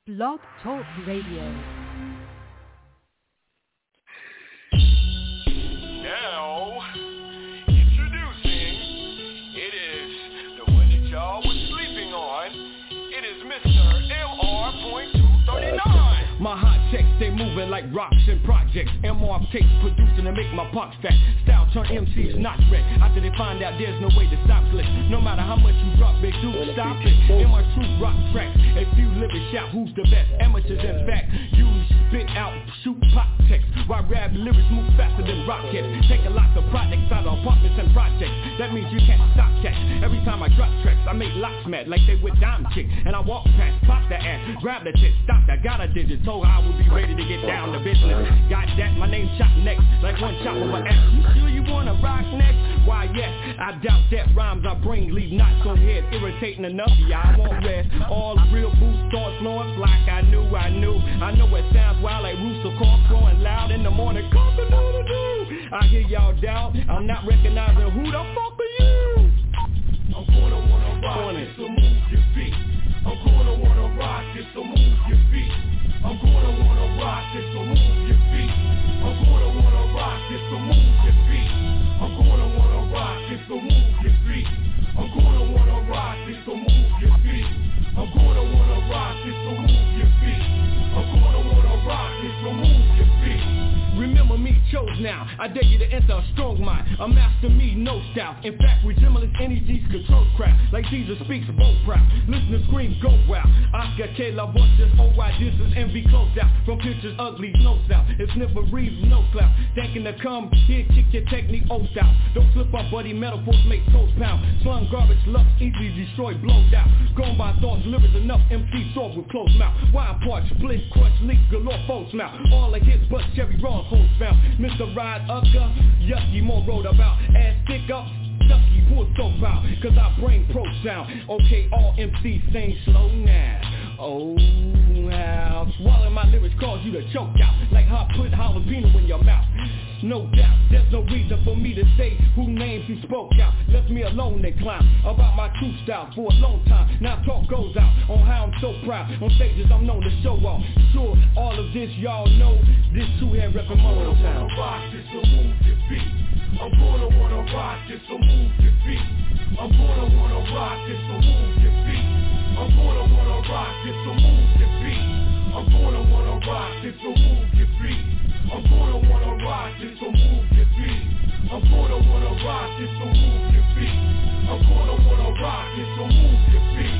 Blog Talk Radio. Now, introducing, it is the one that y'all was sleeping on. It is Mr. MR.239. My hot checks, they moving like rocks and projects. MR takes producing to make my pox fat. Style turn MCs not red. After they find out there's no way to stop clips. No matter how much you drop, big dude, stop it. MR true rock tracks. If you live and shout, who's the best? Amateurs in fact. You spit out, shoot pop text. While rap lyrics move faster than rockets. Taking lots of projects out of apartments and projects. That means you can't stop cats. Every time I drop tracks, I make lots mad like they with dime chick. And I walk past, pop the ass, grab the tit, stop that, got a digit. Told her I would be ready to get down to business. Got that, my name shot next, like one shot with my ass. You sure you wanna rock next? Why yes, I doubt that rhymes I bring leave knots on head. Irritating enough, yeah, I won't rest. All real boots start flowing like I knew. I know it sounds wild like rooster call growing loud in the morning. I hear y'all down, I'm not recognizing who the fuck are you? I'm gonna wanna rock it, so move your feet. I'm gonna wanna rock it, so move your feet. I'm gonna wanna rock it, so move your feet. I'm gonna wanna rock it, so move your feet. I'm gonna wanna rock it, so move your feet. I'm gonna wanna rock it, so move your feet. I'm gonna wanna rock it, so move your feet. I'm gonna wanna rock it, so move your feet. Remember me, chose now. I dare you to enter a strong mind. A master me, no style. In fact, resemblance energies control crowd. Like Jesus speaks, bold proud. Listen to scream, go wild. Oscar K. La Voice, just OY, this is envy closed out. From pictures ugly, no style. It's never reads, no cloud. Thinking to come here, kick your technique, old style. Don't slip up, buddy, metaphors make toes pound. Slung garbage, luck, easily destroyed, blowed out. Gone by thoughts, lyrics enough, MC soft with closed mouth. Wine part, split, crush, leak, galore, folks mouth. All the hits, but Cherry Raw, hoes found. Mr. Ride Ucker, yucky, more wrote about. Ass stick up, stucky, pull so proud. Cause I bring pro sound. Okay, all MCs sing slow now. Oh, wow. Swallowing my lyrics cause you to choke out. Like how I put jalapeno in your mouth. No doubt, there's no reason for me to say who names you spoke out. Left me alone and clown about my true style for a long time. Now talk goes out on how I'm so proud. On stages I'm known to show off. Sure, all of this y'all know. This two-head reppin' Moto Town. I'm gonna rock it, so move your feet. I'm gonna wanna rock it, so move your feet. I'm gonna wanna rock it, so move your feet. I'm gonna wanna rock it, so move your feet. I'm gonna wanna rock it, so move your feet. I'm gonna wanna rock it, so move your feet. I'm gonna wanna rock it, so move your feet. I'm gonna wanna rock it, so move your feet.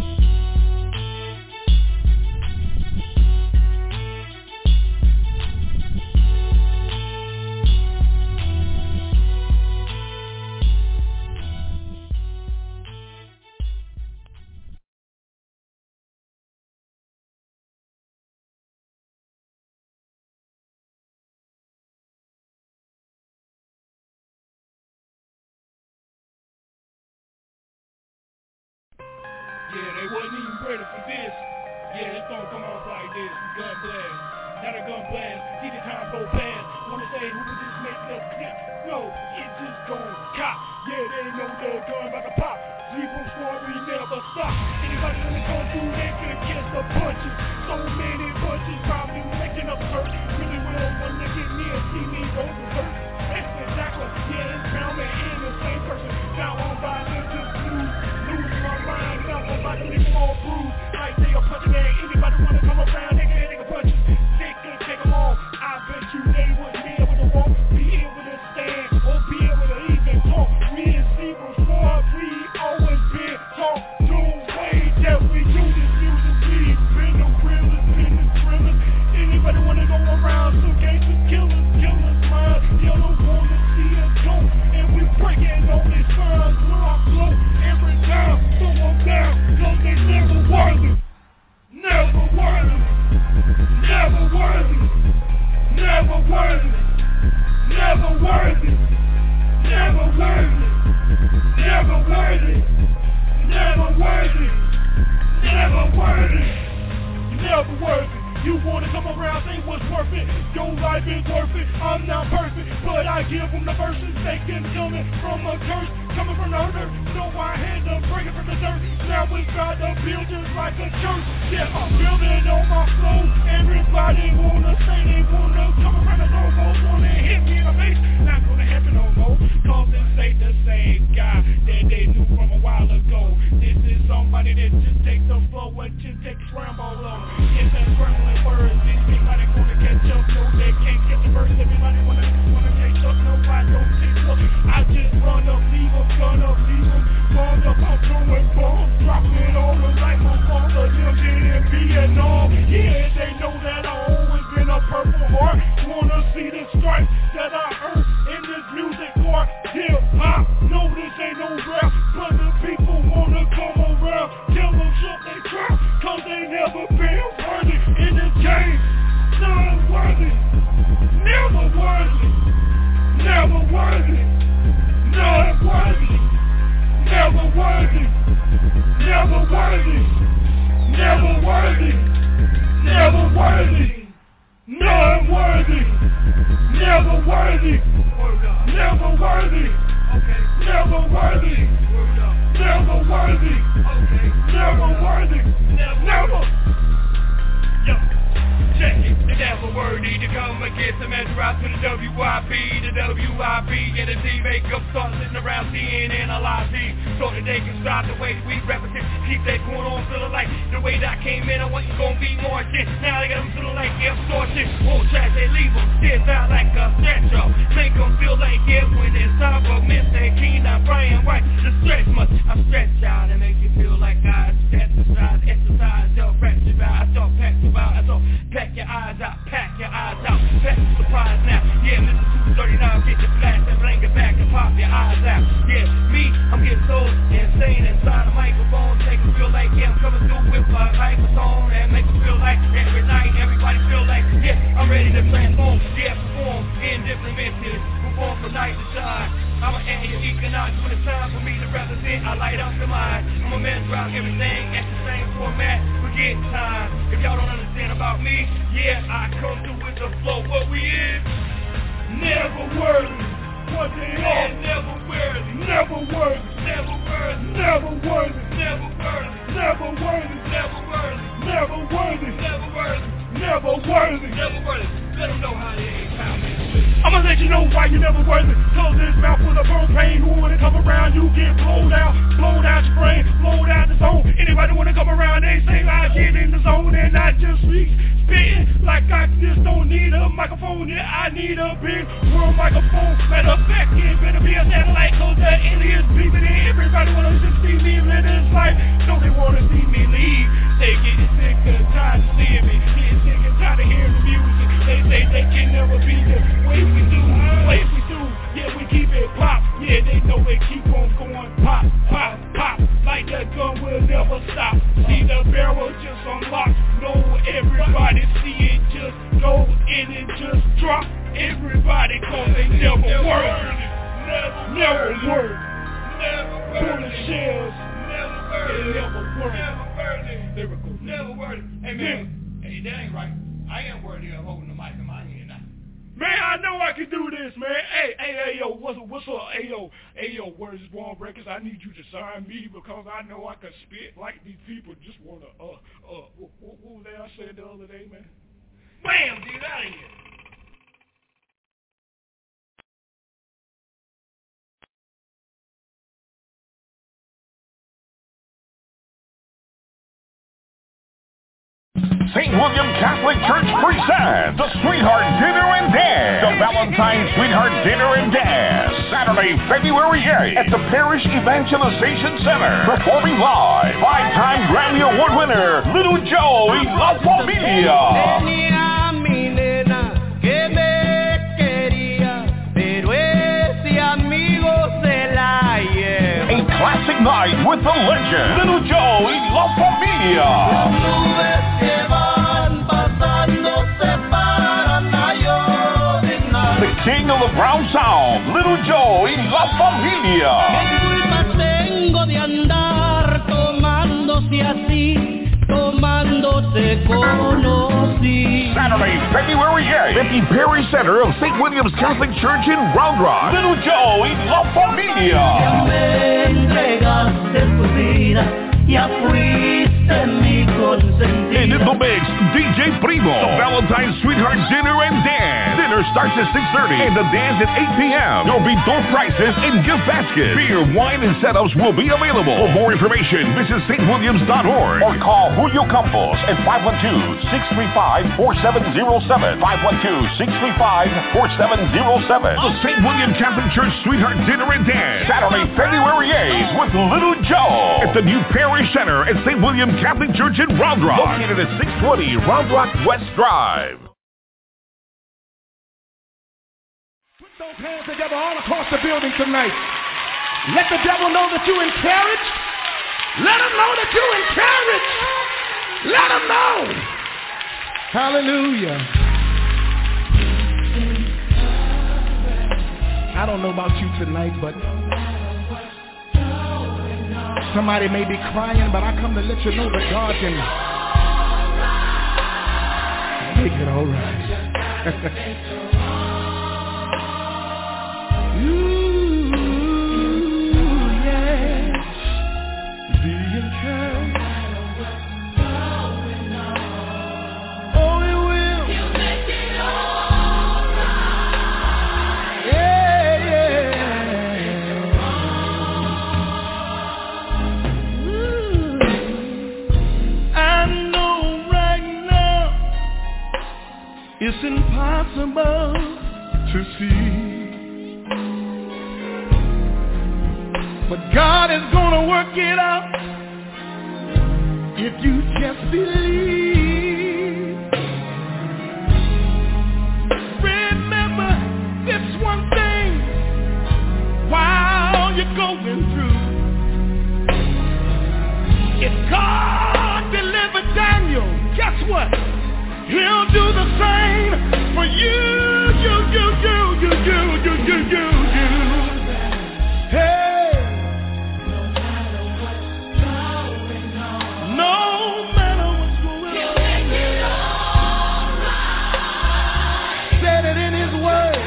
Yeah, they wasn't even ready for this. Yeah, it's gonna come off like this. Gun blast. Not a gun blast. See the time go fast. Wanna say who would just make the clip? No, it just gon' cop. Yeah, they know the gun about to pop. Sleep on squad, we never stop. Anybody wanna go through, they finna catch the punches. So many punches, probably making up hurt. Really will wanna get me and see me go berserk. That's exactly, yeah, it's Brown Man and the same person. Now I'm by to just lose my mind. Now I'm about to leave them all bruised. Like they a punching man. Anybody wanna come around, they can punch you. They can take them all. I bet you they wouldn't be able to walk, be able to stand, or be able to even talk. Me and Steve Squad, we always been taught the way that we do this music. We've been the realest, been the thrillers. Anybody wanna go around, some gangsters, killers, mind. You don't wanna see us go, and we breaking all these signs. When I flow every time, throw them down, cause they never worthy. Never worthy. Never worthy. Never worthy. Never worthy. Never worthy. Never worthy. Never worthy. Never worthy. Never worthy. You wanna come around, say what's worth it. Your life is worth it. I'm not perfect, but I I give them the verses, thinking coming from a curse, coming from the earth. So I had to bring it from the dirt. Now we got to build just like a church. Yeah, I'm building on my flow. Everybody wanna say they wanna come around the logo, wanna hit me in the face. Not gonna happen no more, cause this ain't the same guy that they knew from a while ago. This is somebody that just takes the flow and just takes scramble on. It's a scrambling words. These people they gonna catch up, no they can't catch the verse. Everybody wanna catch up, no I don't take up. I just run up, leave them, gun up, leave them. Bond up, I'm throwing bombs, dropping it all like my father lived in Vietnam. Yeah, they know that I always been a purple heart. Wanna see the stripes that I earned in this music art. Hip hop, no this ain't no rap, but the people wanna come around. Tell them shut they trap, cause they never been worthy in this game. Not worthy, never worthy, never worthy, not worthy, never worthy, never worthy, never worthy, never worthy, not worthy, never worthy, never worthy, never worthy, never worthy, never worthy, never. Yo, check it. The never worthy to come and get some measure out to the WIP, the WIP, and the D makeup start sitting around CNN LIV, so that they can stop the way we represent. Keep that going on, feeling like the way that I came in, I wasn't gonna be more shit. Now they got them feeling like extortion. Won't trash, they leave them still out like a statue. Make them feel like it when it's time for Mr. Keen. I'm Brian White, the stretch much. I stretch out and make you feel like I exercise, don't fracture out, I don't pack you out, I don't pack your eyes out, pack your eyes out, pack the surprise now. Yeah, Mr. 239, get your flash and bring it back and pop your eyes out. Yeah, me, I'm getting so insane inside the microphone, make me feel like, yeah, I'm coming through with my microphone and make me feel like every night, everybody feel like, yeah, I'm ready to transform, yeah, perform in different methods, perform from night to shine. I'm an annual economic when it's time for me to represent, I light up the mind. I'm a man throughout everything at the same format, forget time. If y'all don't understand about me, yeah, I come through with the flow. What we is, never worthy. What they are, never worthy. Never worthy. Never worthy. Never worthy. Never worthy. Never worthy. Never worthy. Never worthy. Never worthy. Never worthy. Never worthy. Let them know how they ain't found me. I'ma let you know why you never worthy. Cause this mouth full of propane. Who wanna come around, you get blowed out your brain, blowed out the zone. Anybody wanna come around, they say I get in the zone and I just spitting like I just don't need a microphone. Yeah, I need a big world microphone. Matter of fact, it better be a satellite, cause the aliens beeping in. Everybody wanna just see me live this life. Don't they wanna see me leave? They getting sick and tired of seeing me, getting sick and tired of hearing the music. They say they can never be the way we do, yeah, we keep it pop, yeah, they know they keep on going pop, pop, pop, like the gun will never stop, see the barrel just unlock, no, everybody see it just go in and just drop, everybody cause they never work, never work, bullet shells, never work, lyrical, never work, hey man, hey that ain't right. I ain't worthy of holding the mic in my hand now. Man, I know I can do this, man. Hey, yo, what's up? Hey, yo, Words Born Records, I need you to sign me because I know I can spit like these people just want to, what was that I said the other day, man? Bam, get out of here. St. William Catholic Church presents the Sweetheart Dinner and Dance, the Valentine's Sweetheart Dinner and Dance, Saturday, February 8th at the Parish Evangelization Center. Performing live, 5-time Grammy Award winner, Little Joe y La Familia. A classic night with the legend, Little Joe y La Familia. The king of the brown sound, Little Joe y La Familia. Tengo de andar tomándose así, tomándose conocí. Saturday, February 8th, at the Parish Center of St. William's Catholic Church in Round Rock. Little Joe y La Familia. And in the mix, DJ Primo. The Valentine's Sweetheart Dinner and Dance. Dinner starts at 6:30 and the dance at 8 p.m. There'll be door prizes and gift baskets. Beer, wine, and setups will be available. For more information, visit stwilliams.org or call Julio Campos at 512-635-4707. 512-635-4707. The St. William Catholic Church Sweetheart Dinner and Dance. Saturday, February 8th with Little Joe at the new Parish Center at St. William Catholic Church in Round Rock. Located at 620 Round Rock West Drive. Put those hands together all across the building tonight. Let the devil know that you encourage. Let him know that you encourage. Let him know. Hallelujah. I don't know about you tonight, but somebody may be crying, but I come to let you know that God can make it all right. Ooh, yes. Be encouraged. Oh, it will. He'll make it all right. Yeah, yeah. Ooh. I know right now it's impossible to see. But God is gonna work it out if you just believe. Remember this one thing while you're going through. If God delivered Daniel, guess what? He'll do the same for you. Hey. No matter what's going on, he'll make it all right. Said it in his word.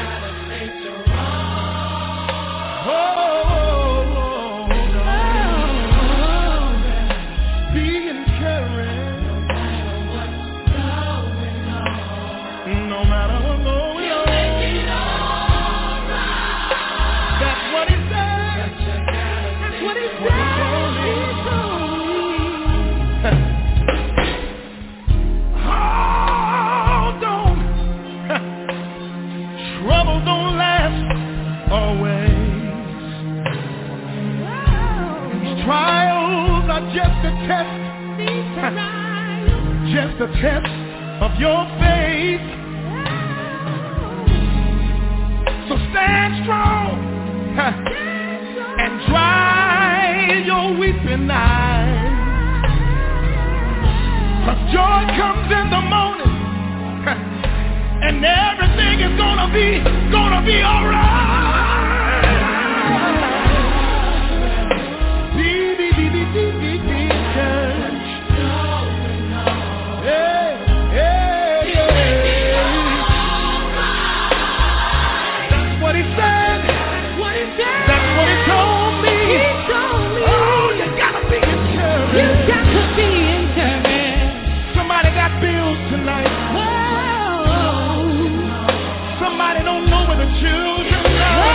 Be encouraged. No matter what's going on, he'll make it all right. That's what he said. That's what he said. Hold on. Trouble don't last always. These trials are just a test. Just a test of your faith. So stand strong and dry your weeping eyes. 'Cause joy comes in the morning, and everything is gonna be alright. Be encouraged. Hey, hey, hey. That's what he said. That's what he told me. Oh, you gotta be encouraged. Somebody got bills tonight. Somebody don't know where the children are.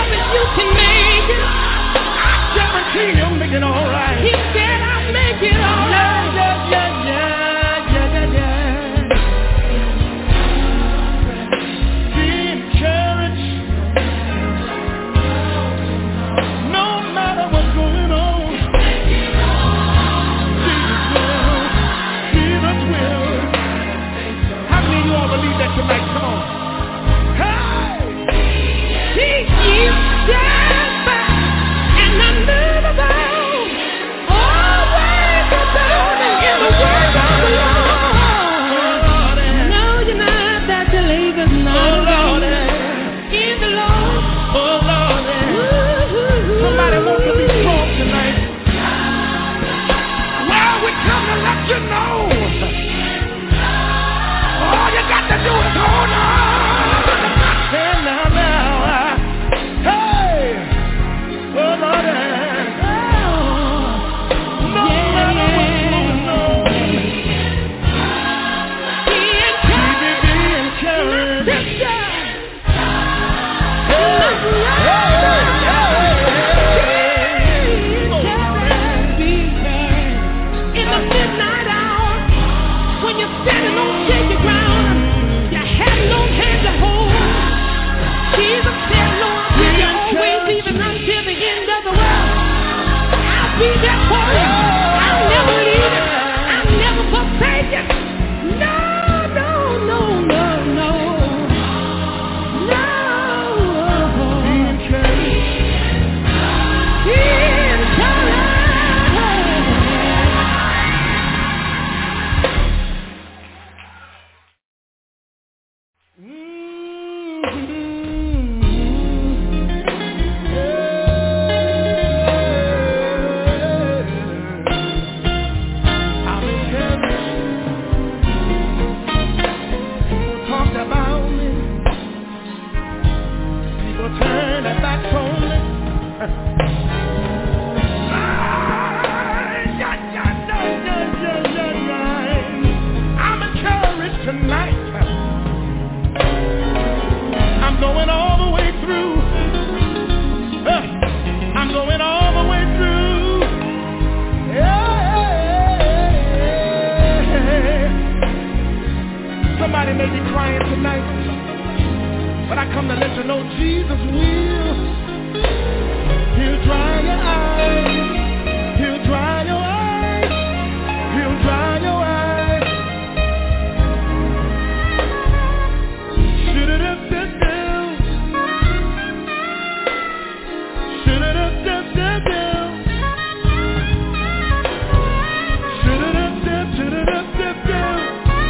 Somebody may be crying tonight, but I come to let you know Jesus will. He'll dry your eyes. He'll dry your eyes. He'll dry your eyes. Should-a-dip-dip-dip. Should-a-dip-dip-dip-dip. Should-a-dip-dip, should-a-dip-dip-dip.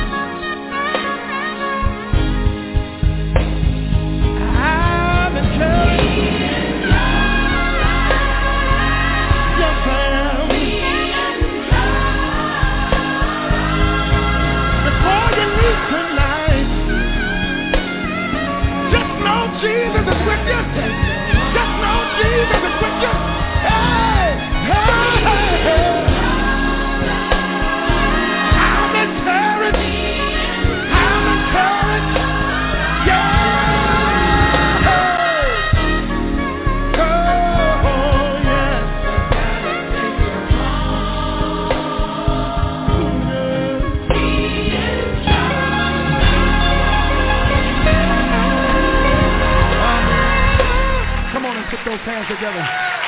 Jesus is with you. Just know Jesus is with you. Hey, hey, hey. I'm encouraged. I'm encouraged. Yeah. Oh, yeah. Come on and put those hands together.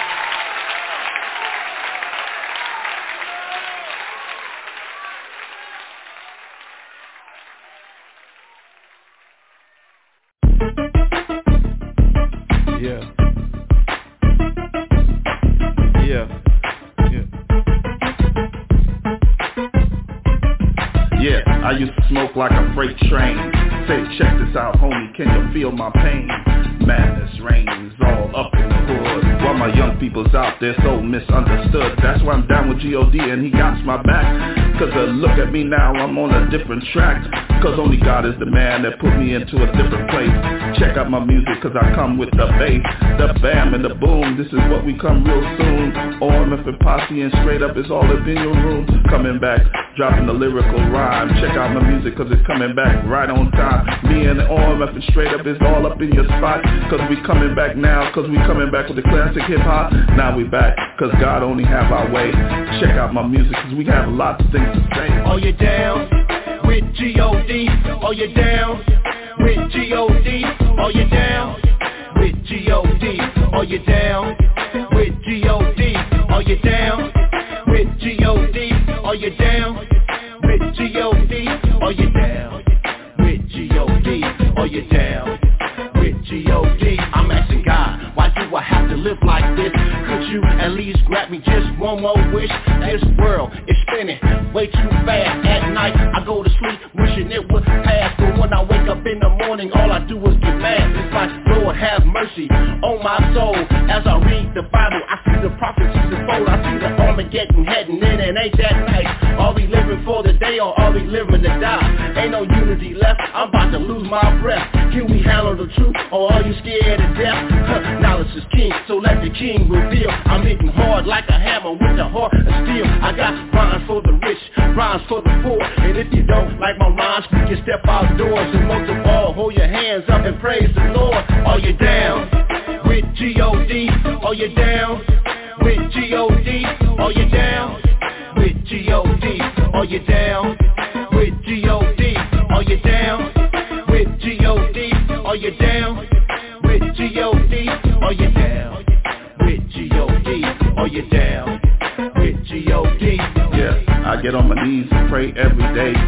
Yeah, I used to smoke like a freight train. Say, check this out, homie, can you feel my pain? Madness reigns all up in the hood, while my young people's out there so misunderstood. That's why I'm down with G.O.D. and he got my back. Cause look at me now, I'm on a different track. Cause only God is the man that put me into a different place. Check out my music cause I come with the bass, the bam and the boom. This is what we come real soon. OMF and Posse and Straight Up is all up in your room. Coming back, dropping the lyrical rhyme. Check out my music cause it's coming back right on time. Me and the OMF and Straight Up is all up in your spot. Cause we coming back now, cause we coming back with the classic hip hop. Now we back, cause God only have our way. Check out my music cause we have lots of things to say. Are you down with G.O.D.? Are you down with G.O.D.? Are you down with G.O.D.? Are you down with G.O.D.? Are you down with G.O.D.? Are you down with G.O.D.? Are you down with G.O.D.? Are you down with G.O.D.? I'm asking God, why do I have to live like this? Could you at least grant me just one more wish? This world is spinning way too fast. At night I go to sleep wishing it would pass, but when I wake up in the morning all I do is get mad. It's like, Lord have mercy on my soul. As I read the Bible I see the prophecies unfold. I see the Armageddon heading in and ain't that nice? Are we living for the day or are we living to die? Ain't no unity left, I'm about to lose my breath. Can we handle the truth or are you scared of death? Knowledge is king, so let the king reveal. I'm hitting hard like a hammer with the heart of steel. I got rhymes for the rich, rhymes for the poor. And if you don't like my rhymes, we can step outdoors. And most of all, hold your hands up and praise the Lord. Are you down with G.O.D.? Are you down with G.O.D.? Are you down with G.O.D.? Are you down with G.O.D.? Are you down with G.O.D.? Are you down with G.O.D.? Are you down with G.O.D.? Are you down with G.O.D.? Yeah, I get on my knees and pray every day, cause I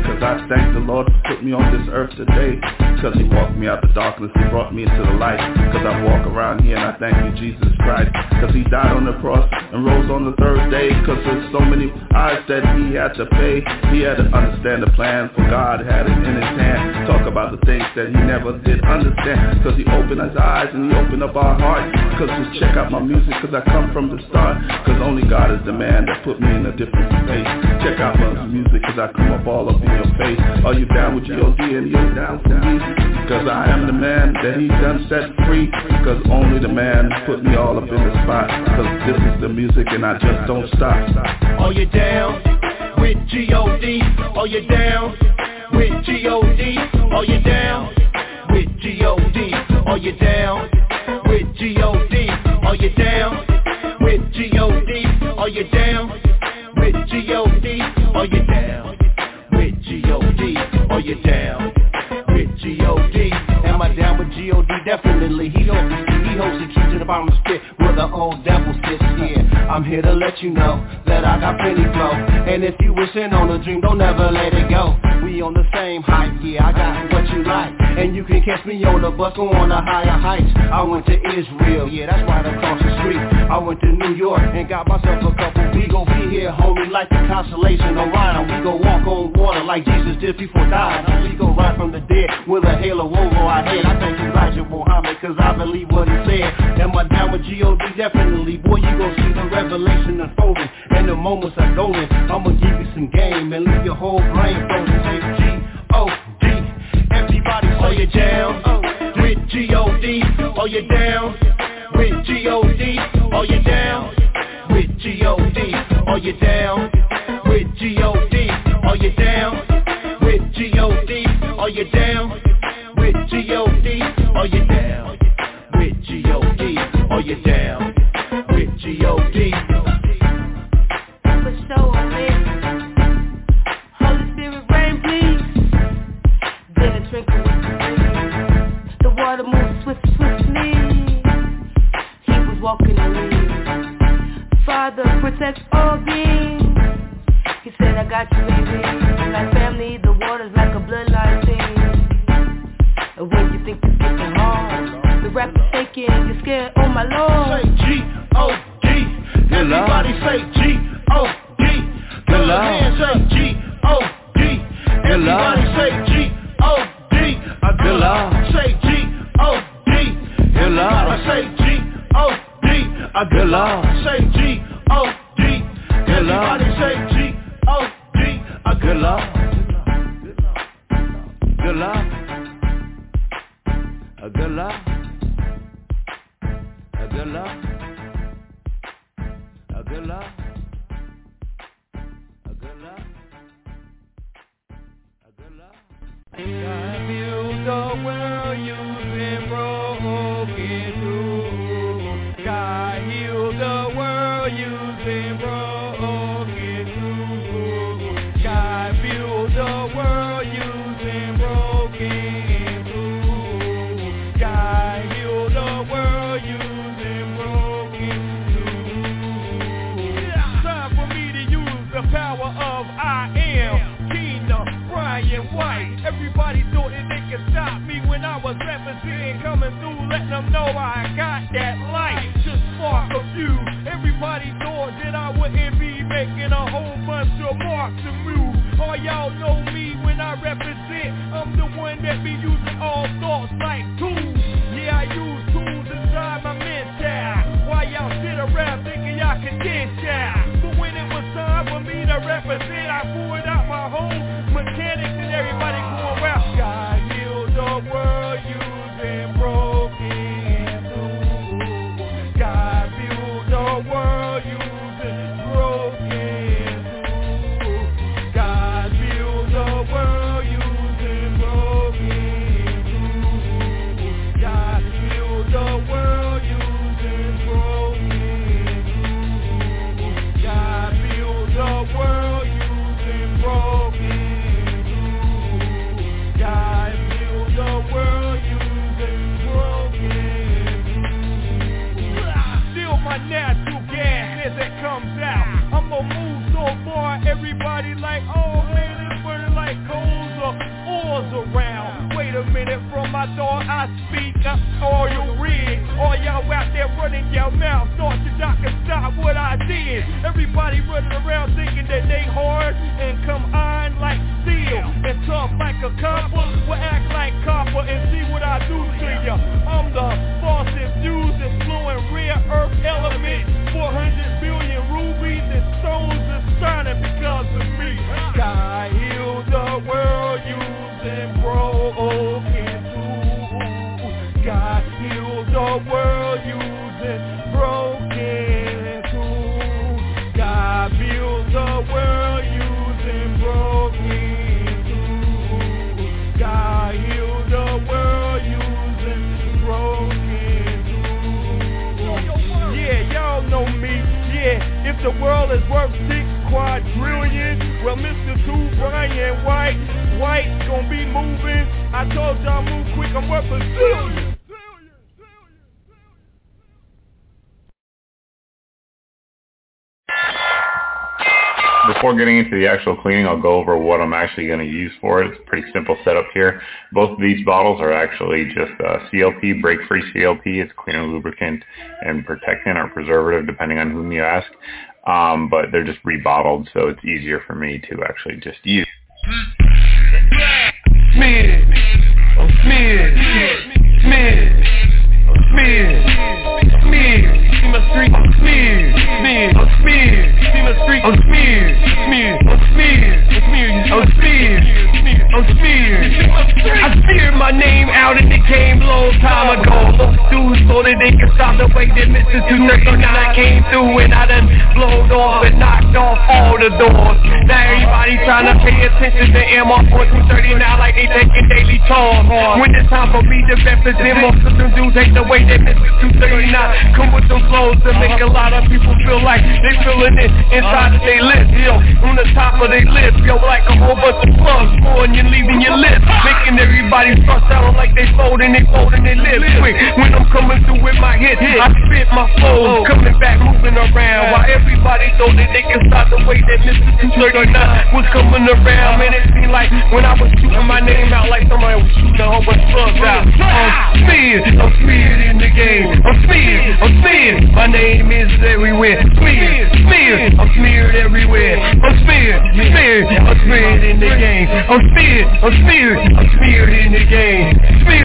I thank the Lord to put me on this earth today, because he walked me out the darkness, he brought me into the light, because I walk around here and I thank you, Jesus Christ, because he died on the cross and rose on the third day, because there's so many eyes that he had to pay. He had to understand the plan, for God had it in his hand. Talk about the things that he never did understand, because he opened his eyes and he opened up our hearts, because just check out my music, because I come from the start, because only God is the man that put me in a different space. Check out my music, because I come up all up in your face. Are you down with G.O.D. and you're down for me? Because I am the man that he done set free, because only the man put me all up in the spot, because this is the music and I just don't stop. Are you down with G.O.D.? Are you down with G.O.D.? Are you down with G.O.D.? Are you down with G.O.D.? Are you down with G.O.D.? Are you down with G.O.D.? Are you down with G.O.D.? Are you down with G.O.D.? Am I down with G.O.D.? Definitely. He holds the key to the bottom of the pit where the old devil sits. Yeah, I'm here to let you know that I got plenty flow, and if you wishing on a dream, don't ever let it go. We on the same height, yeah, I got what you like, and you can catch me on the bus going on the higher heights. I went to Israel, yeah, that's right across the street. I went to New York and got myself a couple. We gon' be here, homie, like the constellation Orion. We gon' walk on water like Jesus did before dying. We gon' rise from the dead with a halo over our head. I thank Elijah Muhammad, cause I believe what he said. Am I down with G.O.D.? Definitely. Boy, you gon' see the revelation unfolding, and the moments are golden. I'ma give you some game and leave your whole brain frozen. Say G.O.D. Everybody say you down with G.O.D. Are you down with G.O.D.? Are you down with G.O.D.? Are you down with G.O.D.? Are you down with G.O.D.? Are you down with G.O.D.? Are you down with G.O.D.? Are you down with G.O.D.? For sure on it. Holy Spirit rain, please. Then a trinkle with the breeze. The water moves swiftly. He was walking the lead. Father protects all beings. He said, I got you, baby. Like family, the water's like a bloodline thing. And when you think it's getting hard, the rap is shaking, you're scared, oh my Lord. Say G.O.D. Everybody say G.O.D. Good hands say G.O.D. Everybody say G.O.D. Good Lord. Say G.O.D. Everybody say G.O.D. Good Lord. Say G.O.D. Everybody say G.O.D. Good Lord. Good Lord. Good Lord. Good Lord. Good Lord. God built the world using broken tools. God healed the world using broken tools. God built the world using broken tools. God healed the world using broken tools. It's time for me to use the power of I am. Brian White. Everybody thought that they could stop me when I was representing, coming through, letting them know I got that light. Just spark a few. Everybody thought that I wouldn't be making a whole bunch of marks and moves. All y'all know me when I represent. I'm the one that be using all thoughts like tools. Yeah, I use tools inside my mental. While y'all sit around thinking y'all can dance out. But when it was time for me to represent, I pulled out my whole mechanics and everybody going round. God healed the world using broken tools. God built the world using broken tools. God built the world I thought I speak oil rig. All y'all out there running your mouth, thought you not can stop what I did. Everybody running around thinking that they hard and come iron like steel and tough like a copper. Well, act like copper and see what I do to ya. I'm the faucet fused and flowing rare earth elements. 400 billion rubies and stones is shining because of me. God healed the world using broken tools. God healed the world using broken tools. God built the world using broken tools. God healed the world using broken tools. Yeah, y'all know me. Yeah, if the world is worth 6 quadrillion, well, Mr. 2 Brian White gonna be moving. I told y'all move quick, I'm worth a zillion. Before getting into the actual cleaning, I'll go over what I'm actually going to use for it. It's a pretty simple setup here. Both of these bottles are actually just CLP, break-free CLP. It's cleaner, lubricant, and protectant or preservative, depending on whom you ask. But they're just rebottled, so it's easier for me to actually just use. Smid, I'm Smid, Smid, I'm Smid, Smid. See my street, I'm Smid, Smid, I'm Smid. See my street, I'm Smid, Smid, I'm Smid, I'm Smid, I'm Smid. I speared my name out in the game long time ago. Those dudes so that they can stop the way that Mr. 239 came through, and I done blown off and knocked off all the doors. Now everybody trying to pay attention to MR 1439 like they taking daily tours. When it's time for me to represent, most of them dudes hate the way that Mr. 239 come with some flows to make a lot of people feel like they feeling it inside of their lips, yo, on the top of their lips, yo, like a whole bunch of plugs pouring you leaving your lips, making everybody start sounding like they folding their lips. Quick, when I'm coming through with my hit, I spit my flow, coming back, moving around, while everybody know that they can stop the way that Mr. 239 was coming around. Man, it seemed like when I was shooting my name out, like somebody was shooting a whole bunch of slugs out. I'm Smid in the game. I'm Smid. My name is everywhere. Smid. I'm smeared everywhere. I'm Smid. I'm Smid in the game. I'm smeared in the game. Smid.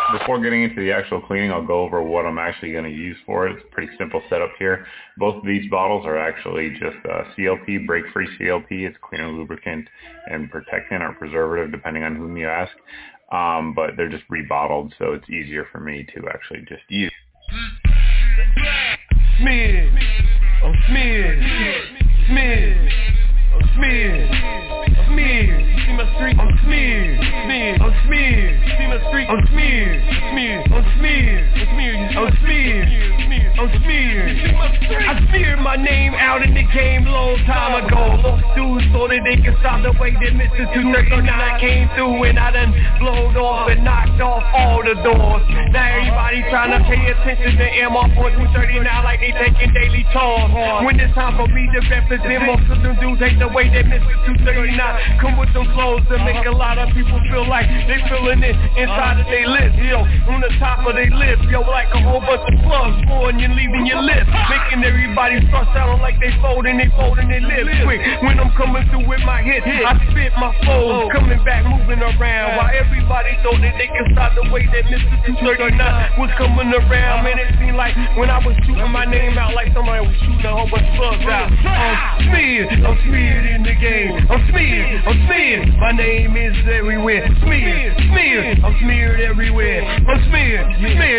Before getting into the actual cleaning, I'll go over what I'm actually going to use for it. It's a pretty simple setup here. Both of these bottles are actually just CLP, break-free CLP. It's cleaner lubricant and protectant or preservative, depending on whom you ask. But they're just rebottled, so it's easier for me to actually just use. Smeared. I'm smeared. Smeared. I'm smeared. Smeared. See my street. I'm smeared. Smeared. I'm smeared. See my street. I'm smeared. Smeared. I'm smeared. I'm smeared. I'm smeared. I'm smeared. I smeared my name out in the game long time ago. Lost dudes so that they can stop the way that Mr. 239 came through, and I done blowed off and knocked off all the doors. Now everybody trying to pay attention to MR.239 like they taking daily chores. When it's time for me to represent, most of them dudes hate the way that Mr. 239 come with them flows that make a lot of people feel like they feeling it inside of their lips, yo, on the top of their lips, yo, like a whole bunch of plugs pouring and leaving your lips, making everybody start sounding like they folding their lips quick. When I'm coming through with my hit, I spit my flows, coming back, moving around, while everybody thought that they can stop the way that Mr. 239 was coming around. Man, it seemed like when I was shooting my name out, like somebody was shooting a whole bunch of plugs out. I'm smeared in the game. I'm smeared. My name is everywhere. Smeared. I'm smeared everywhere. I'm smeared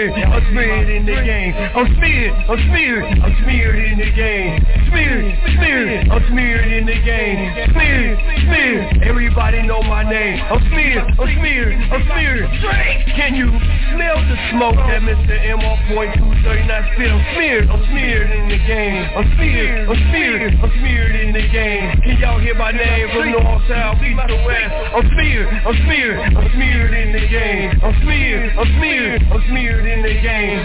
in the game. I'm smeared in the game. Smeared. I'm smeared in the game. Smeared. Everybody know my name. I'm smeared. Can you smell the smoke that Mr. MR.239 still smeared? I'm smeared in the game. I'm smeared in the game. Can y'all hear my name from north, south, east to west? I'm smeared in the game. I'm smeared in the game.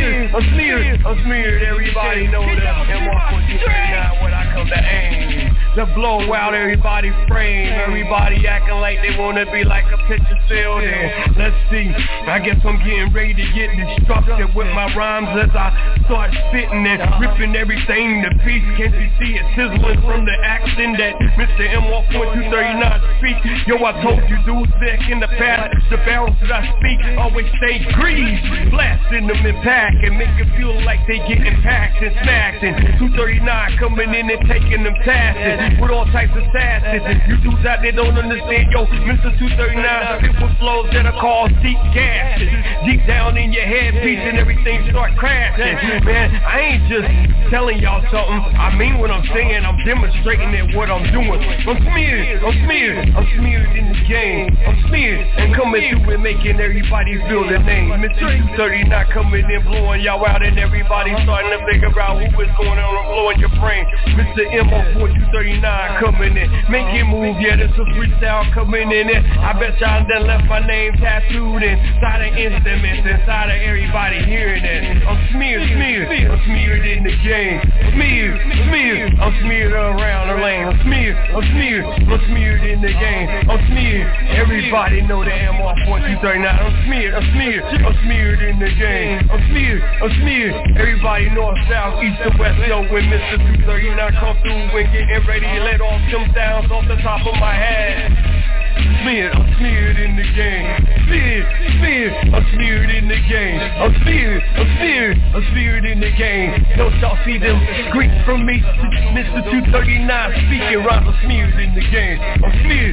I'm smeared. Everybody know that MR.239 when I come to aim. To blow out everybody's frame. Everybody acting like they wanna be like a picture sale. Let's see, I guess I'm getting ready to get destructive with my rhymes as I start spitting and ripping everything to piece. Can't you see it sizzling from the accent that Mr. MR.239 speak? Yo, I told you dudes back in the past, the barrels that I speak always stay greased, blasting them in pack and make it feel like they getting packed and smacked. And 239 coming in and taking them tasks with all types of sasses. You dudes out there don't understand, yo, Mr. 239 spit with flows that are called deep gases. Deep down in your headpiece and everything start crashing. Man, I ain't just telling y'all something, I mean what I'm saying, I'm demonstrating it, what I'm doing. I'm smeared in the game. I'm smeared and coming through and making everybody feel the name. Mr. 239 coming in, blowing y'all out, and everybody starting to figure out who is going on and blowing your brain. Mr. MR.239 coming in, making move, yeah, this is freestyle coming in. I bet y'all done left my name tattooed inside of instruments, inside of everybody hearing it. I'm smeared in the game. I'm smeared around the lane. I'm smeared in the game. I'm smeared. Everybody know the MR.239. I'm smeared in the game. I'm smeared. Everybody north, south, east to west. Yo, when Mr. 239 come through and getting ready to let off some sounds off the top of my head. I'm smeared in the game. I'm smeared in the game. I'm smeared in the game. Don't y'all see them screams from me? Mr. 239 speaking rhymes. I'm smeared in the game. I'm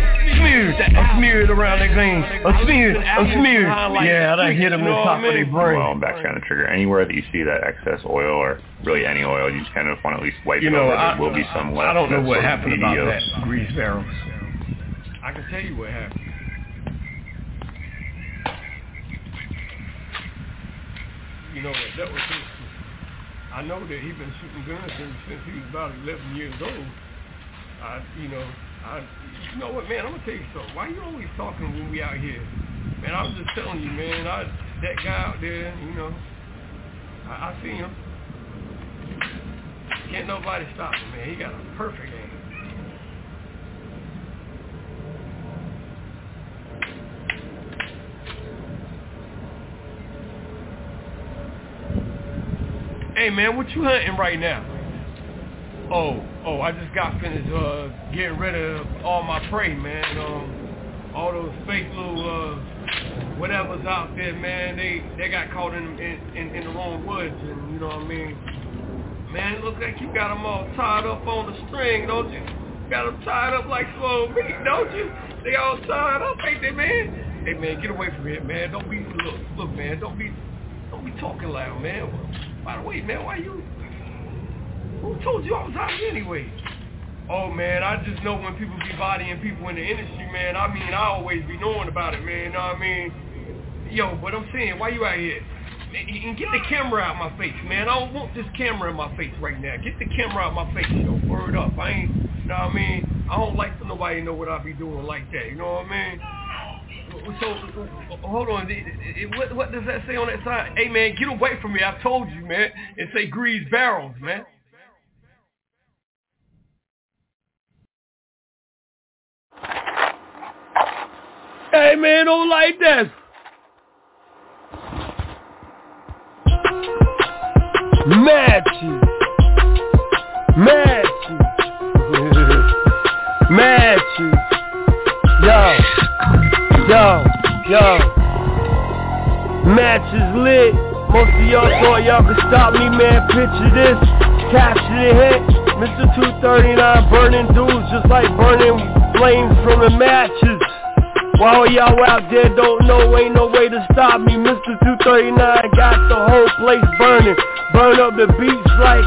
smeared around the game. I'm smeared. Yeah, I hit them in the top of their brain. Well, background the trigger. Anywhere that you see that excess oil or really any oil, you just kind of want to at least wipe it over. There will be some left. I don't know what happened about that grease barrels. I can tell you what happened. You know what, that was his. I know that he's been shooting guns since he was about 11 years old. You know what, man, I'm going to tell you something. Why you always talking when we out here? Man, I was just telling you, man, that guy out there, you know, I see him. Can't nobody stop him, man. He got a perfect aim. Hey man, what you hunting right now? Oh, I just got finished getting rid of all my prey, man. All those fake little whatever's out there, man, they got caught in the wrong woods, and you know what I mean? Man, it looks like you got them all tied up on the string, don't you? Got them tied up like slow meat, don't you? They all tied up, ain't they, man? Hey, man, get away from here, man. Don't be, look, man, don't be talking loud, man. By the way, man, who told you I was out here anyway? Oh, man, I just know when people be bodying people in the industry, man. I mean, I always be knowing about it, man. You know what I mean? Yo, but I'm saying, why you out here? And get the camera out my face, man. I don't want this camera in my face right now. Get the camera out my face, yo. Word up. I ain't, you know what I mean? I don't like for nobody to know what I be doing like that. You know what I mean? So, hold on. What does that say on that side? Hey, man, get away from me. I told you, man. It say grease barrels, man. Hey, man, don't like that. Matches. Yo. Matches lit. Most of y'all thought y'all could stop me, man. Picture this. Capture the hit. Mr. 239 burning dudes just like burning flames from the matches. While y'all out there don't know, ain't no way to stop me. Mr. 239 got the whole place burning. Burn up the beats like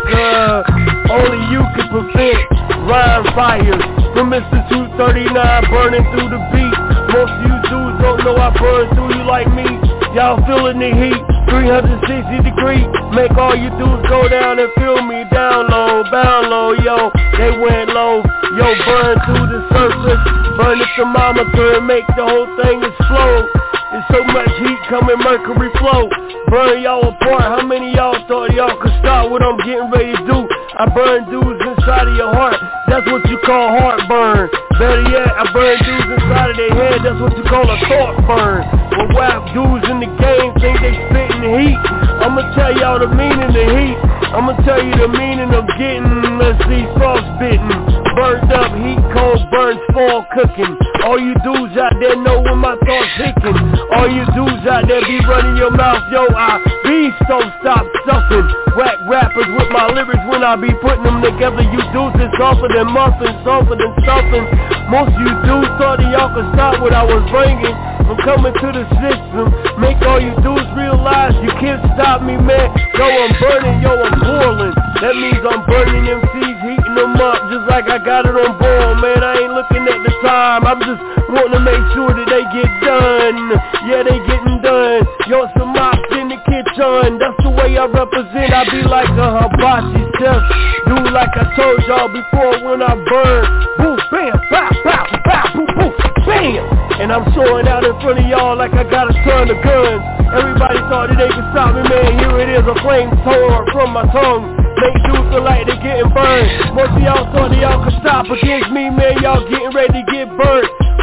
only you can prevent. Rhyme fires from Mr. 239 burning through the beat. Most of you dudes don't know I burn through you like me. Y'all feeling the heat, 360 degree. Make all you dudes go down and feel me down low, bound low, yo. They went low, yo, burn through the surface. Burn the thermometer and make the whole thing explode. There's so much heat coming, mercury flow. Burn y'all apart, how many y'all thought y'all could stop what I'm getting ready to do? I burn dudes inside of your heart, that's what you call heartburn. Better yet, I burn dudes inside of their head, that's what you call a thought burn. Well, whack dudes in the game think they spitting heat. I'ma tell y'all the meaning of heat. I'ma tell you the meaning of getting, let's see, frostbitten. Burned up, heat cold, burns fall cooking. All you dudes out there know when my thoughts hicking. All you dudes out there be running your mouth, yo, I be so stop stuffing. Whack rappers with my lyrics when I be putting them together. You dudes is softer than muffins, softer than stuffing. Most of you dudes thought that y'all could stop what I was bringing. I'm coming to the system, make all you dudes realize you can't stop me, man. Yo, I'm burning, yo, I'm boiling. That means I'm burning MCs, heating them up just like I got it on boil, man. I ain't looking at the time, I'm just wanting to make sure that they get done. Yeah, they getting done. Yo, some mops in the kitchen, that's the way I represent. I be like a hibachi chef, do like I told y'all before when I burn. Boom, bam, pow, pow, pow, boom, boom, bam. And I'm showing out in front of y'all like I got a ton of guns. Everybody thought that they could stop me, man. Here it is, a flame torn from my tongue. Make dudes feel like they getting burned. Most of y'all thought that y'all could stop against me, man. Y'all getting ready to get burned.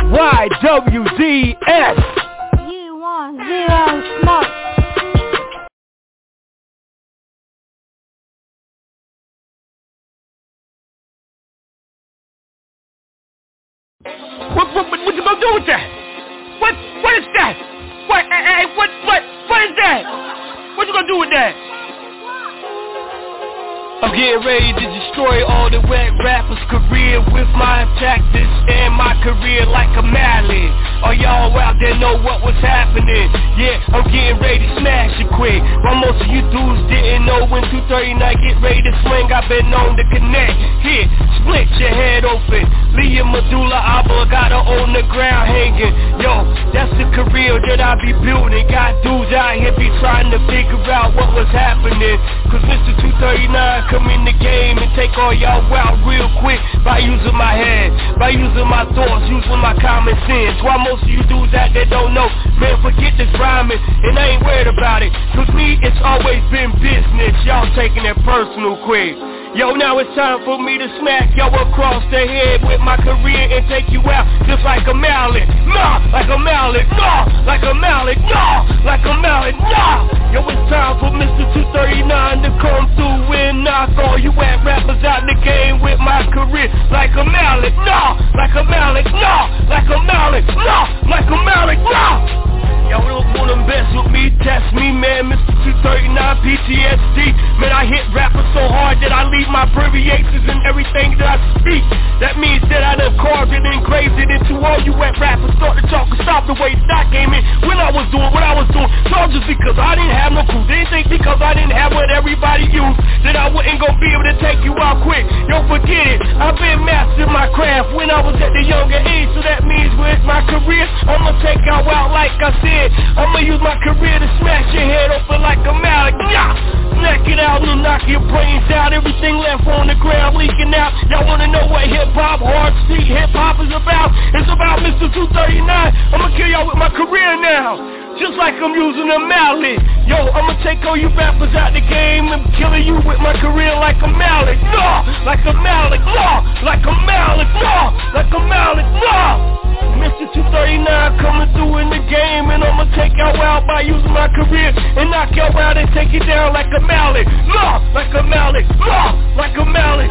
YWZS. You want zero smoke. What you gonna do with that? What is that? What is that? What you gonna do with that? I'm getting ready to destroy all the whack rappers' career with my tactics and my career like a mallet. All y'all out there know what was happening. Yeah, I'm getting ready to smash it quick. While most of you dudes didn't know when 239 get ready to swing, I've been known to connect. Here, split your head open. Leave your medulla oblongata on the ground hanging. Yo, that's the career that I be building. Got dudes out here be trying to figure out what was happening. Cause Mr. 239 come in the game and take all y'all out real quick by using my head, by using my thoughts, using my common sense. While most of you dudes out there don't know, man, forget this rhyming, and I ain't worried about it. Cause me, it's always been business. Y'all taking it personal quick. Yo, now it's time for me to smack y'all across the head with my career and take you out just like a mallet. Nah, like a mallet. Nah, like a mallet. Nah, like a mallet. Nah. Yo, it's time for Mr. 239 to come through and knock all you whack rappers out the game with my career like a mallet. Nah, like a mallet. Nah, like a mallet. Nah, like a mallet. Nah. Y'all don't wanna mess with me, test me, man. Mr. 239 PTSD. Man, I hit rappers so hard that I leave my abbreviations in everything that I speak. That means that I done carved it, engraved it into all you wet rappers. Start to talk and stop the way Doc came in when I was doing what I was doing. So just because I didn't have no crew, didn't think because I didn't have what everybody used that I wasn't gonna be able to take you out quick. Yo, forget it. I've been mastering my craft when I was at the younger age. So that means with my career, I'ma take y'all out like I said. I'ma use my career to smash your head open like a mallet. Knock it out and knock your brains out. Everything left on the ground leaking out. Y'all wanna know what hip-hop, hard street hip-hop is about? It's about Mr. 239. I'ma kill y'all with my career now, just like I'm using a mallet. Yo, I'ma take all you rappers out the game and killing you with my career like a mallet. Like a mallet, like a mallet, like a mallet, Mr. 239 coming through in the game, and I'ma take y'all out by using my career and knock y'all out and take it down like a mallet. Like a mallet, like a mallet,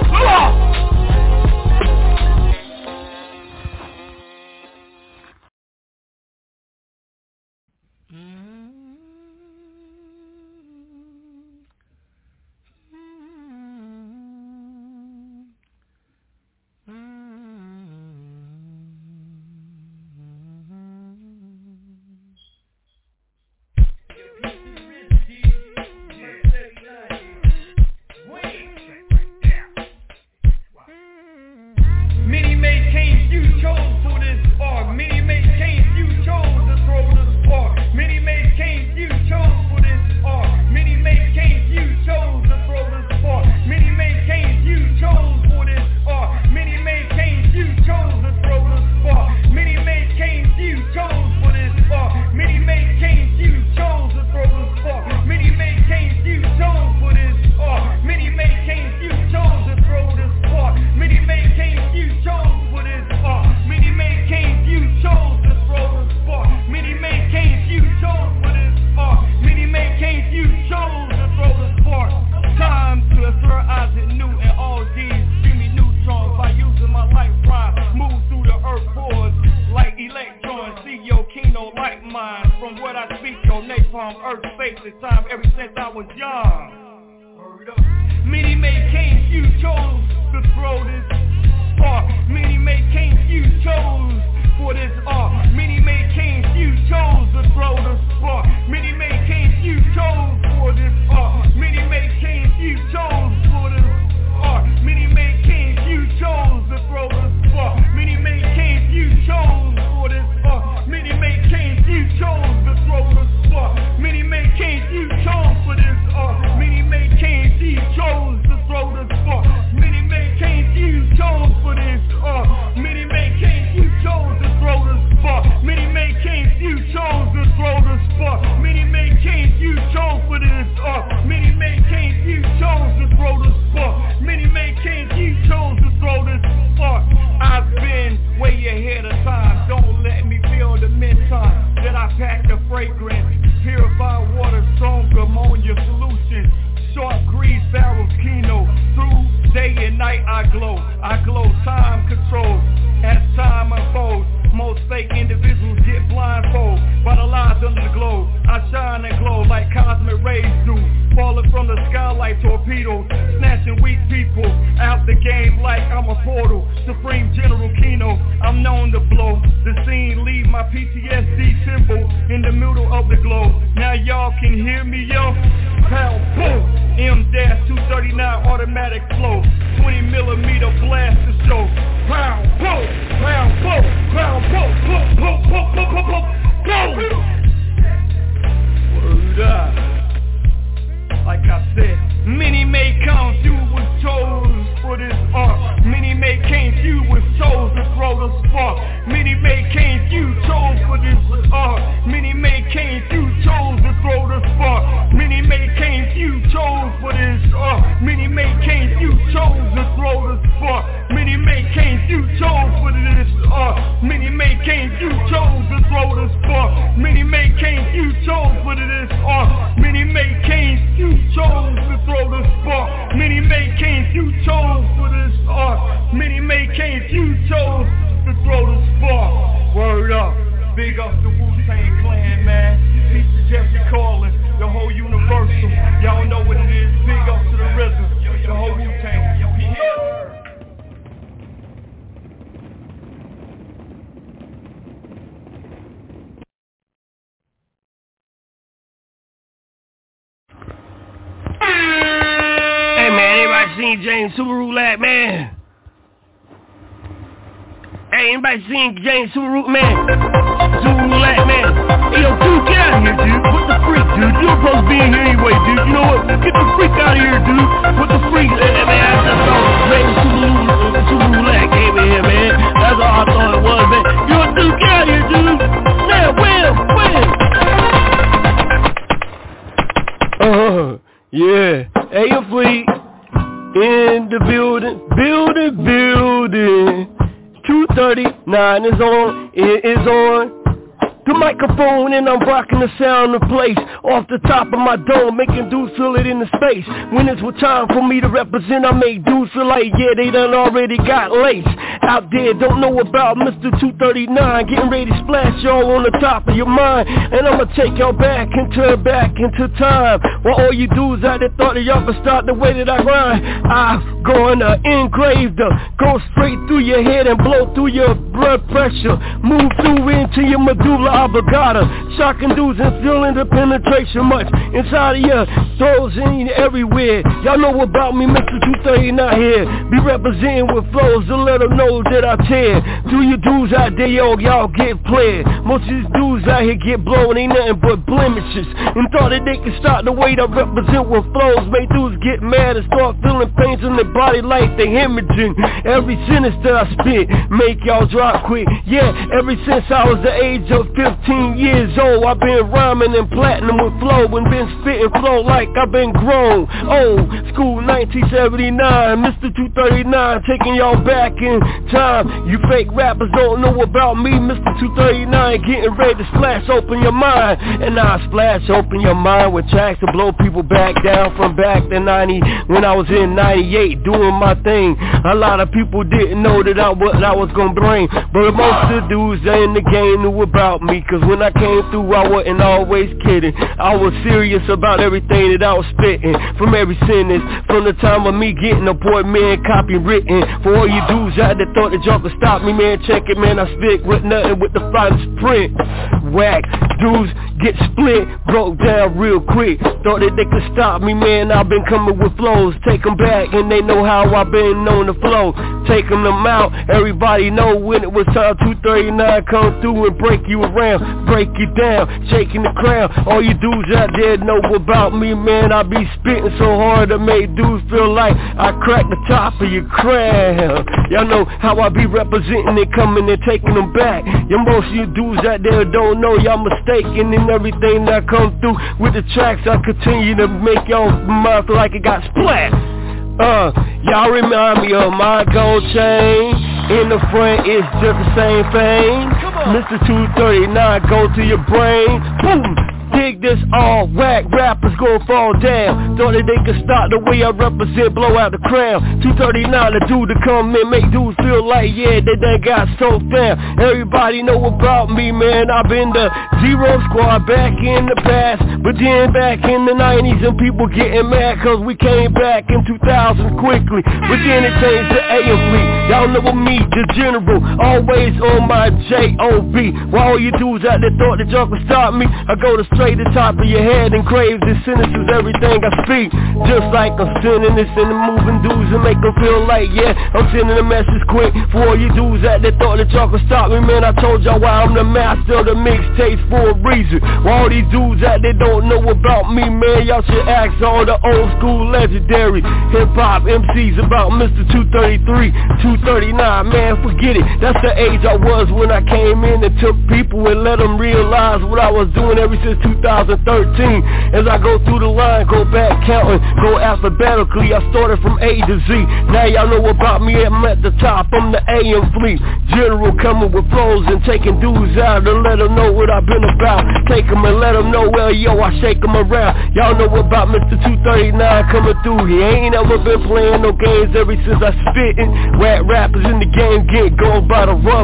Big up the Wu-Tang Clan, man. Teacher Jeffrey Carlin, the whole Universal. Y'all know what it is. Big up to the RZA, the whole Wu-Tang. Hey man, everybody seen James Subaru Lack, man? Hey, anybody seen James Subaru, man? Subaru Lack, man. Hey, yo, dude, get out of here, dude. What the freak, dude? You're supposed to be in here anyway, dude. You know what? Get the freak out of here, dude. What the freak? Man, that's all. James Subaru Lack came in here, man. That's all I thought it was, man. Yo, dude, get out of here, dude. Man, wham. Yeah. Hey, your fleet. In the building. 239 is on, it is on the microphone, and I'm rocking the sound of place off the top of my dome, making dudes feel it in the space. When it's time for me to represent, I make dudes feel like, yeah, they done already got lace. Out there, don't know about Mr. 239, getting ready to splash y'all on the top of your mind. And I'ma take y'all back into time. While all you dudes out there thought that y'all could start the way that I grind, I'm gonna engrave the, go straight through your head and blow through your blood pressure, move through into your medulla oblongata, shocking dudes and feeling the penetration much inside of your throws in everywhere. Y'all know about me, Mr. 239 here, be representing with flows to let them know that I tear through you dudes out there, y'all get played. Most of these dudes out here get blown, ain't nothing but blemishes, and thought that they could start the way I represent with flows. Make dudes get mad and start feeling pains in their body like they hemorrhaging. Every sentence that I spit make y'all drop quick. Yeah, ever since I was the age of 15 years old, I've been rhyming and platinum with flow and been spitting flow like I've been grown. Old school 1979, Mr. 239, taking y'all back in time. You fake rappers don't know about me, Mr. 239, getting ready to splash open your mind. And I splash open your mind with tracks to blow people back down from back to 90, when I was in 98 doing my thing. A lot of people didn't know that I was gonna bring, but most of the dudes in the game knew about me, cause when I came through I wasn't always kidding. I was serious about everything that I was spitting, from every sentence, from the time of me getting a boy man copy written. For all you dudes out there thought that y'all could stop me, man, check it, man, I spit with nothing with the finest print. Whack, dudes get split, broke down real quick, thought that they could stop me, man, I've been coming with flows, take them back, and they know how I've been on the flow, taking them out, everybody know when it was time 239 come through and break you around, break you down, shaking the crown. All you dudes out there know about me, man, I be spitting so hard to make dudes feel like I crack the top of your crown. Y'all know how I be representing it, coming and taking them back. Most of you dudes out there don't know, y'all mistaken in everything that come through with the tracks. I continue to make y'all mind feel like it got splat. Y'all remind me of my gold chain. In the front, it's just the same thing. Mr. 239, go to your brain. Boom! Dig this, all whack rappers gon' fall down. Thought that they could start the way I represent, blow out the crown. 239, the dude to come in, make dudes feel like, yeah, they got so down. Everybody know about me, man, I've been the Zero Squad back in the past, but then back in the 90s, and people getting mad cause we came back in 2000 quickly. But then it changed to AM Fleet. Y'all know me, the general, always on my J.O.B. While all you dudes out there thought that y'all could stop me, I go to straight the top of your head and crave the sentences, everything I speak. Just like I'm sending this in the moving dudes and make them feel like, yeah, I'm sending a message quick. For all you dudes out there thought that y'all could stop me, man, I told y'all why I'm the master of the mixtapes for a reason. While all these dudes out there don't know about me, man, y'all should ask all the old school legendary hip-hop MCs about Mr. 233, 239, man, forget it. That's the age I was when I came in and took people and let them realize what I was doing ever since 2013. As I go through the line, go back counting, go alphabetically, I started from A to Z. Now y'all know about me, I'm at the top, I'm the AM Fleet General, coming with flows and taking dudes out to let them know what I've been about. Take them and let them know, well, yo, I shake them around. Y'all know about Mr. 239 coming through. He ain't ever been playing no games ever since I spittin'. Rappers in the game get going by the rubbers.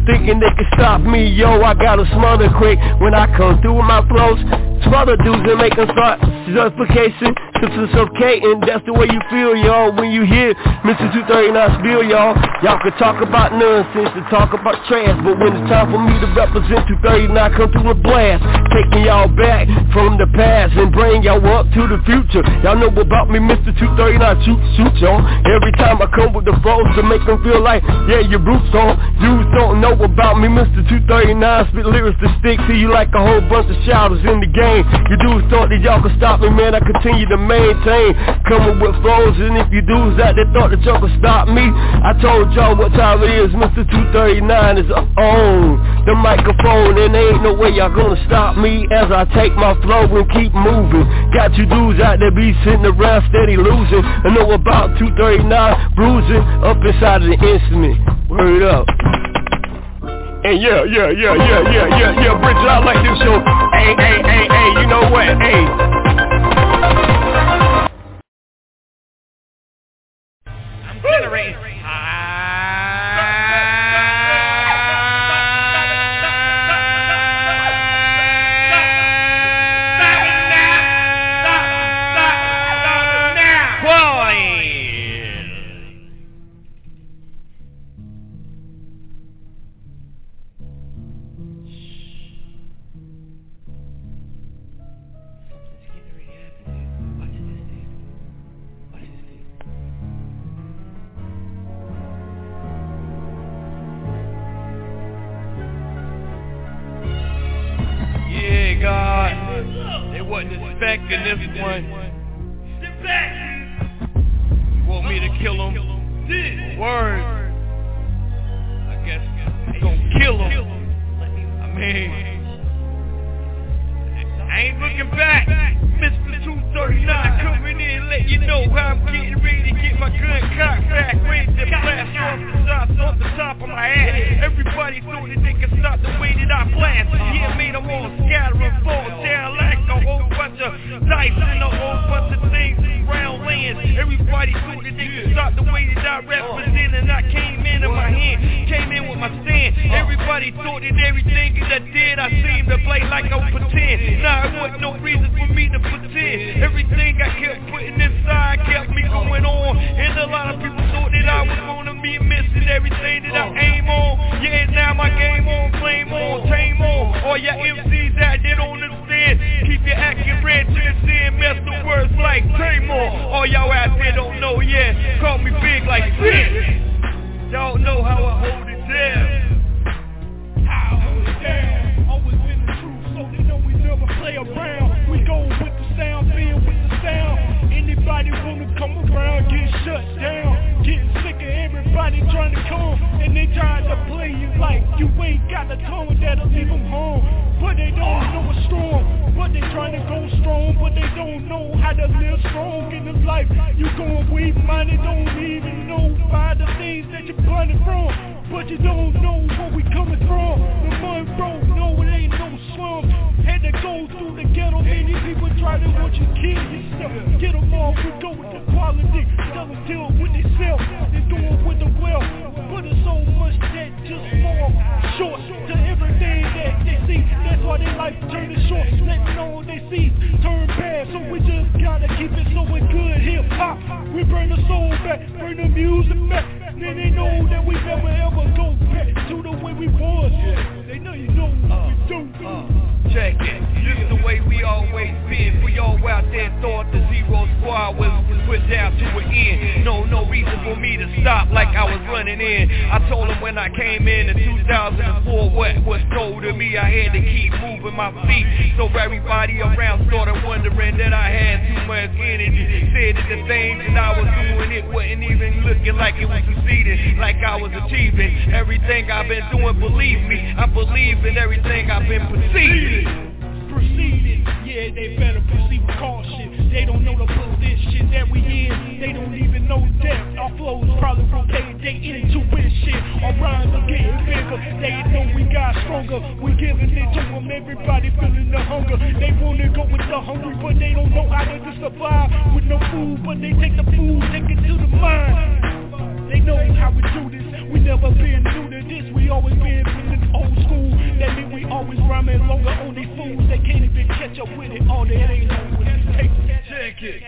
thinking they can stop me, yo, I gotta smother quick when I come through with my flows. Smother dudes and make them start suffocation, suffocating, that's the way you feel, y'all, when you hear Mr. 239 spill, y'all. Y'all can talk about nonsense and talk about trash, but when it's time for me to represent 239, come through a blast, taking y'all back from the past and bring y'all up to the future. Y'all know about me, Mr. 239, shoot, y'all. Every time I come with the flows to make them feel like, yeah, your roots on. Dudes don't know about me, Mr. 239, spit lyrics to stick to you like a whole bunch of shouters in the game. You dudes thought that y'all could stop me, man, I continue to maintain, coming with flows, and if you dudes out there thought that y'all could stop me, I told y'all what time it is, Mr. 239 is on the microphone, and there ain't no way y'all gonna stop me as I take my flow and keep moving. Got you dudes out there be sitting around steady losing, I know about 239 bruising up inside of the instrument. Word up. And yeah, Bridget, I like this show. Hey, you know what? Hey. I'm generating. Expecting this one. Sit back. You want me to kill him? Word. I guess you gonna kill him. I mean, I ain't looking back. Mr. 239 coming in, let you know how I'm getting ready to get my gun cocked back. Ready to blast off the top of my head. Everybody thought that they could stop the way that I blast. Yeah, made them all scatter and fall down like a whole bunch of dice and a whole bunch of things around land. Everybody thought that they could stop the way that I represent, and I came in my hand, came in with my stand. Everybody thought that everything that I did, I seemed to play like I was pretend. Nah, it wasn't no reason for me to pretend. Everything I kept putting inside kept me going on, and a lot of people thought that I was gonna be missing everything that I aim on. Yeah, now my game on, flame on, tame on. All y'all MCs out there don't understand. Keep your acting red to the sin, mess the words like tame on. All y'all out there don't know, yeah, call me big like sin. Y'all know how I hold it down. How I hold it down. Always been the truth, so they know we never play around. We go with the sound, being with the sound. Anybody wanna come around, get shut down. Getting sick of everybody trying to come, and they trying to play you like you ain't got the tone that'll leave them home. But they don't know what's strong, but they trying to go strong, but they don't know how to live strong in this life. You going weak-minded, don't even know by the things that you're blinded from, but you don't know where we coming from. The mud broke, no, it ain't no slum. Had to go through the ghetto, many people try to want you to kill yourself. Get them off, we go with the quality, tell them deal with themselves. They do it with the wealth, but it's so much that just fall short to everything that they see. That's why they like turning short, letting all they see turn bad. So we just gotta keep it so it's good hip hop. We bring the soul back, bring the music back. Then they know that we never ever go back to the way we was. They know you know what we do. Check it, this is the way we always been. For y'all out there thought the Zero Squad was put down to an end. No reason for me to stop like I was running in. I told them when I came in 2004 what was told to me. I had to keep moving my feet, so everybody around started wondering that I had too much energy. Said that the things that I was doing, it wasn't even looking like it was succeeding, like I was achieving everything I've been doing. Believe me, I believe in everything I've been perceiving. Yeah, they better proceed with caution. They don't know the position that we in. They don't even know that our flows probably rotate. They intuition. Our rhymes are getting bigger. They know we got stronger. We giving it to them. Everybody feeling the hunger. They wanna go with the hungry, but they don't know how to survive with no food. But they take the food, take it to the mind. They know how we do this. We never been new to this. We always been always rhyming longer on these fools. They can't even catch up with it. All they ain't know what it takes. Check it.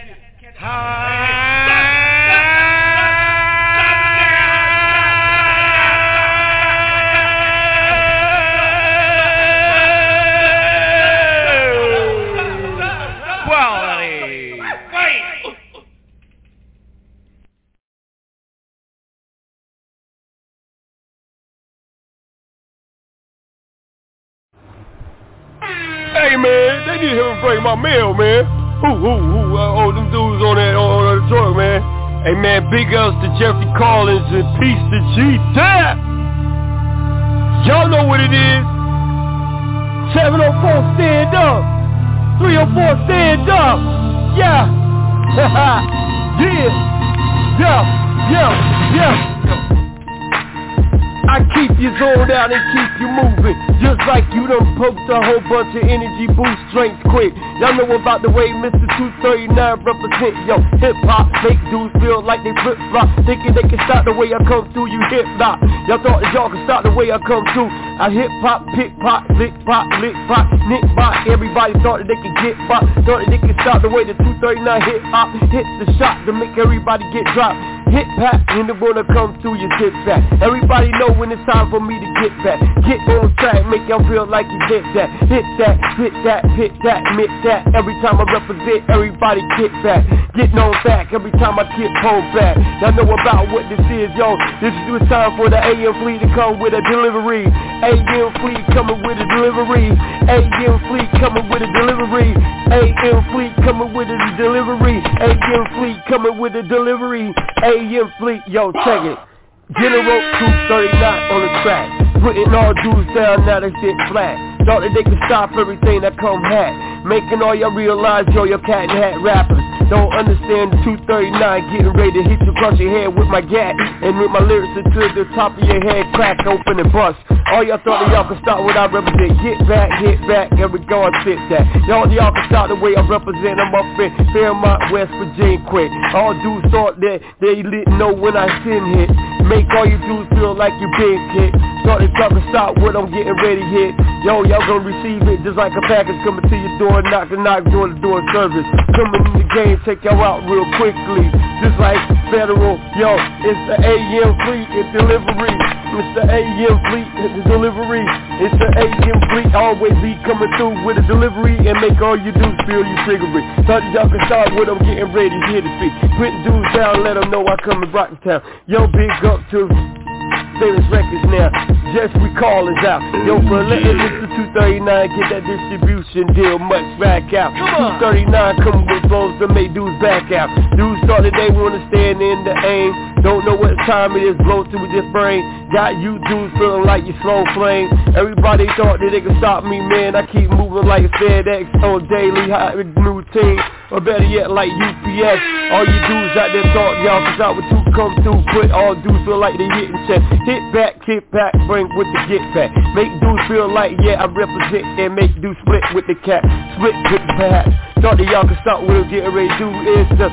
Hey man, they need him to bring my mail, man. Oh, them dudes on that truck, man. Hey man, big ups to Jeffrey Collins and peace to G-Tap. Y'all know what it is. 704 stand up. 304 stand up. Yeah. Yeah. I keep you zoned out and keep you moving, just like you done poked a whole bunch of energy boost strength quick. Y'all know about the way Mr. 239 represent, yo, hip-hop make dudes feel like they flip-flop, thinking they can stop the way I come through, you hip-hop. Y'all thought that y'all could stop the way I come through. I hip-hop, pick-pop, lick-pop, nick-pop. Everybody thought that they could get pop, thought that they could stop the way the 239 hip-hop hits the shot to make everybody get dropped. Hip-hop, when they wanna come through your tip back. Everybody know when it's time for me to get back. Get on track, make y'all feel like you hit that. Hit that, hit that, hit that, admit that. Every time I represent, everybody get back. Getting on back, every time I get pulled back. Y'all know about what this is, yo. This is time for the AM fleet to come with a delivery. AM fleet coming with a delivery. AM fleet coming with a delivery. AM fleet coming with a delivery. AM fleet coming with a delivery. AM fleet, yo, check it. General 239 on the track, putting all dudes down, now they sit flat. Thought that they could stop everything that come hat, making all y'all realize, yo, your cat and hat rappers don't understand the 239, getting ready to hit you across your head with my gat, and with my lyrics until the top of your head crack open and bust. All y'all thought that y'all could stop what I represent. Get back, here we go and sit that. Y'all can stop the way I represent. I'm up in Fairmont, West Virginia quick. All dudes thought that they didn't know when I send hit. Make all you dudes feel like you big hit. Thought that y'all could stop what I'm getting ready hit. Yo, y'all gonna receive it just like a package coming to your door, knock to knock, door to door service. Coming in the game, take y'all out real quickly. Just like Federal, yo, it's the AM fleet and delivery. It's the AM fleet and the delivery. It's the AM fleet, always be coming through with a delivery and make all you dudes feel you triggery. Thought that y'all could start what I'm getting ready here to speak. Putting dudes down, let them know I come to Rocktown. Yo, big up to Famous Records now. Just we call us out. Yo, for letting Mr. 239 get that distribution deal, much back out. 239 coming with blows to make dudes back out. Dudes thought that they wanna stand in the aim. Don't know what time it is, blow to this brain. Got you dudes feeling like you slow flame. Everybody thought that they could stop me, man. I keep moving like FedEx on daily hot routine. Or better yet, like UPS. All you dudes out there thought y'all could stop with two come through. Put all dudes feel like they hitting check. Hit back, bring with the get back. Make dudes feel like, yeah, I represent and make dudes split with the cat. Split with the pack. Thought that y'all could stop what I'm getting ready to do. It's the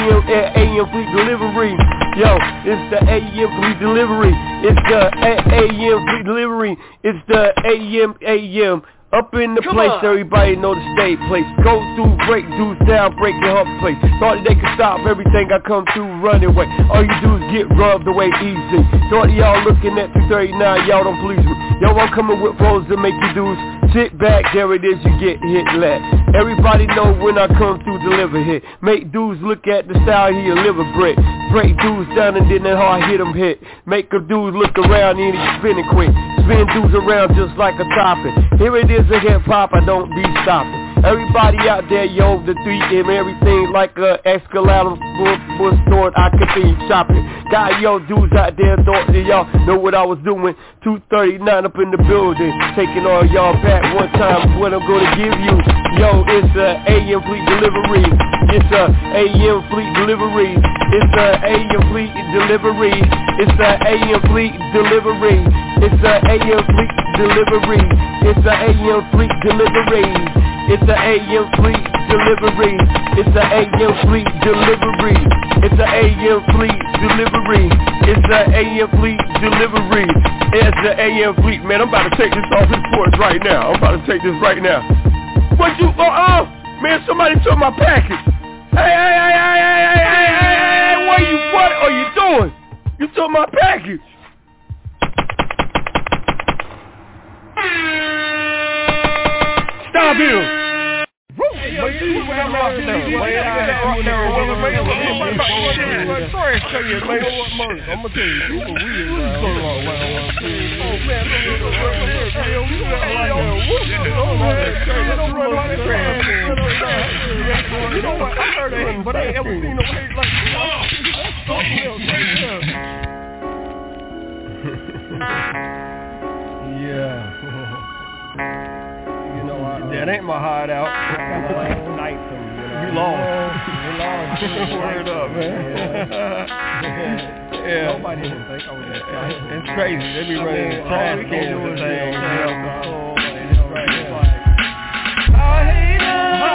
AM fleet delivery. Yo, it's the AM fleet delivery. It's the AM fleet delivery. It's the AM. Up in the place, everybody know the state place. Go through, break dudes down, break your hump place. Thought that they could stop everything I come through running away. All you do is get rubbed away easy. Thought y'all looking at 239, y'all don't please me. Yo, I'm coming with flows to make you dudes sit back, there it is, you get hit last. Everybody know when I come through deliver hit. Make dudes look at the style here, live a brick. Break dudes down and then that hard hit them hit. Make a dude look around and he's spinning quick. Spin dudes around just like a topping. Here it is a hip hop, I don't be stopping. Everybody out there, yo, the 3M, everything like a Escalade was stored, I continue shopping. Got yo dudes out there thought that y'all know what I was doing. 239 up in the building, taking all y'all back one time. What I'm gonna give you, yo, it's a AM fleet delivery. It's a AM fleet delivery. It's a AM fleet delivery. It's a AM fleet delivery. It's a AM fleet delivery. It's a AM fleet delivery. It's a AM fleet delivery. It's a AM fleet delivery. It's a AM fleet delivery. It's a AM fleet delivery. It's the AM fleet, man. I'm about to take this off his porch right now. I'm about to take this right now. What you, man, somebody took my package. Hey, what are you doing? You took my package. Stop him. That ain't my hideout. You lost. Word up, man. Yeah. Nobody didn't think I was that guy. It's crazy. They be running the trash cans and things. I hate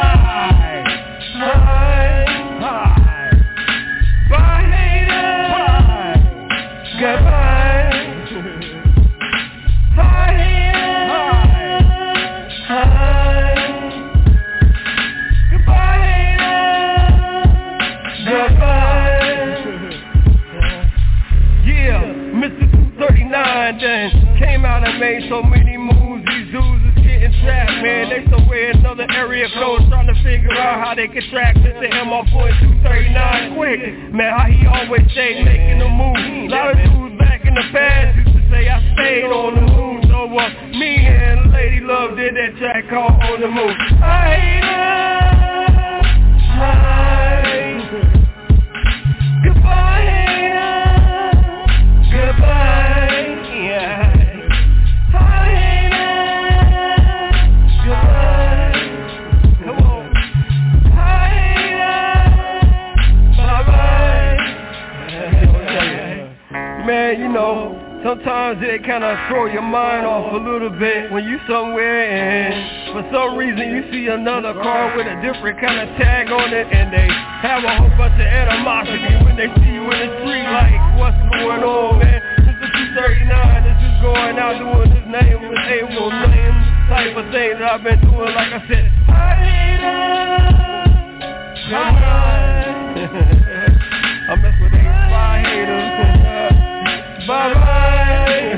came out and made so many moves. These dudes is getting trapped, man. They somewhere in another area code trying to figure out how they can track Mr. M off 239 quick. Man, how he always stayed making a move. A lot of dudes back in the past used to say I stayed on the move. So me and Lady Love did that track called On the Move. I hate her. Goodbye, hater. Goodbye. Man, you know, sometimes it kind of throw your mind off a little bit when you somewhere and for some reason you see another car with a different kind of tag on it and they have a whole bunch of animosity when they see you in the street like, what's going on, man? This is 239, this is going out doing this name with able name type of thing that I've been doing, like I said. I mess with these spy haters. Bye-bye.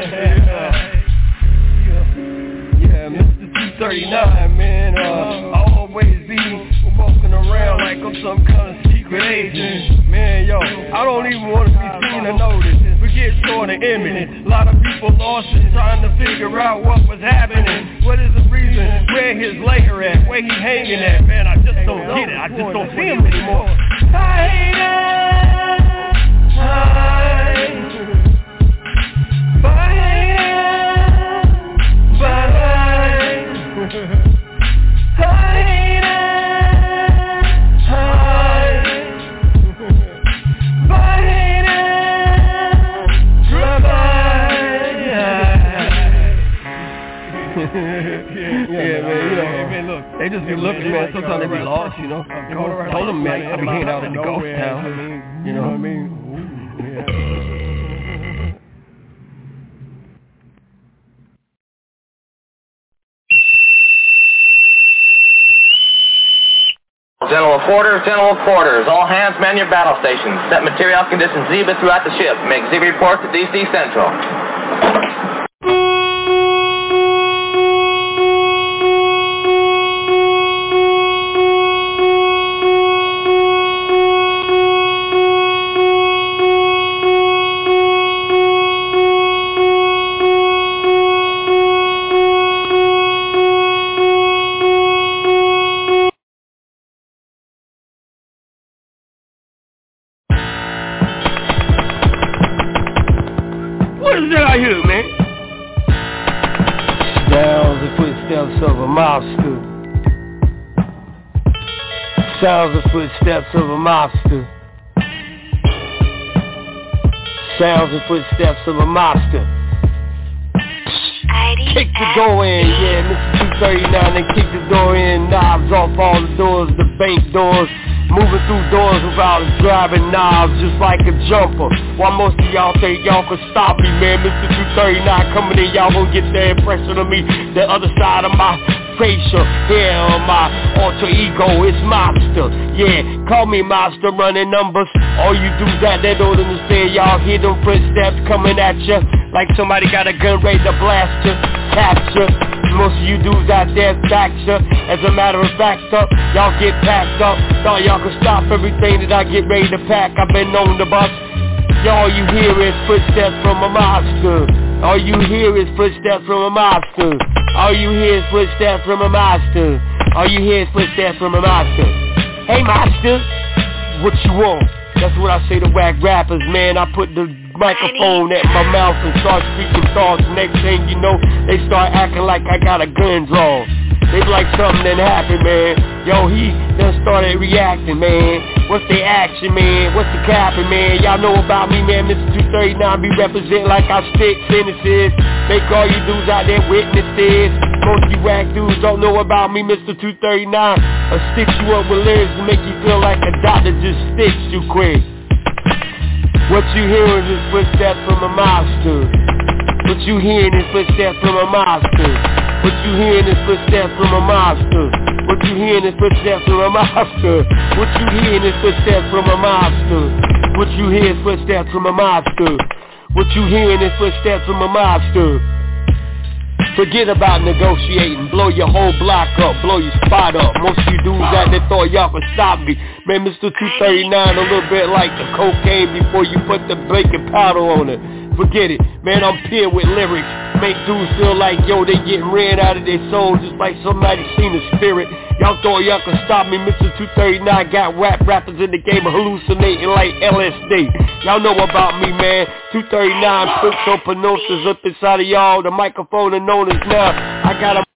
Yeah, Mr. 239, man. I'll always be walking around like I'm some kind of secret agent. Man, yo, I don't even want to be seen or noticed. We get sort of imminent. A lot of people lost it trying to figure out what was happening. What is the reason? Where his lair at? Where he hanging at? Man, I just don't get it. I just don't see him anymore. I hate it. They just be looking, man. Sometimes they be lost, you know. Told them, man, I be hanging out in the ghost town. You know what I mean? General quarters, all hands man your battle stations. Set material conditions Zebra throughout the ship. Make Zebra reports to DC Central. Sounds of footsteps of a mobster. Sounds of footsteps of a mobster. Kick the door in, yeah, Mr. 239, they kick the door in, knobs off all the doors, the bank doors. Moving through doors without driving knobs, just like a jumper. While most of y'all think y'all can stop me, man. Mr. 239 coming in, y'all gon' get the impression of me. The other side of my facial, yeah, my alter ego, it's Mobster. Yeah, call me Mobster, running numbers. All you dudes out there don't understand, y'all hear them footsteps coming at ya, like somebody got a gun ready to blast ya, capture. Most of you dudes out there back ya. As a matter of fact, y'all get packed up. Thought y'all could stop everything that I get ready to pack. I've been known to bust. Y'all you hear is footsteps from a mobster. All you hear is footsteps from a mobster. All you hear is footsteps from a mobster. All you hear is footsteps from a mobster. Hey mobster, what you want? That's what I say to whack rappers, man. I put the microphone at my mouth and start speaking thoughts. Next thing you know, they start acting like I got a gun drawn. They be like something done happened, man. Yo, he done started reacting, man. What's the action, man? What's the capping, man? Y'all know about me, man. Mr. 239 be representing like I stick sentences. Make all you dudes out there witnesses. Most of you whack dudes don't know about me, Mr. 239. I stick you up with lyrics to make you feel like a doctor just sticks you quick. What you hearing is footsteps from a mobster. What you hearing is footsteps from a mobster. What you hearing is footsteps from a mobster. What you hearing is footsteps from a mobster. What you hearing is footsteps from a mobster. What you hear is footsteps from a mobster. What you hearing is footsteps from a mobster. Forget about negotiating, blow your whole block up, blow your spot up. Most of you dudes out there thought y'all could stop me. Man, Mr. 239 a little bit like the cocaine before you put the baking powder on it. Forget it, man, I'm pure with lyrics. Make dudes feel like, yo, they getting ran out of their soul just like somebody seen a spirit. Y'all thought y'all could stop me, Mr. 239 got rappers in the game hallucinating like LSD. Y'all know about me, man. 239 puts some pronounces up inside of y'all. The microphone is known as now. I got a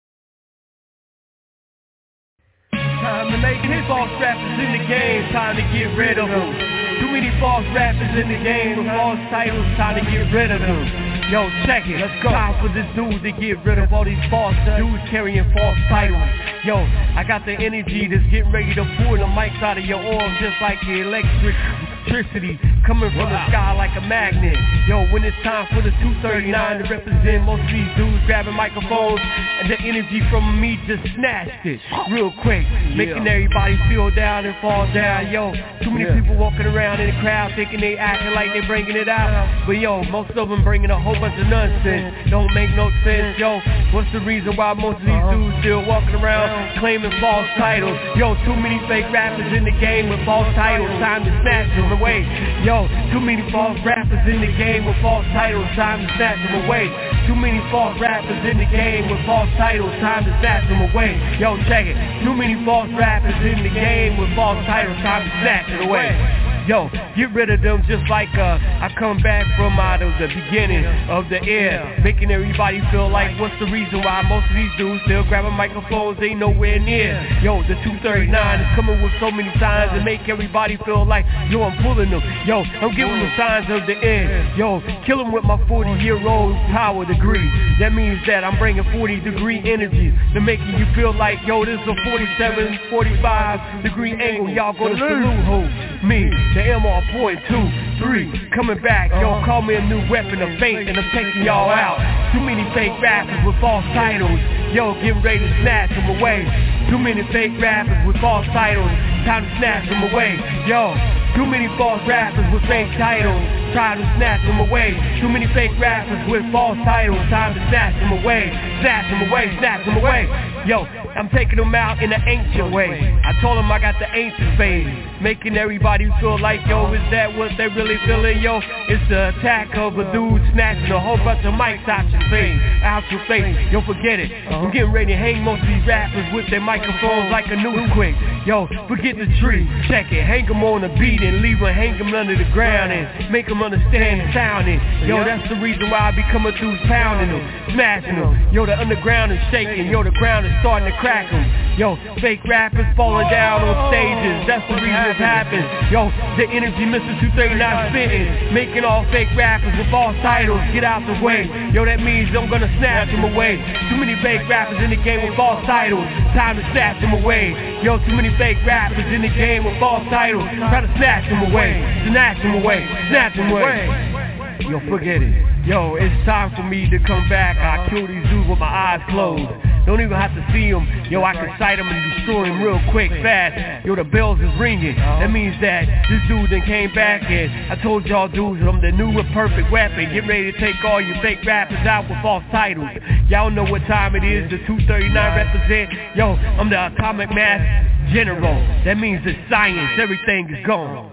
time to make his false rappers in the game, time to get rid of them. Too many false rappers in the game with false titles, time to get rid of them. Yo, check it, let's go. Time for this dude to get rid of all these false dudes carrying false titles. Yo, I got the energy that's getting ready to pull the mics out of your arms just like the electricity coming from the sky like a magnet. Yo, when it's time for the 239 to represent, most of these dudes grabbing microphones and the energy from me just snatched it real quick, making everybody feel down and fall down. Yo, too many people walking around in the crowd thinking they acting like they bringing it out, but yo, most of them bringing a whole bunch of nonsense. Don't make no sense. Yo, what's the reason why most of these dudes still walking around claiming false titles? Yo, too many fake rappers in the game with false titles, time to snatch them away. Yo, too many false rappers in the game with false titles, time to snatch them away. Too many false rappers in the game with false titles, time to snatch them away. Yo, check it. Too many false rappers in the game with false titles, time to snatch it away. Yo, get rid of them just like I come back from out of the beginning of the air, making everybody feel like what's the reason why most of these dudes still grabbing microphones ain't nowhere near. Yo, the 239 is coming with so many signs to make everybody feel like, yo, I'm pulling them. Yo, I'm giving them signs of the end. Yo, kill them with my 40-year-old power degree. That means that I'm bringing 40-degree energy to making you feel like, yo, this is a 47, 45-degree angle. Y'all gonna salute who? Me. The MR.23 coming back, yo, call me a new weapon of fate and I'm taking y'all out. Too many fake rappers with false titles, yo, getting ready to snatch them away. Too many fake rappers with false titles, time to snatch them away. Yo, too many false rappers with fake titles, try to snatch them away. Too many fake rappers with false titles, time to snatch them away. Snatch them away, snatch them away. Yo, I'm taking them out in an ancient way. I told them I got the ancient phase, making everybody feel like, yo, is that what they really feeling? Yo, it's the attack of a dude snatching a whole bunch of mics out your face, out your face. Yo, forget it. I'm getting ready to hang most of these rappers with their microphones like a noose quick. Yo, forget the tree, check it. Hang them on the beat and leave them, hang them under the ground and make them understand the sounding. Yo, that's the reason why I be coming through pounding them, smashing them. Yo, the underground is shaking. Yo, the ground is starting to crack them. Yo, fake rappers falling down on stages, that's the reason it happens. Yo, the energy Mr. 239 spitting, making all fake rappers with false titles, get out the way. Yo, that means I'm gonna snatch them away. Too many fake rappers in the game with false titles, time to snatch them away. Yo, too many fake rappers in the game with false titles, try to snatch them away, snatch them away, snatch them away. Yo, forget it. Yo, it's time for me to come back. I kill these dudes with my eyes closed. Don't even have to see them. Yo, I can sight them and destroy them real quick, fast. Yo, the bells is ringing. That means that this dude then came back and I told y'all dudes I'm the new and perfect weapon. Get ready to take all your fake rappers out with false titles. Y'all know what time it is. The 239 represent. Yo, I'm the atomic mass general. That means it's science. Everything is gone.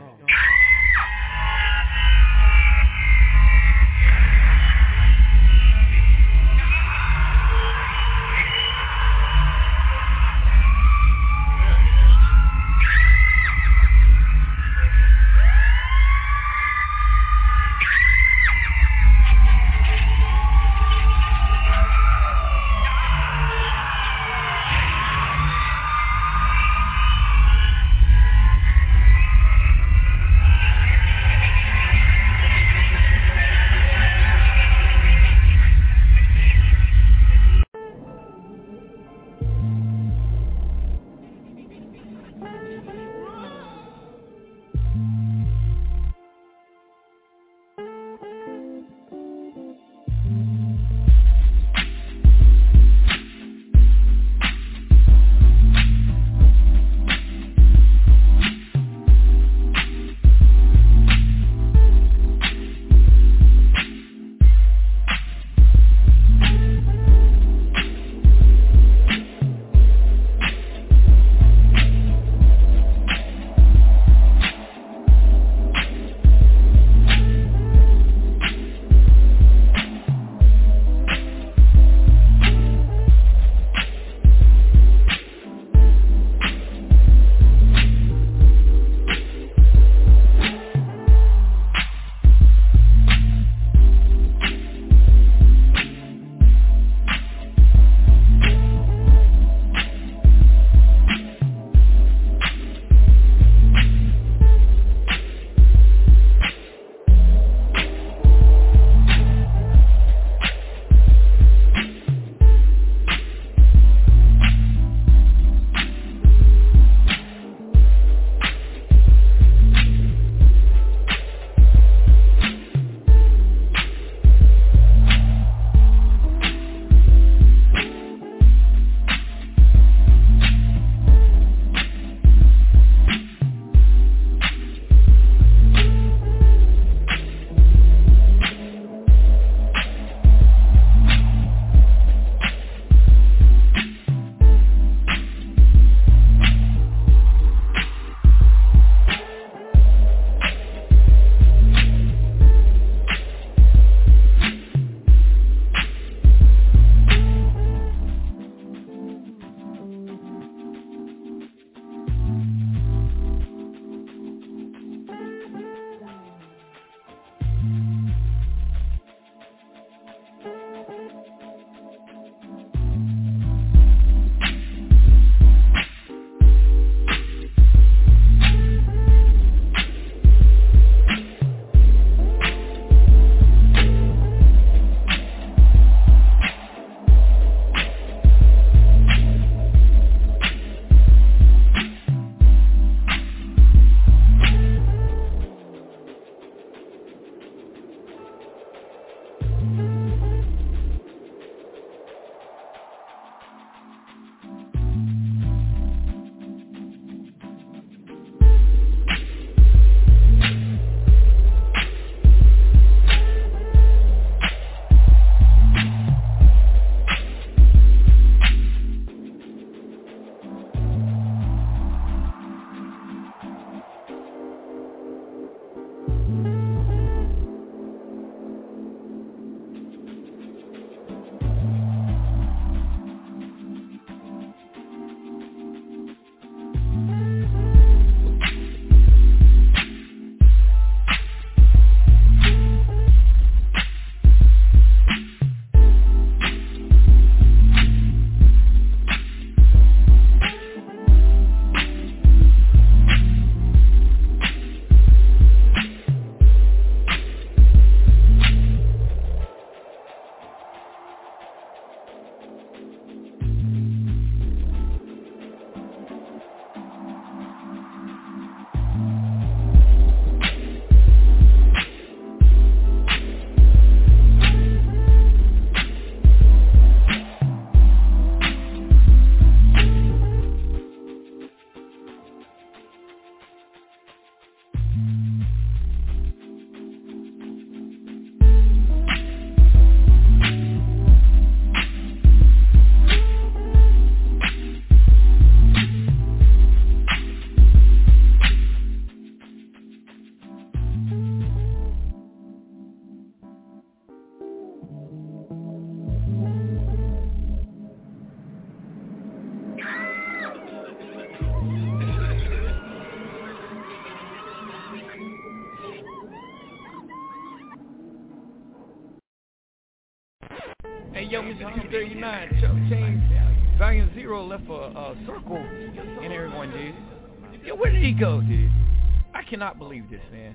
yo, Mr. 239, Chuck Chains, Valiant Zero left a circle and everyone, dude. Yo, where did he go, dude? I cannot believe this, man.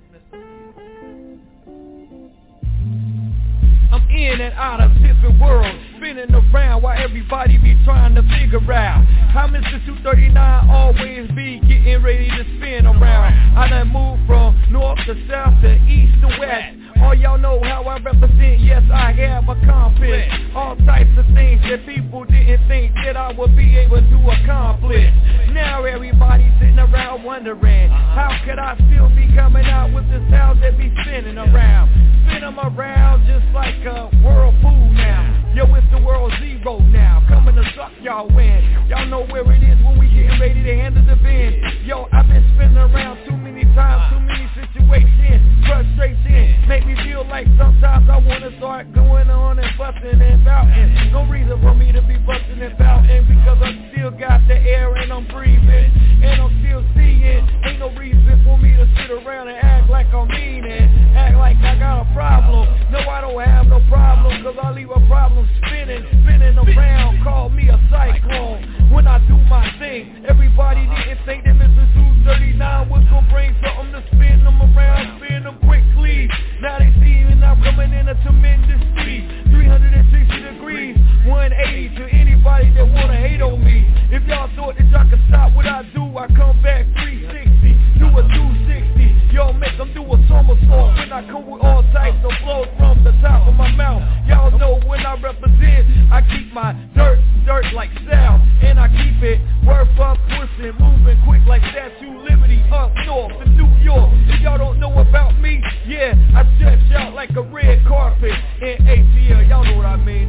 I'm in and out of different worlds, spinning around while everybody be trying to figure out how Mr. 239 always be getting ready to spin around. I done moved from north to south to east to west. All y'all know how I represent, yes I have accomplished all types of things that people didn't think that I would be able to accomplish. Now everybody sitting around wondering, how could I still be coming out with the sounds that be spinning around? Spin them around just like a world food now. Yo, it's the world zero now, coming to suck y'all in. Y'all know where it is when we getting ready to handle the bin. Yo, I've been spinning around too many times, too many situations, frustration, make me feel like sometimes I wanna start going on and busting and bouting. No reason for me to be busting and bouting, because I still got the air and I'm breathing, and I'm still seeing. Ain't no reason for me to sit around and act like I'm mean and act like I got a problem. No, I don't have no problem, cause I leave a problem spinning around. Call me a cyclone when I do my thing. Everybody didn't think that Mr. 239 was gonna bring something to spin them around, spin them quickly. Now they see me, I'm coming in a tremendous speed, 360 degrees, 180 to anybody that wanna hate on me. If y'all thought that y'all could stop what I do, I come back 360, do a 260. Yo, make them do a somersault when I come with all types of flows from the top of my mouth. Y'all know when I represent, I keep my dirt like Sal, and I keep it worth up, pushing, moving quick like Statue Liberty up north in New York. If y'all don't know about me, yeah, I stretch out like a red carpet in ATL. Y'all know what I mean.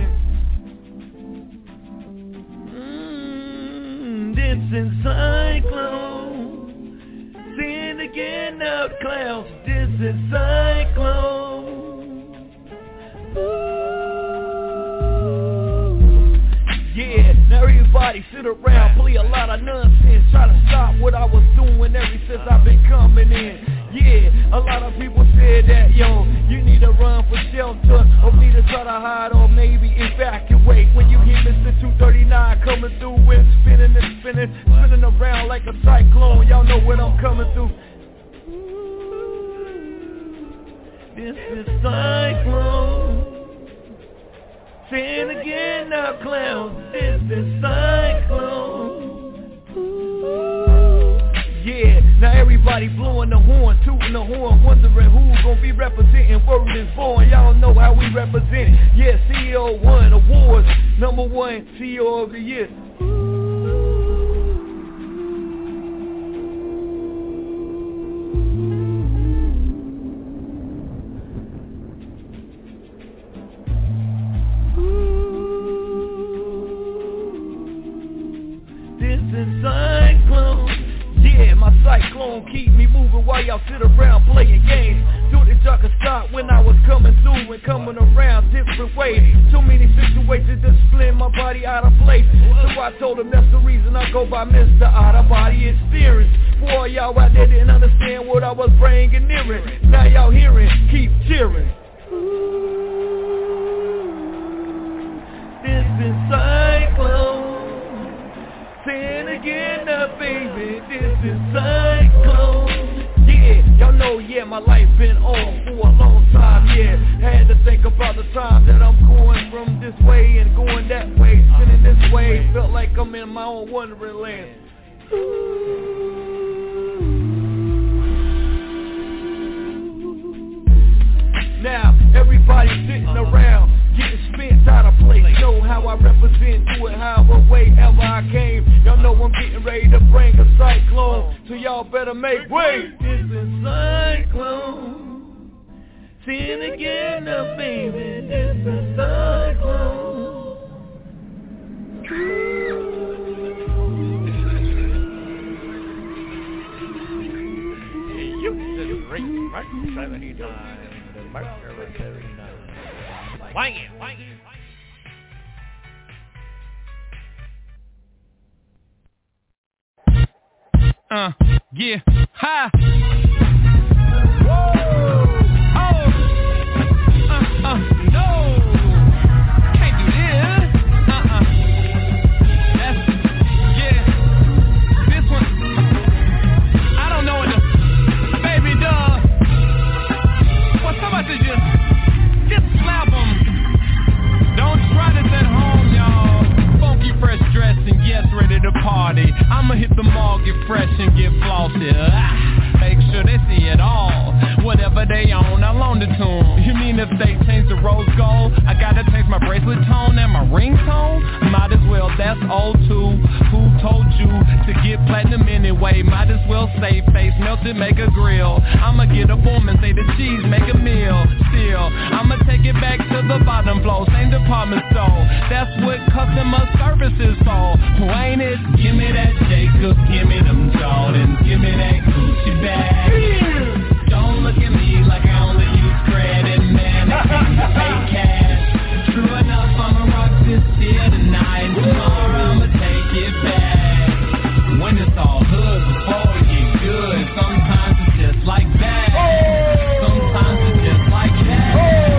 This is Cyclone, sin again up clouds. This is Cyclone. Yeah, now everybody sit around, play a lot of nonsense, try to stop what I was doing ever since I've been coming in. Yeah, a lot of people said that, yo, you need to run for shelter, or need to try to hide, or maybe evacuate. When you hear Mr. 239 coming through and spinning around like a cyclone, y'all know what I'm coming through. This is Cyclone, sin again up clouds. This is Cyclone. Yeah, now everybody blowing the horn, tooting the horn, wondering who's gonna be representing Word is Born. Y'all know how we represent. Yeah, CEO won awards, #1 CEO of the year. This is Cyclone. Yeah, my cyclone keep me moving while y'all sit around playing games. Thought that y'all could stop when I was coming through and coming around different ways. Too many situations to split my body out of place. So I told them that's the reason I go by Mr. Out of Body Experience. For all y'all out there didn't understand what I was bringing near it. Now y'all hearing, keep cheering. This is Cyclone. Sin again up, baby, this is Cyclone. Yeah, y'all know, yeah, my life been on for a long time, yeah. Had to think about the time that I'm going from this way and going that way, spinning this way. Felt like I'm in my own wonderland. Now, everybody sitting around, getting spent out of place. Know how I represent, do it however way ever I came. Y'all know I'm getting ready to bring a cyclone, so y'all better make way. This is Cyclone, sin again up, baby. This is Cyclone. You did great, right? 79. Wang it. Yeah, ha. No, can't do this. I'ma hit the mall, get fresh and get flossy. Make sure they see it all. Whatever they own, I'll loan it to them. You mean if they change the rose gold, I gotta change my bracelet tone and my ringtone? Might as well, that's old too. Who told you to get platinum anyway? Might as well say face melted, make a grill. I'ma get a boom and say the cheese, make a meal. Still, I'ma take it back to the bottom floor, same department store. That's what customer service is for, ain't it? Give me that Jacobs, give me them Jordans, give me that Gucci bag. Don't look at me like I only use credit, man, I can't pay cash. True enough, I'ma rock this here tonight, tomorrow I'ma take it back. When it's all hood, before it get good, sometimes it's just like that. Sometimes it's just like that.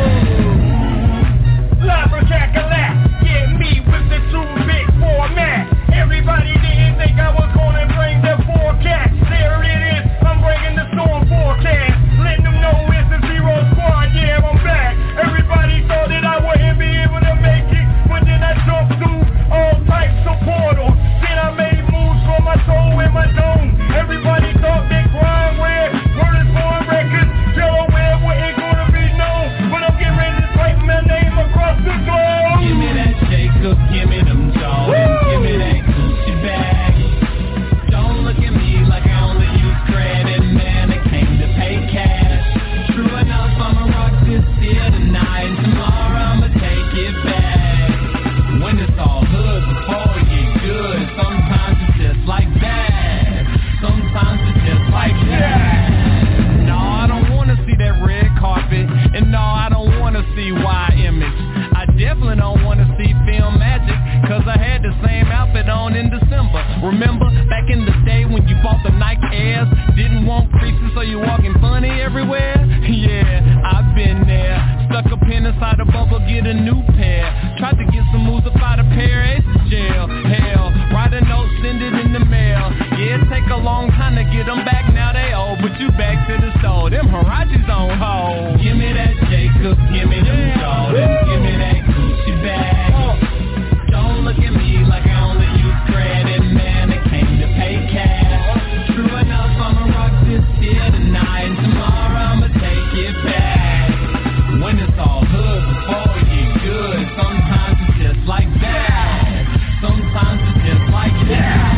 Labracacalac, yeah, me with the too big format. Everybody didn't think I was gonna bring the forecast. There it is, I'm bringing the storm forecast. Letting them know it's the Zero Squad, yeah, I'm back. Everybody thought that I wouldn't be able to make it, but then I jumped through all types of portals. Then I made moves for my soul and my dome. Everybody thought that grind where word is born records. Delaware wasn't gonna be known, but I'm getting ready to type my name across the globe. Give me that Jacobs, give me them Jordans, give me that Gucci bag. Don't look at me like I only use credit, man, I came to pay cash. True enough, I'ma rock this here tonight, tomorrow I'ma take it back. When it's all hood, before it get good, sometimes it's just like that. Sometimes it's just like that. No, I don't wanna see that red carpet, and no, I don't wanna see YMX. I definitely don't wanna see Film Magic, cause I had the same outfit on in December. Remember, back in the day when you bought the Nike Airs, didn't want creases so you walking funny everywhere? Yeah, I've been there. Stuck a pin inside a bubble, get a new pair. Tried to get some moves up out of Paris jail. Hell, write a note, send it in the mail. Yeah, it take a long time to get them back, now they old, but you back to the store. Them Harachis on hold. Give me that Jacobs, give me them Jordans, give me that Gucci bag. Don't look at me like I only use credit, man, I came to pay cash. True enough, I'ma rock this here tonight, tomorrow I'ma take it back. When it's all hood, before it get good, sometimes it's just like that. Sometimes it's just like that.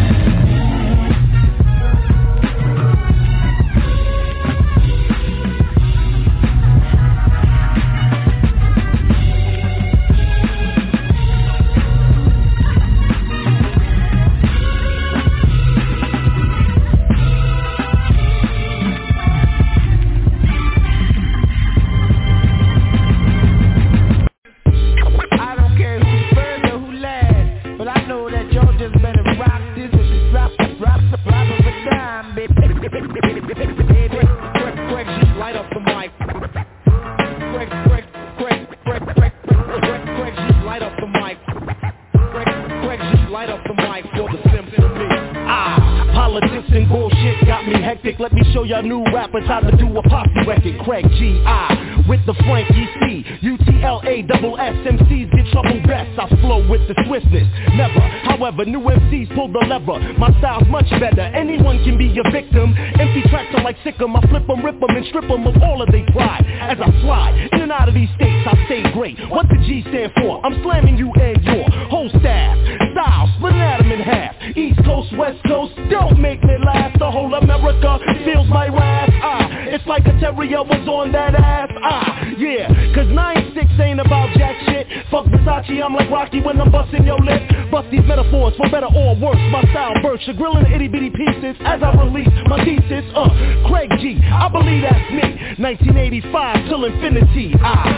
Let me show y'all new rappers how to do a posse record. Craig G.I. with the Frankie C. UTLA double SMCs get trouble best. I flow with the swiftness, never. However, new MCs pull the lever. My style's much better. Anyone can be a victim. Empty tracks are like Sick'em. I flip them, rip them, and strip them of all of their pride. As I slide in and out of these states, I stay great. What the G stand for? I'm slamming you and your whole staff. Style, splitting atom in half. East Coast, West Coast, don't make me laugh. The whole America feels my wrath. It's like a terrier was on that ass. Yeah, cause 9-6 ain't about jack shit. Fuck Versace, I'm like Rocky when I'm busting your lip. Bust these metaphors for better or worse. My style bursts, you're grilling itty bitty pieces as I release my thesis. Craig G, I believe that's me. 1985 till infinity.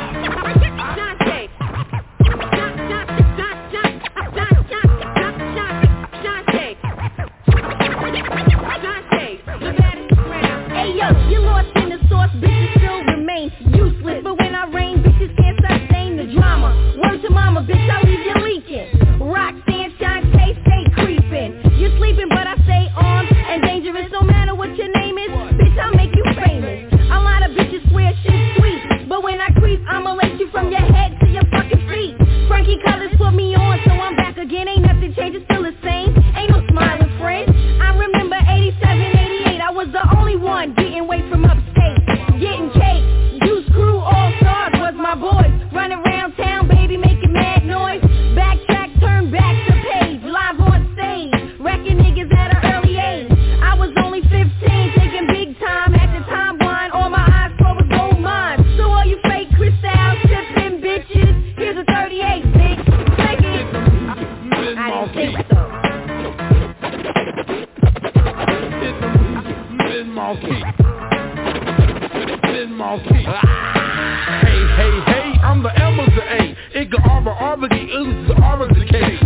You lost in the sauce, bitches still remain useless. But when I rain, bitches can't sustain the drama. Word to mama, bitch, I leave you leaking. Rock, stand, shine, taste, stay creeping. You're sleeping, but I stay armed and dangerous. No matter what your name is, bitch, I'll make you famous. A lot of bitches swear shit's sweet, but when I creep, I'ma let you from your head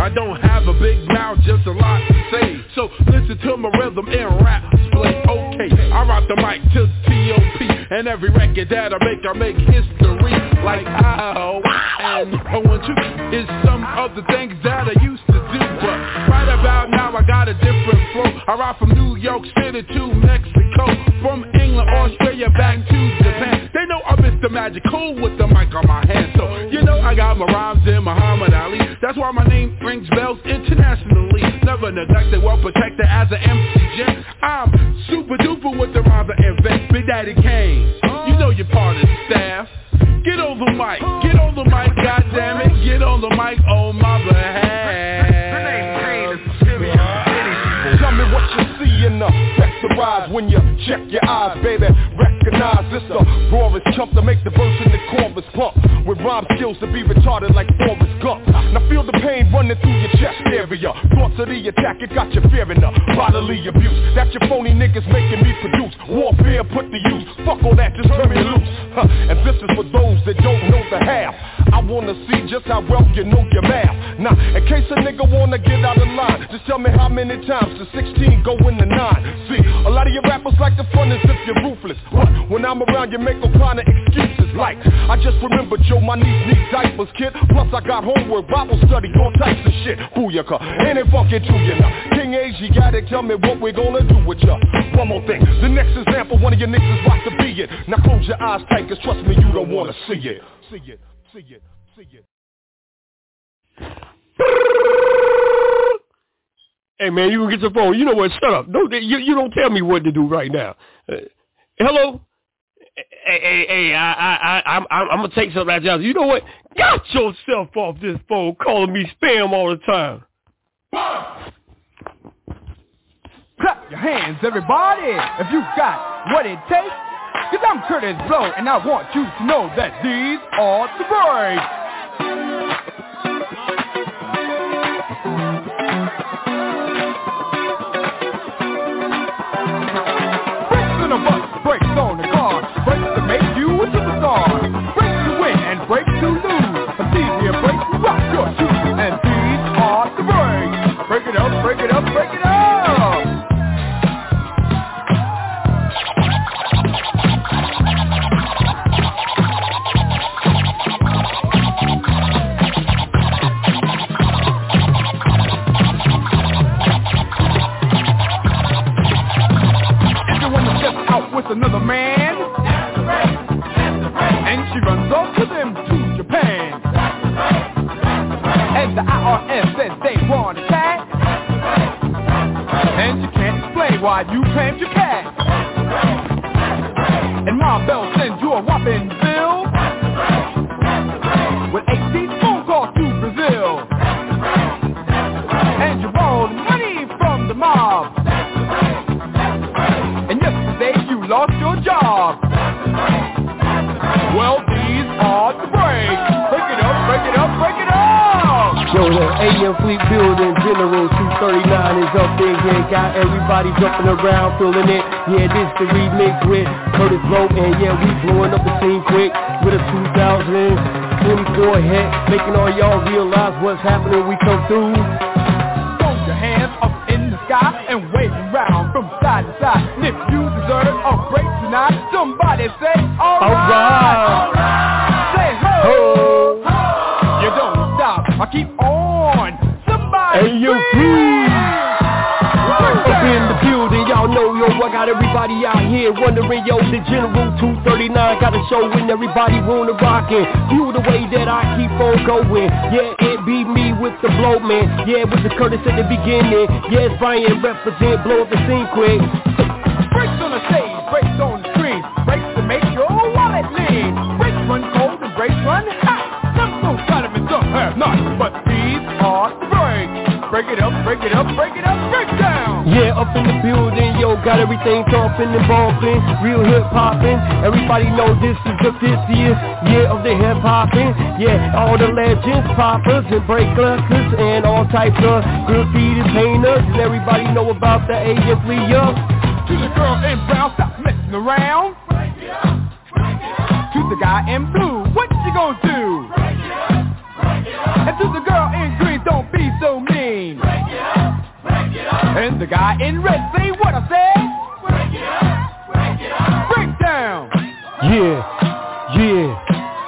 I don't have a big mouth, just a lot to say. So listen to my rhythm and rap display. Okay, I rock the mic to T.O.P. And every record that I make history. Like how and O&2 is some of the things that I used to do. But right about now I got a different flow. I rock from New York City to Mexico, from England, Australia, back to Japan. They know I'm Mr. Magical with the mic on my hand. So, you know I got my rhymes in Muhammad Ali. That's why my name rings bells internationally. Never neglected, well protected as an MC Jen. I'm super duper with the rhymes I invent. Big Daddy Kane, you know you're part of the staff. Get on the mic, goddammit, get on the mic on my behalf. Tell me what you see in the vectorize when you check your eyes, baby. Recognize this the rawest chump to make the verse in the chorus pump. With rhyme skills to be retarded like Forrest Gump. Now feel the pain running through your chest area. Thoughts of the attack, it got you fearing the bodily abuse that your phony niggas making me produce. Warfare put to use, fuck all that, just turn me loose. And this is for those that don't know the half. I wanna see just how well you know your math. Now, in case a nigga wanna get out of line, just tell me how many times the 16 go in the 9. See, a lot of your rappers like the fun as if you're ruthless. What? When I'm around you make all kind of excuses. Like, I just remember Joe, my niece needs diapers, kid. Plus I got homework, Bible study, all types of shit. Booyaka, ain't it fucking true, you know? King Age, you gotta tell me what we're gonna do with ya. One more thing, the next example, one of your niggas is about to be it. Now close your eyes tight, cause trust me, you don't wanna see it. See it, see it, see it. Hey man, you can get your phone. You know what? Shut up. You don't tell me what to do right now. Hello. Hey, I'm gonna take some of that job. You know what? Got yourself off this phone calling me spam all the time. Clap your hands, everybody, if you got what it takes. Cause I'm Curtis Blow, and I want you to know that these are the breaks. Brakes on the car, brakes to make you a superstar, brakes to win and brakes to lose. It's easier brakes to rock your shoes, and these are the brakes. Break it up, break it up, break it up. Another man, that's the race, and she runs off with him to Japan. And the IRS says they want a tag, and you can't explain why you claimed your cash. And Ma Bell sends you a whopping bill with 18 phone calls to Brazil, and you borrowed money from the mob. And yesterday you lost your job. Well, these are the breaks. Break it up, break it up, break it up. Yo, the AM Fleet Building General 239 is up there. Yeah, got everybody jumping around, feeling it. Yeah, this the remix with Curtis Blow, and yeah, we blowing up the scene quick with a 2024 hit, making all y'all realize what's happening. We come through. Throw your hands up in the sky and wave around from side to side. And if you deserve a break tonight, somebody say, alright. Say ho. You don't stop, I keep on. Somebody hey, you up in the building, y'all know, yo, I got everybody out here wondering, yo, the General 239 got a show and everybody wanna rockin'. Feel the way that I keep on going. Yeah, it be me with the blow, man. Yeah, with the Curtis at the beginning. Yeah, it's Brian represent, blow up the scene quick. Breaks on the stage, breaks on the screen, breaks to make your wallet lean. Breaks run cold and breaks run hot. Some folks got them and some have not, but these are the breaks. Break it up, break it up, break it up, break down. Yeah, up in the building, yo, got everything thumping and bumping, real hip hopping. Everybody know this is the 50th year of the hip hopping. Yeah, all the legends, poppers and break clusters and all types of graffiti painters. And everybody know about the AM Fleet up. To the girl in brown, stop messing around. Break it up, break it up. To the guy in blue, what you gonna do? Break it up, break it up. And to the girl in green, don't be so the guy in red. Say what I said. Break it up, break down. Yeah.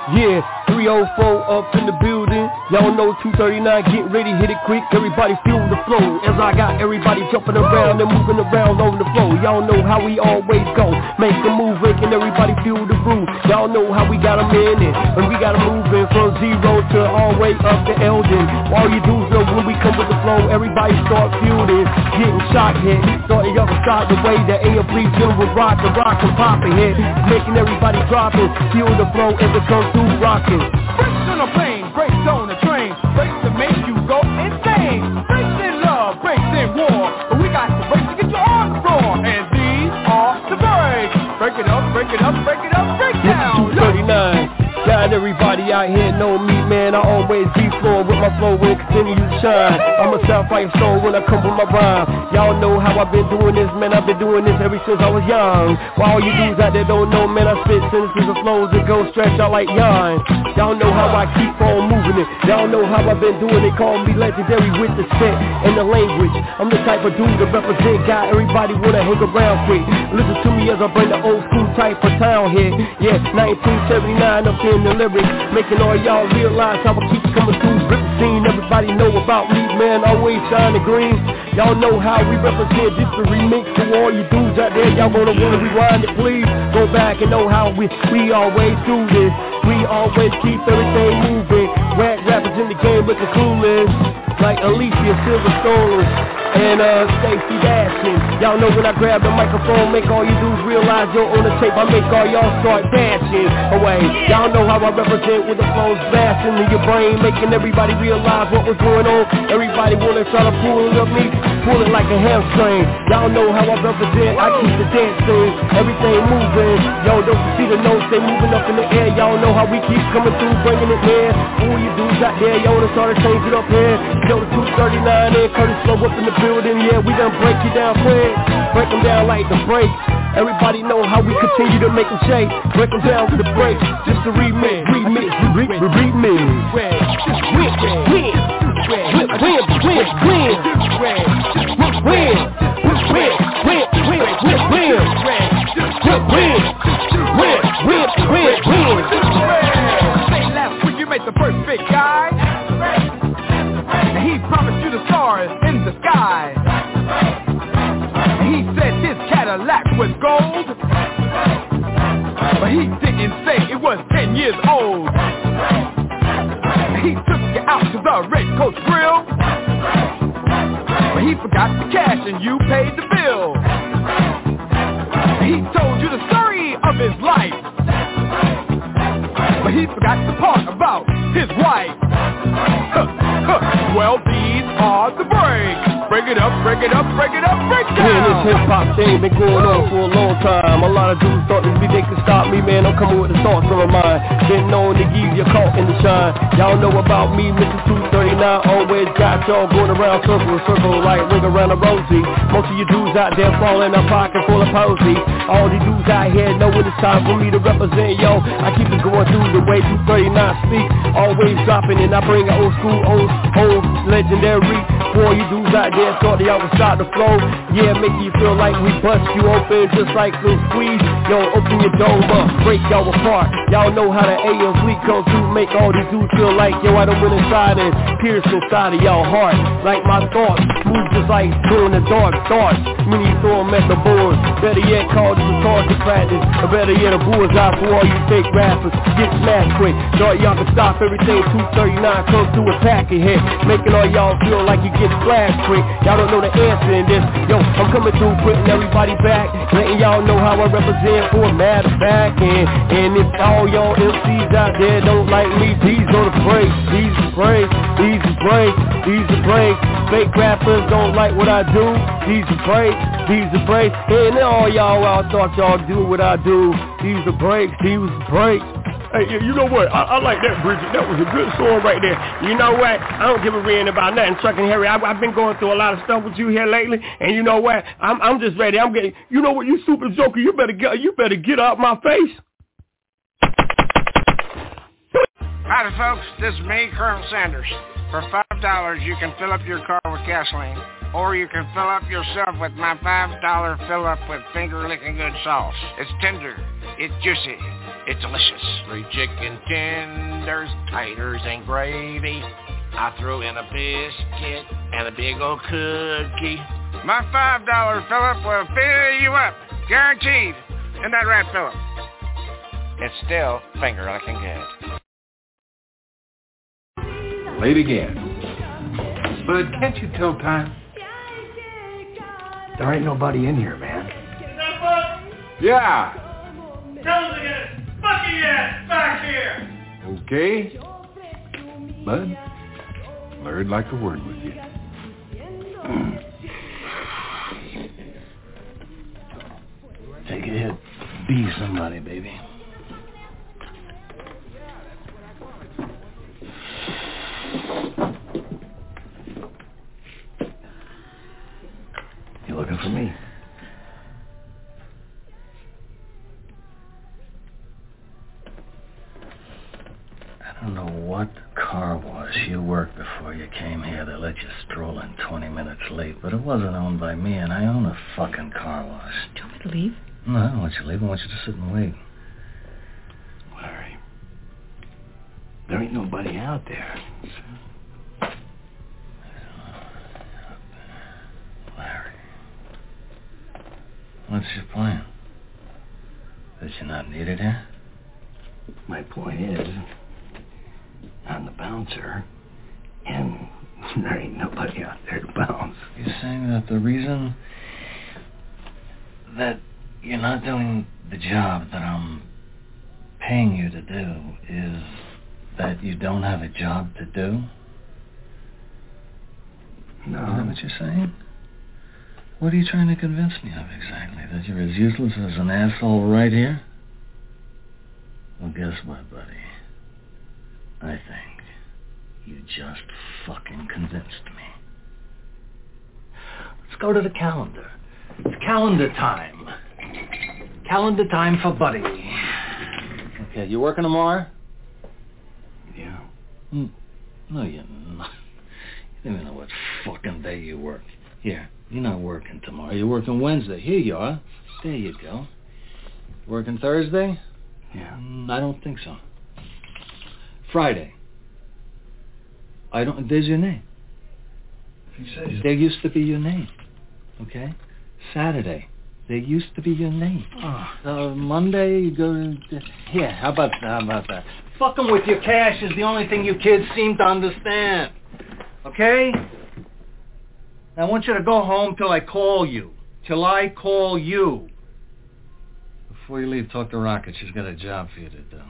304 up in the building. Y'all know 239, get ready, hit it quick. Everybody feel the flow as I got everybody jumping around and moving around on the floor. Y'all know how we always go. Make a move, making everybody feel the groove. Y'all know how we got them in it. When we got them moving from zero to all the way up to Elden. All you do is know when we come with the flow, everybody start feeling, getting shot hit. Starting up inside the way the AFP general rock and popping hit. Making everybody dropping, feel the flow as it comes through rocking. Brakes on a plane, brakes on a train, brakes to make you go insane. Brakes in love, brakes in war, but we got the brakes to get you on the floor. And these are the brakes. Break it up, break it up, break it up, break down. 239. Got everybody out here know me, man. I always be flowing with my flow and continue to shine. I'm a Southfight soul when I come with my rhyme. Y'all know how I've been doing this, man. I've been doing this ever since I was young. While all you dudes out there don't know, man, I spit sentences of flows that go stretch out like yarn. Y'all know how I keep on moving it. Y'all know how I've been doing it. Call me legendary with the set and the language. I'm the type of dude to represent, got everybody wanna hang around quick. Listen to me as I bring the old school type of town here. Yeah, 1979 up in the lyrics, making all y'all realize how I keep coming through. Rip the scene, everybody know about me, man. Always shining green. Y'all know how we represent. Just a remix to all you dudes out there. Y'all gonna wanna rewind it, please. Go back and know how we always do this. We always keep everything moving. Rap rappers in the game looking clueless, like Alicia Silverstone and Stacey Dashing. Y'all know when I grab the microphone, make all you dudes realize you're on the tape. I make all y'all start dashing away. Y'all know how I represent with the flows blasting in your brain, making everybody realize what was going on. Everybody wanna try to pull it up me, pull it like a hamstring. Y'all know how I represent. I keep the dancing, everything moving. Yo, don't you see the notes? They moving up in the air. Y'all know how we keep coming through, bringing it there. All you dudes out there, y'all wanna start to change it up here. Yo, the 239 and Curtis Flow up in the building. Yeah, we done break you down quick. Break them down like the break. Everybody know how we continue to make them shake. Break them down with the break. Just a remix. Say last week you made the first big guy. And he promised you the stars in the sky. He said his Cadillac was gold, but he didn't say it was 10 years old. He took you out to the Red Coast Grill, but he forgot the cash and you paid the bill. He told you the story of his life, but he forgot the part about his wife. Well, these are the breaks. Break it up, break it up, break it up, break down. Man, this hip-hop thing been going on for a long time. A lot of dudes thought they could stop me, man. I'm coming with the thoughts on my mind. Been known to give you caught in the shine. Y'all know about me, Mr. 239. Always got y'all going around circle like ring around a rosy. Most of you dudes out there falling in a pocket full of posy. All these dudes out here know when it's time for me to represent, yo. I keep it going through the way 239 speak. Always dropping and I bring an old school, old legendary. For you dudes out there thought y'all would start the flow. Yeah, make you feel like we bust you open just like some squeeze. Yo, open your dome up, break y'all apart. Y'all know how the AM fleet comes through, make all these dudes feel like, yo, I done went inside and pierce inside of y'all heart. Like my thoughts, move just like doing the dark thoughts. When you throw them at the board, better yet call this a target practice. Or better yet a bullseye for all you fake rappers. Get smashed quick, thought y'all can stop everything. 239 comes through attacking here, making all y'all feel like you get splashed quick. Y'all don't know the answer in this. Yo, I'm coming through, putting everybody back, letting y'all know how I represent for a matter of fact. And if all y'all MCs out there don't like me, these are the breaks. These are breaks. These are breaks. These are breaks. Fake rappers don't like what I do. These are breaks. These are breaks. And all y'all out thought y'all do what I do. These are breaks. These are breaks. Hey, you know what? I like that, Bridget. That was a good song right there. You know what? I don't give a ream about nothing. Chuck and Harry, I've been going through a lot of stuff with you here lately, and you know what? I'm just ready. I'm getting. You know what? You super joker. You better get out my face. Howdy, folks. This is me, Colonel Sanders. For $5, you can fill up your car with gasoline, Or you can fill up yourself with my $5 fill-up with finger-licking good sauce. It's tender, it's juicy, it's delicious. 3 chicken tenders, taters, and gravy. I throw in a biscuit and a big old cookie. My $5 fill-up will fill you up, guaranteed. Isn't that right, Philip? It's still finger-licking good. Late again. But can't you tell time? There ain't nobody in here, man. Yeah. Tell them to get his fucking ass back here! Okay. Bud, I'd like a word with you. Take a hit. Be somebody, baby. You looking for me? I don't know what car wash you worked before you came here that let you stroll in 20 minutes late, but it wasn't owned by me, and I own a fucking car wash. Do you want me to leave? No, I don't want you to leave. I want you to sit and wait. Larry, there ain't nobody out there. Larry, what's your plan? That you're not needed here? My point is, I'm the bouncer, and there ain't nobody out there to bounce. You're saying that the reason that you're not doing the job that I'm paying you to do is that you don't have a job to do? No. Is that what you're saying? What are you trying to convince me of exactly? That you're as useless as an asshole right here? Well, guess what, buddy? I think you just fucking convinced me. Let's go to the calendar. It's calendar time. Calendar time for Buddy. Okay, you working tomorrow? Yeah. No, you're not. You don't even know what fucking day you work. Here, you're not working tomorrow. You're working Wednesday. Here you are. There you go. Working Thursday? Yeah. I don't think so. Friday. There's your name. There used to be your name. Okay? Saturday. There used to be your name. Monday, you go to... Here, how about that? Fucking with your cash is the only thing you kids seem to understand. Okay? I want you to go home till I call you. Till I call you. Before you leave, talk to Rocket. She's got a job for you to do.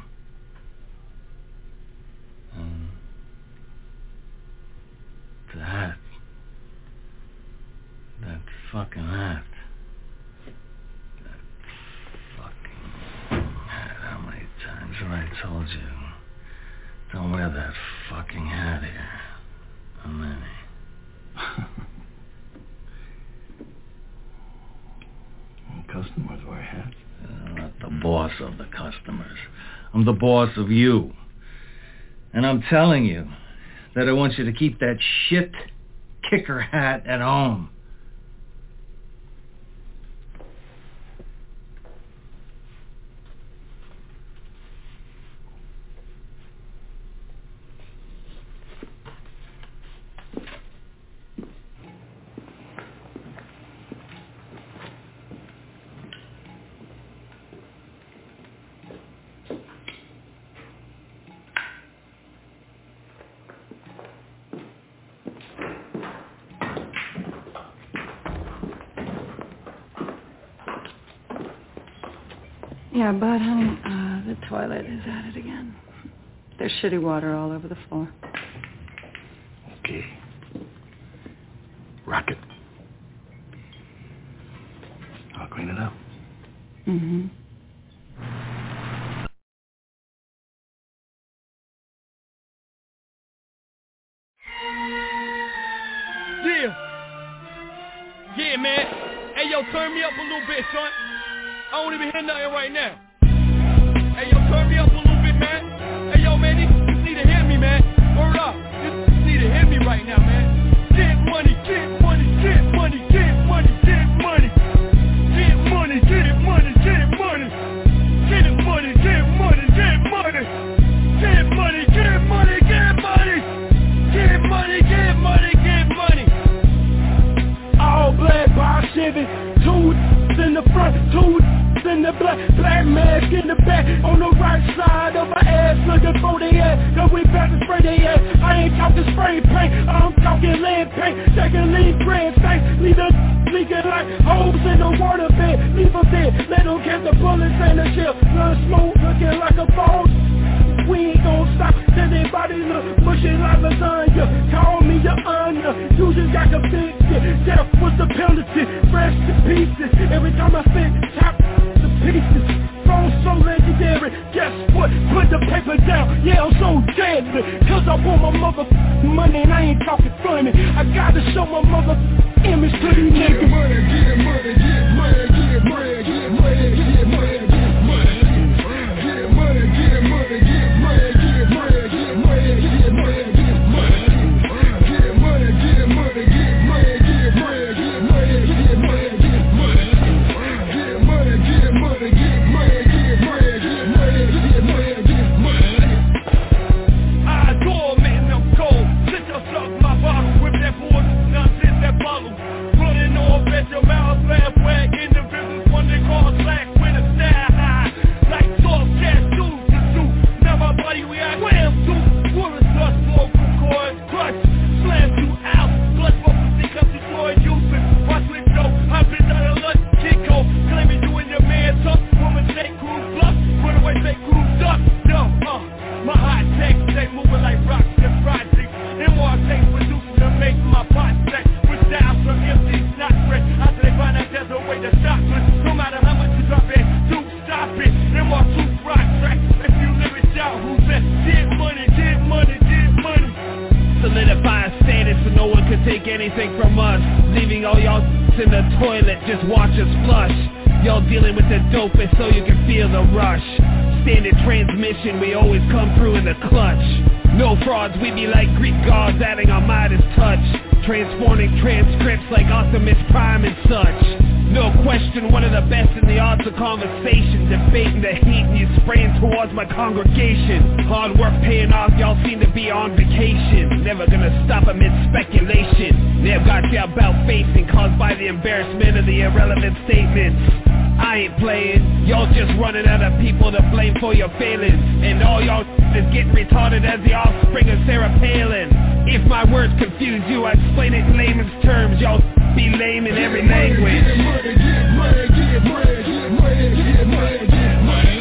That fucking hat. That fucking hat. How many times have I told you? Don't wear that fucking hat here. How many? Customers wear hats. I'm not the boss of the customers. I'm the boss of you. And I'm telling you that I want you to keep that shit kicker hat at home. Yeah, Bud, honey, the toilet is at it again. There's shitty water all over the floor. Okay. Rocket. I'll clean it up. Mm-hmm. Yeah, man. Hey, yo, turn me up a little bit, son. I don't even hear nothing right now. Hey, yo, turn me up a little bit, man. Hey, yo, man, you need to hear me, man. Word up. You need to hear me right now, man. Get money, get money, get in the black mask in the back, on the right side of my ass, looking for the ass, cause we about to spray the ass. I ain't talking spray paint, I'm talking lead paint, taking lead bread stank, leave the leaking like holes in the water bed, leave them dead, let them catch the bullets and the shell, blood smoke looking like a ball. We ain't gon' stop till they body look mushy like lasagna. Call me the onion, you just got convicted. Death was the penalty, fresh to pieces. Every time I spit, top the pieces. Phone so legendary, guess what? Put the paper down, yeah I'm so deadly. Cause I want my mother money and I ain't talking funny. I gotta show my mother image to these niggas. Get money, get money, get money, get money, get money, get money, get money. Get money, get money, get money, get money, get money, get money, get money. Get money, get money, get money, get money, get money, get money, get money. Get money, get money, get money, get money, get money, get money, get money. I adore men of cold. Sit yourself my bottle with that board, nonsense that bottle. Running off at your mouth, laugh wag in the business, one they call slack with a style high. Like soft gas shoes to do. Now my body react, wham to. Water dust, smoke, coils, crush. Slam you out, blood for pussy, cause destroy you. Watch me go, I've been out of luck, Chico. Claiming you and your man tough. Woman take crew bluff, put away take crew duck. Yo, my hot takes, they moving like rocks and projects. And more takes producing to make my pot sex. With styles from MC's not fresh. After they find out there's a way to stop it. No matter how much you drop it, do stop it. And more two rock tracks. If you live it down, who's that? Get money, get money, get money. Solidify status so no one can take anything from us. Leaving all y'all in the toilet, just watch us flush. Y'all dealing with the dopest so you can feel the rush. Standard transmission, we always come through in the clutch. No frauds, we be like Greek gods adding our Midas touch. Transforming transcripts like Optimus Prime and such. No question, one of the best in the arts of conversation. Debating the heat and you spraying towards my congregation. Hard work paying off, y'all seem to be on vacation. Never gonna stop amid speculation. They've got you about facing, caused by the embarrassment of the irrelevant statements. I ain't playing, y'all just running out of people to blame for your failings. And all y'all is getting retarded as the offspring of Sarah Palin. If my words confuse you, I explain it in layman's terms. Y'all be lame in every language. Get money, get money, get money, get money, get money, get money.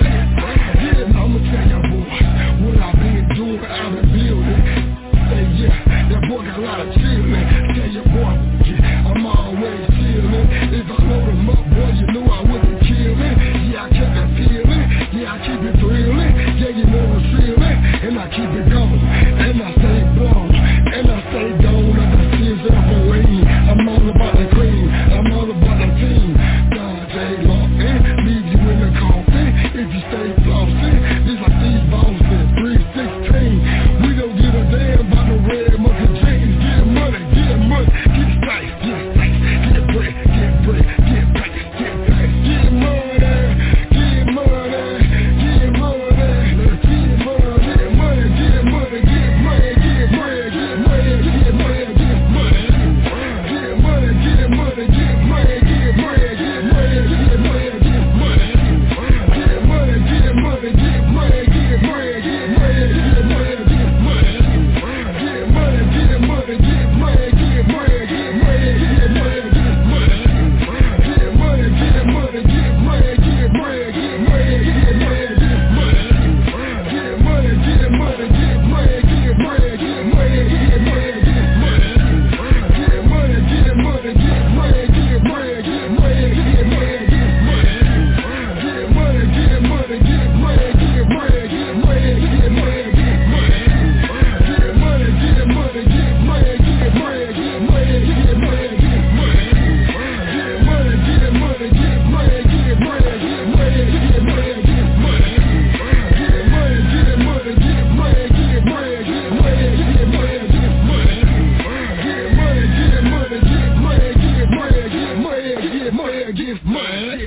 I'ma tell y'all boys what I've been doing out of the building. Say yeah, that boy got a lot of chillin'. Tell your boy, yeah, I'm always chillin'. If I load him up, boy, you know I wouldn't kill him. Yeah, I keep it feeling, yeah, I keep it thrilling. Yeah, you know I'm feeling, and I keep it going. And I stay blown, and I stay down, and I still up away. I'm all about the cream, I'm all about the team. God, J. Lawton, leave you in the coffin. If you stay flossy, this like Steve Boston, 316. We don't give a damn about the red monkey jeans. Get money, get money, get spice, get spice, get bread, get bread, get pack, get pack, get money, get money, get money, get money, get money, get money, get money, get money, get money, get money, get money. Get money, get money, get money, get money, get money, get money, get money. Get money, get money, get money, get money, get money, get money, get money. Get money, get money, get money, get money, get money, get money, get money. Get money, get money, get money, get money, get money, get money, get money. Get money, get money, get money, get money, get money, get money, get money. Get money, get money, get money, get money, get money, get money, get money. Get money, get money, get money, get money, get money, get money, get money. Get money, get money, get money, get money, get money, get money, get money. Get money, get money, get money, get money, get money, get money, get money. Get money, get money, get money, get money, get money, get money, get money. Get money, get money, get money, get money, get money, get money, get money.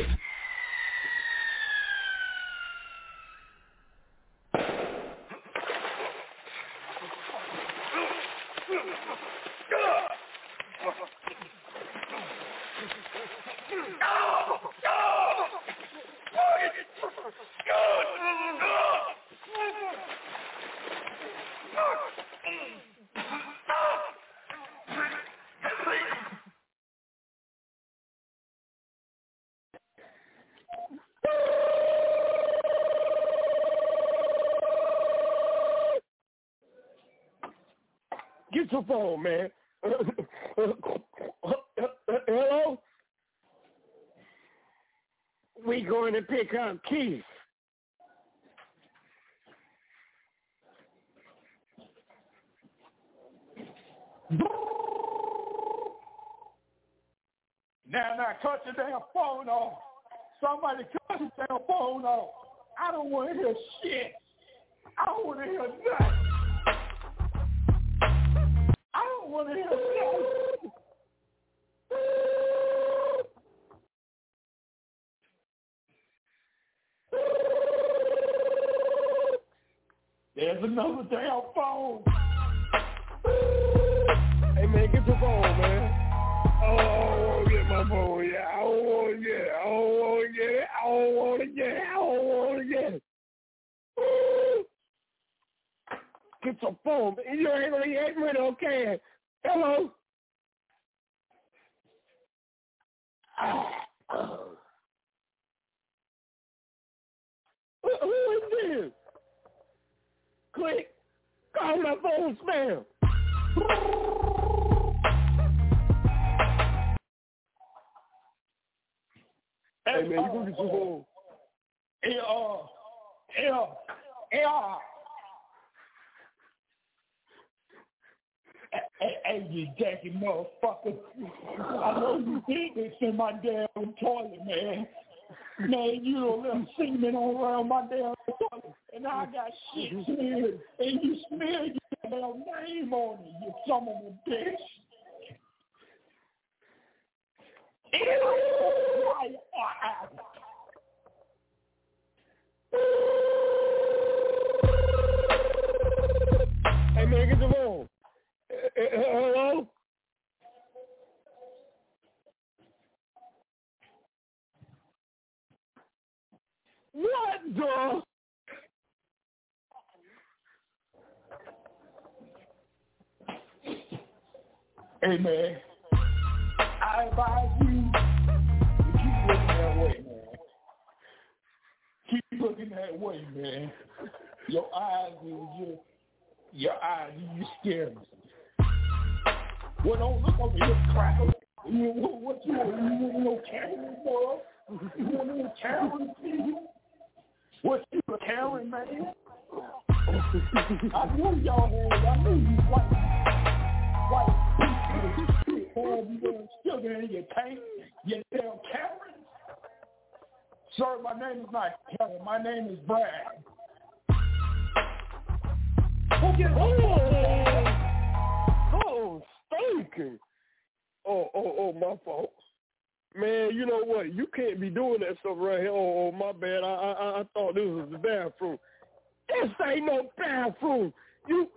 get your phone, man. Hello? We going to pick up Keith. Now, cut your damn phone off. Somebody cut your damn phone off. I don't want to hear shit. I don't want to hear nothing. I don't want to hear shit. There's another damn phone. Hey, man, get your phone, man. Oh, I don't want to get my phone yet. I don't want to get it. I don't want to get it. I don't want to get it. I don't want to get it. Get your phone. You ain't going to get rid of okay. Hello? Who is this? Click. Call my phone spam. Hey, man, you go get your phone. Hey, you jacky motherfucker. I know you did this in my damn toilet, man. Man, you don't let semen all around my damn toilet. And I got shit smeared. And you smeared your damn name on it, you son of a bitch. Hey, man, get your phone. Hello? What the? Hey, man, I advise you to keep looking that way, man. Keep looking that way, man. Your eyes, you scare me. Well, don't look over here, cracker. What you want no camera for? You want no camera to see you? What, you a Karen, man? I knew y'all had, I knew you white people, you damn sugar in your tank, you damn Karen. Sir, my name is not Karen, my name is Brad. Oh, stinking. Oh, my fault. Man, you know what? You can't be doing that stuff right here. Oh, my bad. I thought this was the bathroom. This ain't no bathroom. You.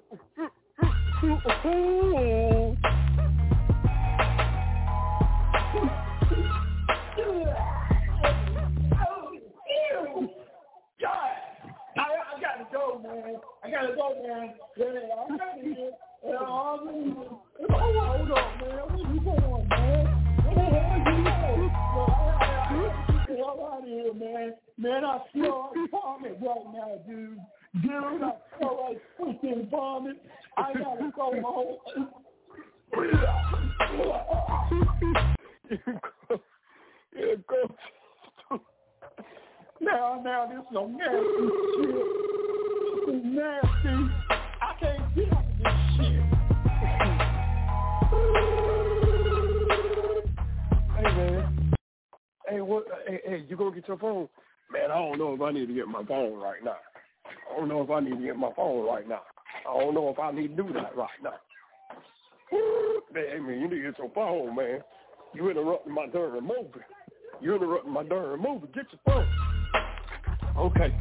I gotta go, man. I gotta go, man. Yeah, I'm out of here. Hold on, man. Where you going, man? Where the hell you going? I'm out of here, man. Man, I feel like vomit right now, dude. Dude, I feel like freaking vomit. I gotta go home. Yeah, go. Now, this is some nasty shit. This is nasty. I can't deal with this shit. Hey, man. Hey, what? Hey, you gonna get your phone? Man, I don't know if I need to get my phone right now. I don't know if I need to do that right now. Hey, man, you need to get your phone, man. You interrupting my darn movie. Get your phone. Okay.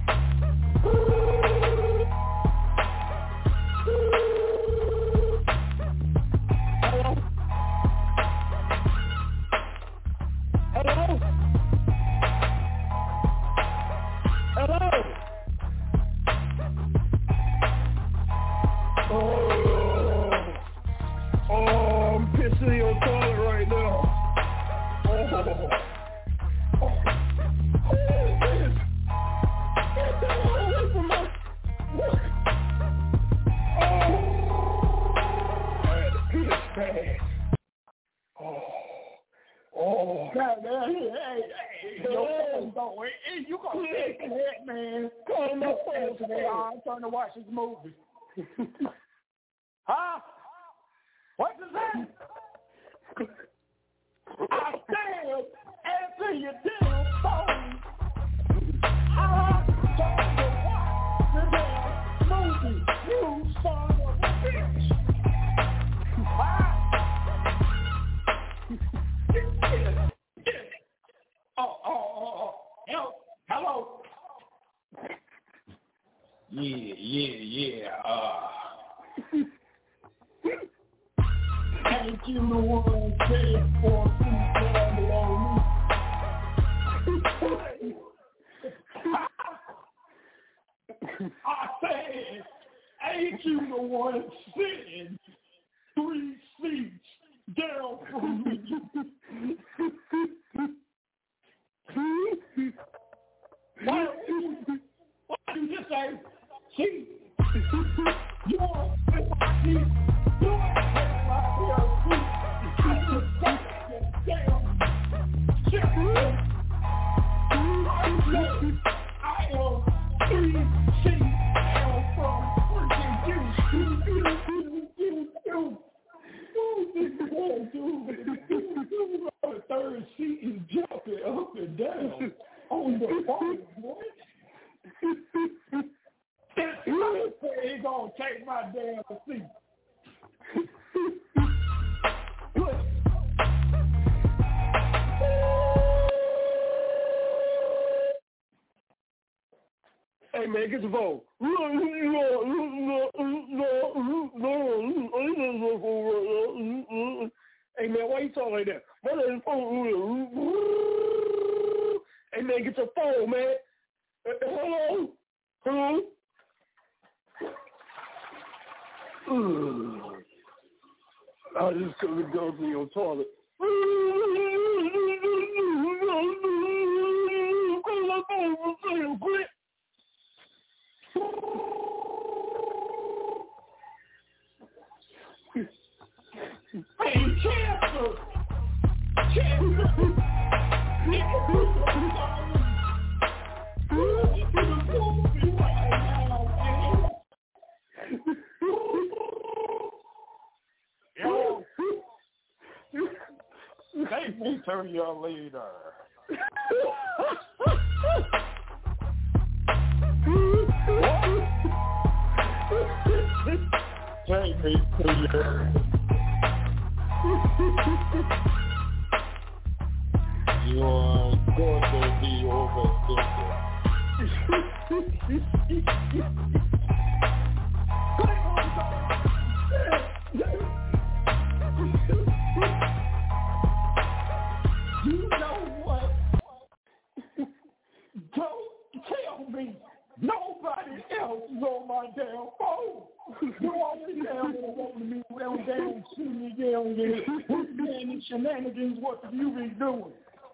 Hello? Oh, I'm pissing in your toilet right now. man. Oh, God, man. Hey, your phone going. Hey, you gonna take that, man. Call my phone today. I'm trying to watch this movie. Huh? What is that? I said, answer your damn phone. I'm trying to watch the damn movie. You son of a bitch. Huh? Hello. Yeah. Ain't you the one saying for some family on me? I said, ain't you the one sitting 3 seats down from me? What did you say? See, you're the third seat is jumping up and down on the bottom, boy. He's gonna take my damn seat. Hey man, get the phone. Hey man, why you talking like that? Hey man, get your phone, man. Hello? I just couldn't go to your toilet. Hey, cancer! Yo, take me to your leader. Take me to your. You are going to be overthinking. You know what? Don't tell me nobody else is on my damn phone. You always down there wanting me down, see me down there. What man shenanigans, what have you been doing?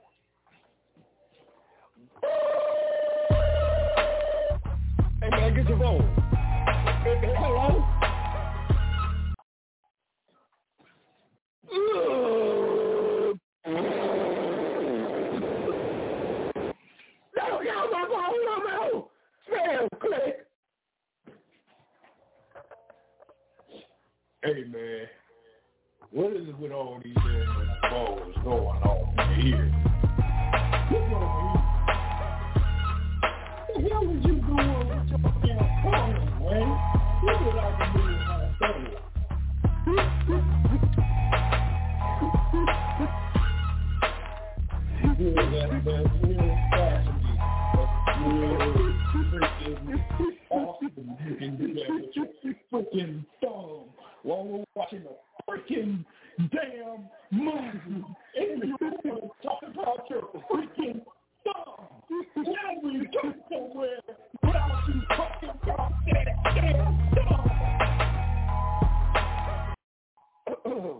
Hey man, get your phone. Hello? No. Spam, click. Hey man, what is it with all these phones going on here? What's over here? What the hell was you doing with your damn phone, man? Look what I can do with my phone. That's real fascinating. Freaking awesome. You can do that with your freaking phone while we're watching a freaking damn movie. And you want to talk about your freaking phone. Now we go somewhere without you talking about that damn phone.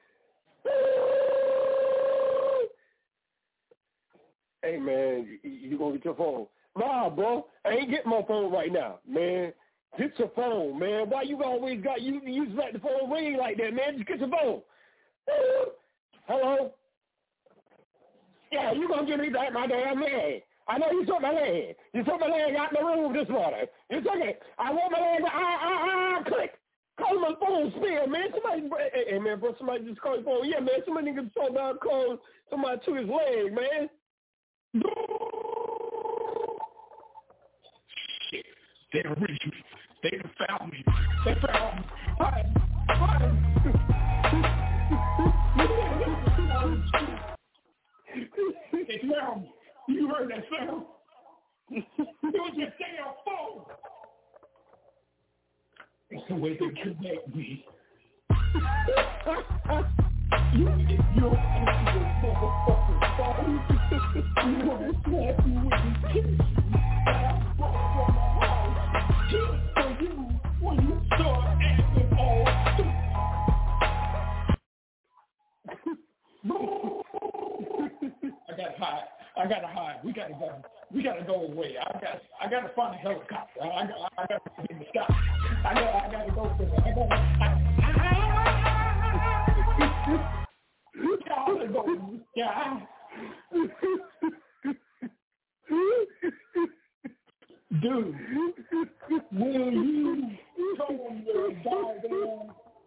Hey man, you gonna get your phone? Nah, bro, I ain't getting my phone right now, man. Get your phone, man. Why you always got you just let the phone ring like that, man? Just get your phone. Hello? Yeah, you gonna give me back my damn leg. I know you took my leg. You took my leg out the room this morning. You took it. I want my leg. Click. Call my phone spill, man. Somebody, hey, man, bro, somebody just call your phone. Yeah, man, somebody nigga so down call somebody to his leg, man. Shit. They done reached me. They done found me. They found me. They found me. You heard that sound? It was your damn phone. It's the way they connect me. You answer your motherfucking phone. You want to slap you with this tissue that I brought from my house. Just for you when you start acting all stupid. I gotta hide. We gotta go. We gotta go away. I gotta find a helicopter. I gotta be in the sky. I gotta go somewhere. I gotta go in the sky. Dude, will you come on your goddamn?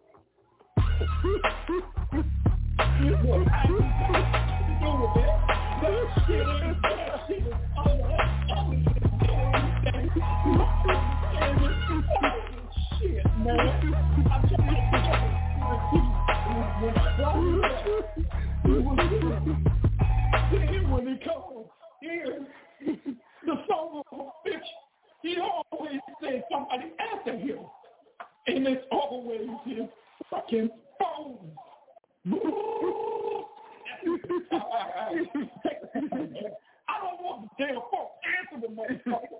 Look, I ain't do with it. That shit ain't that shit is shit, man. I'm trying to when he comes here, the son of a bitch, he always says somebody after him. And it's always his fucking phone. I don't want the damn phone. Answer the motherfucker.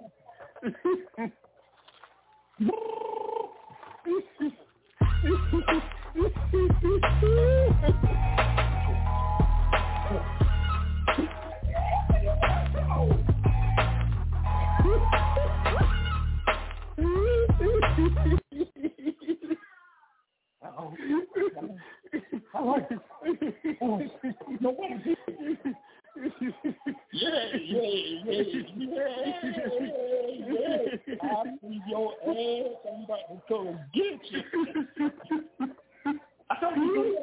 Yeah. I'll see your ass. I'm about to come get you. I thought you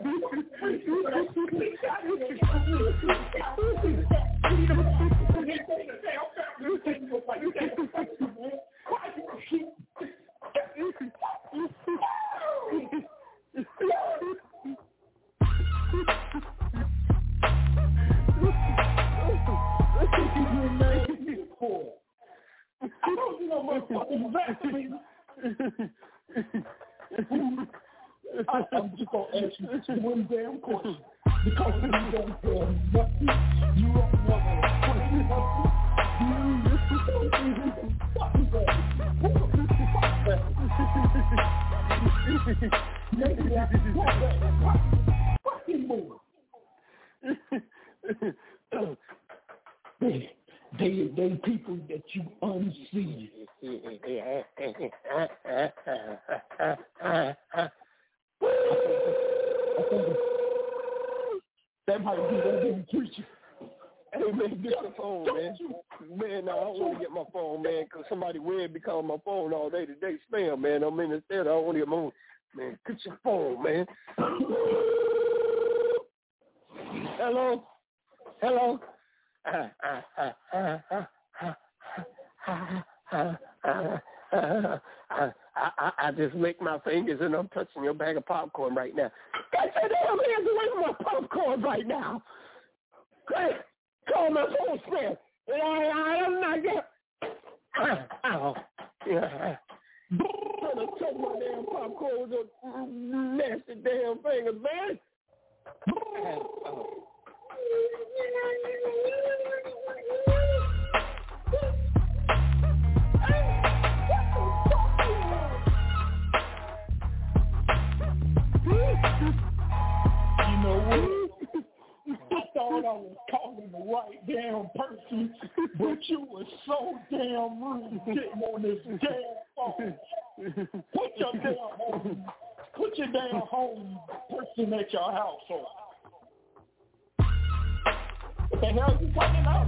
I'm just going to ask you just one damn question. Because you don't tell me nothing. You don't know They people that you unsee. That might be that damn preacher. Hey, man, get your phone, man. Man, no, I don't want to get my phone, man, because somebody weird be calling my phone all day today. Spam, man. I mean, instead, I don't want to get my phone. Man, get your phone, man. Hello? Hello? I just licked my fingers and I'm touching your bag of popcorn right now. Get your damn hands away from my popcorn right now. Great. Call my phone spam. I am not get. Ow. Yeah. Trying to touch my damn popcorn with those nasty damn fingers, man. You know what? I thought I was calling the right damn person, but you were so damn rude getting on this damn phone. Put your damn home person at your household. What the hell are you talking about?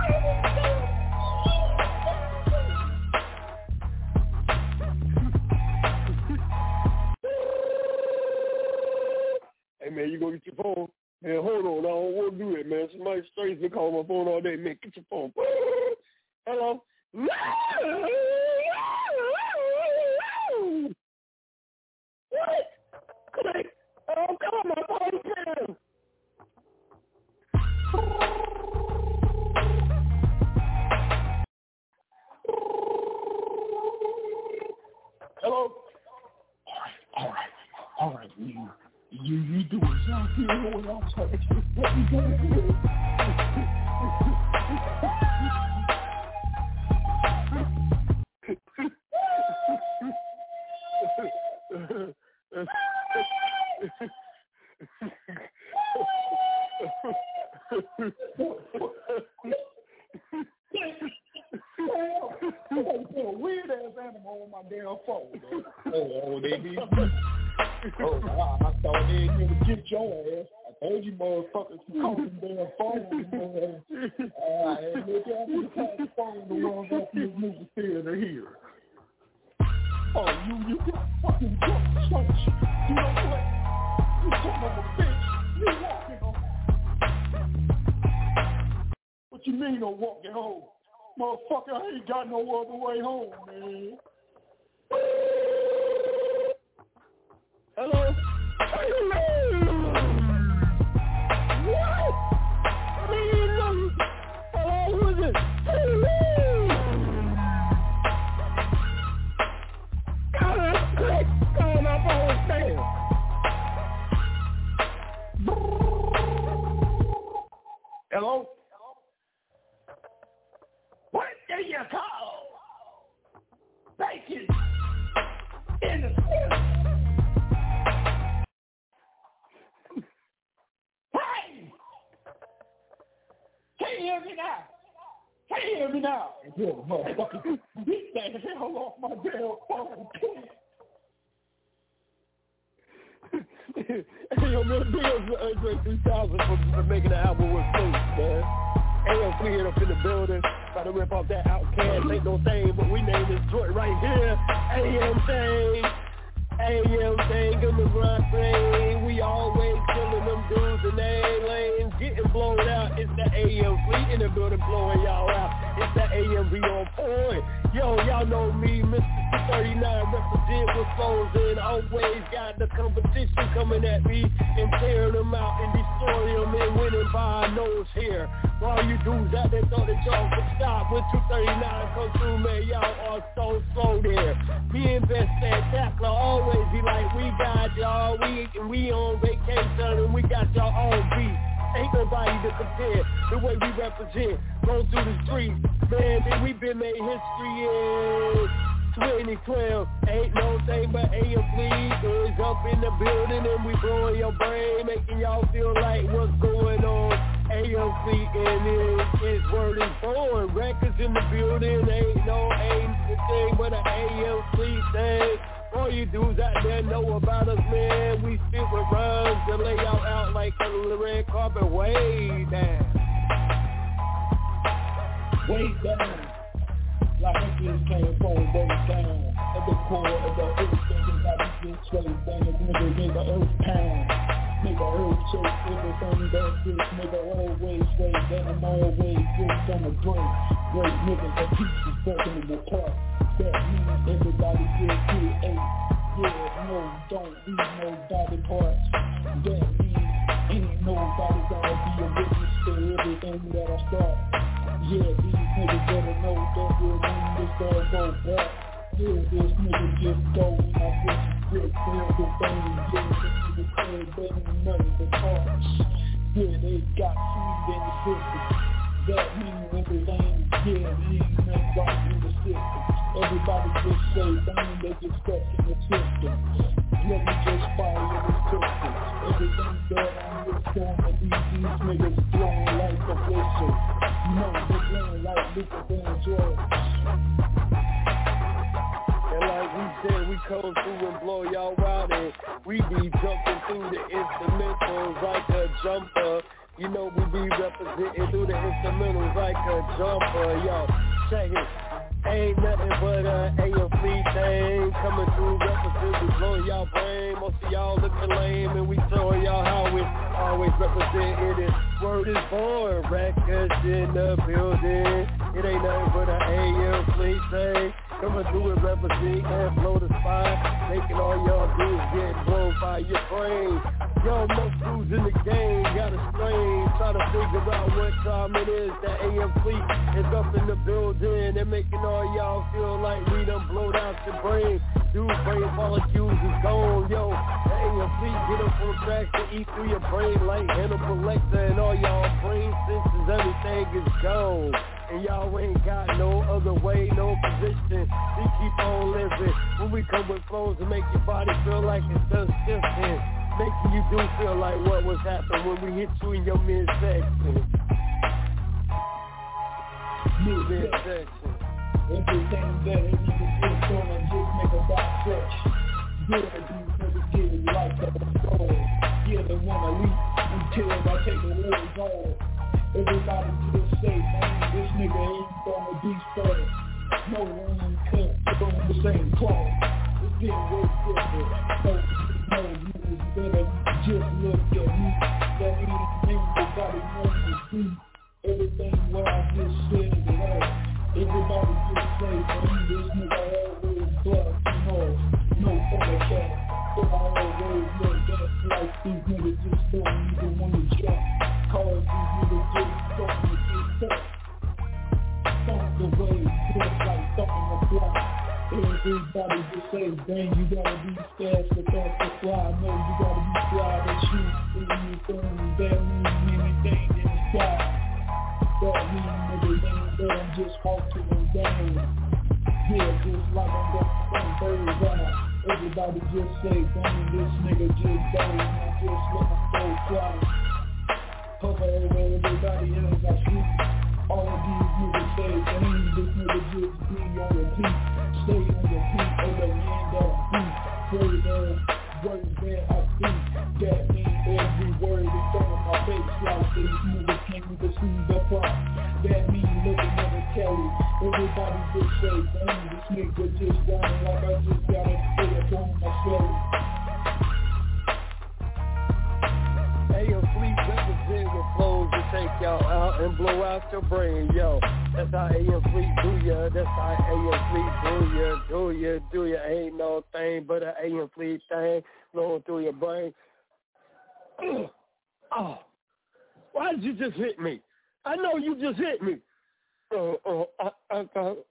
Hey, man, you go get your phone. Man, hold on. I don't want to do it, man. Somebody strange been calling my phone all day. Man, get your phone. Hello? What? Oh, come on, my phone, man. Hello? All right. You do exactly what I'm telling you. What you gonna do? Weird ass animal on my damn phone. Oh, they need me. Oh, I thought they didn't even get your ass. I told you motherfuckers to call them damn phone. And look at me, call the phone the ones up in this movie theater here. Oh, you got fucking drunk church. You know what? You son of a bitch. You walking home. What you mean I'm walking home? Motherfucker, I ain't got no other way home, man. Hello? What? Hello, who is it? Call my phone, stand. Hello? What do you call? Bacon in the spirit. Hey! Can you hear me now? Yeah, motherfucker. Get that hell off my damn phone, please. Hey, yo, man, big up to Andre 3000 for making an album with Fluke, man. AM Cleared up in the building, about to rip off that Outcast, ain't no thing, but we name this joint right here, AM Thing, give me my thing, we always killing them dudes in their lanes, getting blown out, it's the AM Fleet in the building blowing y'all out, it's the AMV on point, yo, y'all know me, Mr. 239, represent with flows and always got the competition coming at me and tearing them out and destroying them and winning by a nose here. All you dudes out there thought that y'all could stop when 239 come through, man, y'all are so slow there. Me and Best Spectacular always be like, we got y'all, we on vacation and we got y'all on beat. Ain't nobody to compare the way we represent, go through the streets, man, and we been made history in 2012, ain't no thing but AM Fleet is up in the building and we blowing your brain, making y'all feel like what's going on. AM Fleet and his word is born. Records in the building, ain't no thing but an AM Fleet thing. All you dudes out there know about us, man. We spit with rhymes to lay y'all out like on the red carpet, way down. Way down. Like I just came from way down. At the core of the earth, thinking about this bitch straight down. Nigga, make the earth pound. Make the earth shake. Everything that bitch, nigga, always straight down. Always good on the brink. Great niggas, the pieces broken in the park. That means everybody get eight. Yeah, no, don't leave nobody parts. That means ain't nobody gonna be a witness to everything that I start. Yeah, these niggas better know that we'll win this dog go back. Yeah, this nigga just go and I just grip for everything. Yeah, this nigga clear better than nothing but parts. Yeah, they got food in the system. That means everything, yeah, ain't nothing right in the system. Everybody just say bang, they get stuck in the system. Let me just fire the system. Everything that I'm with going these niggas blowing like a whistle. You know, they're blowing like Luther Vandross. And like we represent, we come through and blow y'all out, and we be jumping through the instrumentals like a jumper. You know we be representing through the instrumentals like a jumper, yo. Check it. Ain't nothing but a AM Fleet thing coming through, represent, we blowing y'all brain. Most of y'all looking lame, and we showing y'all how we always represent it. Word is born, records in the building. It ain't nothing but a AM Fleet thing coming through and represent and blow the spot, making all y'all dudes get blown by your brain. Yo, most dudes in the game got a strain, trying to figure out what time it is. That AM Fleet is up in the building and making all y'all feel like we done blowed out your brain. Dude, brain molecules is gone, yo. The AM Fleet get up on tracks to eat through your brain like Hannibal Lecter, and all y'all brain senses, everything is gone. And y'all ain't got no other way, no position. We keep on living when we come with flows and make your body feel like it's just shifting. Making you do feel like what was happening when we hit you in your midsection. Midsection. Everything better, you can just go and just make a dissection. Good, these niggas get it like that soul. Yeah, they wanna leave until I take the words off. Everybody just say, man, this nigga ain't gonna be spared. No one cut on the same cloth. It's getting way different. No, you better just look at me. That ain't nobody wants to see. Everything what I just said is right. Everybody just say, man, this nigga always bluff, you know. No other cat. But I always look that like these niggas just don't even want to jump. Cause these niggas just don't want to get tough. Thump the way, just like thumping the block. Everybody just say, dang, you gotta be fast to thump the fly. No, you gotta be fly to shoot anything. That means anything in the sky. That means niggas that I'm just walking them down. Yeah, just like I'm going birds out. Everybody just say, dang, this nigga just down. I just let my soul fly. Hover over everybody else I shoot. All of these niggas say, dang, this nigga just be on the beat. Stay on the beat, or the end that beat. Word that I speak. That means every word in front of my face. Like these niggas can't even see the plot. That means looking at the telly. Everybody just say, dang, this nigga just down. Like I just gotta stay up on myself. AM Fleet represent with flows to take y'all out and blow out your brain, yo. That's how AM Fleet do ya. That's how AM Fleet do ya. Ain't no thing but an AM Fleet thing flowing through your brain. Oh, why did you just hit me? I know you just hit me. I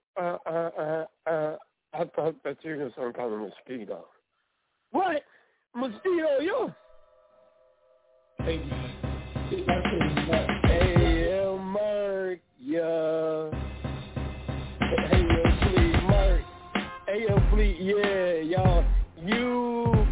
thought that you were some kind of mosquito. What? Mosquito, yo? Hey, Merc, yeah. AM Fleet, Merc. AM Fleet, yeah, y'all. You,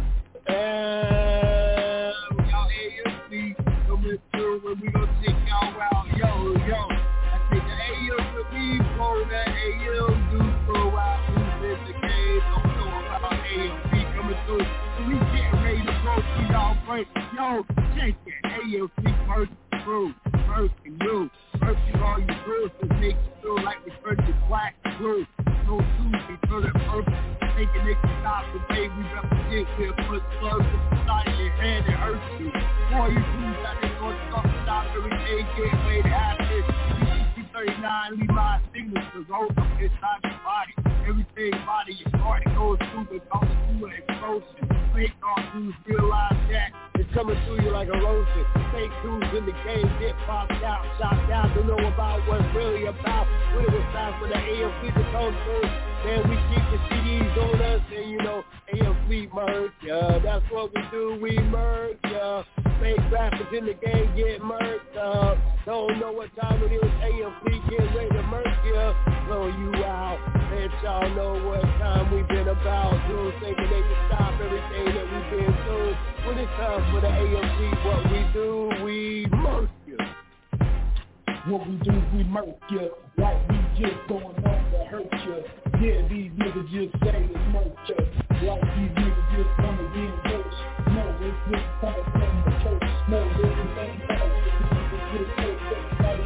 y'all AM Fleet coming through when we gonna take y'all out. Yo. I think the AM Fleet for that AM do throw out who's in the game. I'm throwing out AM Fleet coming through. We getting ready to go through y'all break. Yo, check it. AM Fleet Merc through. Merc and you. Merc and all you do is make you feel like we turn to black and blue. No Tuesday, turn it purple. Making niggas stop the way we represent. We'll put slugs inside your head and hurt you. All you do is that they gonna stop everything, get ready to happen. 39, leave my signatures hold up inside your body. Everything body your heart goes through, but goes through an explosion. Fake all dudes realize that it's coming through you like a lotion. Fake dudes in the game get popped out, shot down, don't know about what's really about. When it was time for the AM Fleet to come through, man, we keep the CDs on us, and you know, AM Fleet merch, yeah, that's what we do, we merch, yeah. Fake rappers in the game get merged up. Don't know what time it is, AM Fleet get ready to merch, yeah. Blow you out, let y'all know what time we been about. Dudes thinking they can stop everything that we've been through. When it's time for the AM Fleet, what we do, we merch ya. What we do, we murk ya. Like we just going on to hurt you. Yeah, these niggas just say it's murder. Like these niggas just come again worse. No, it's just coming from the church. No, everything else. Just so like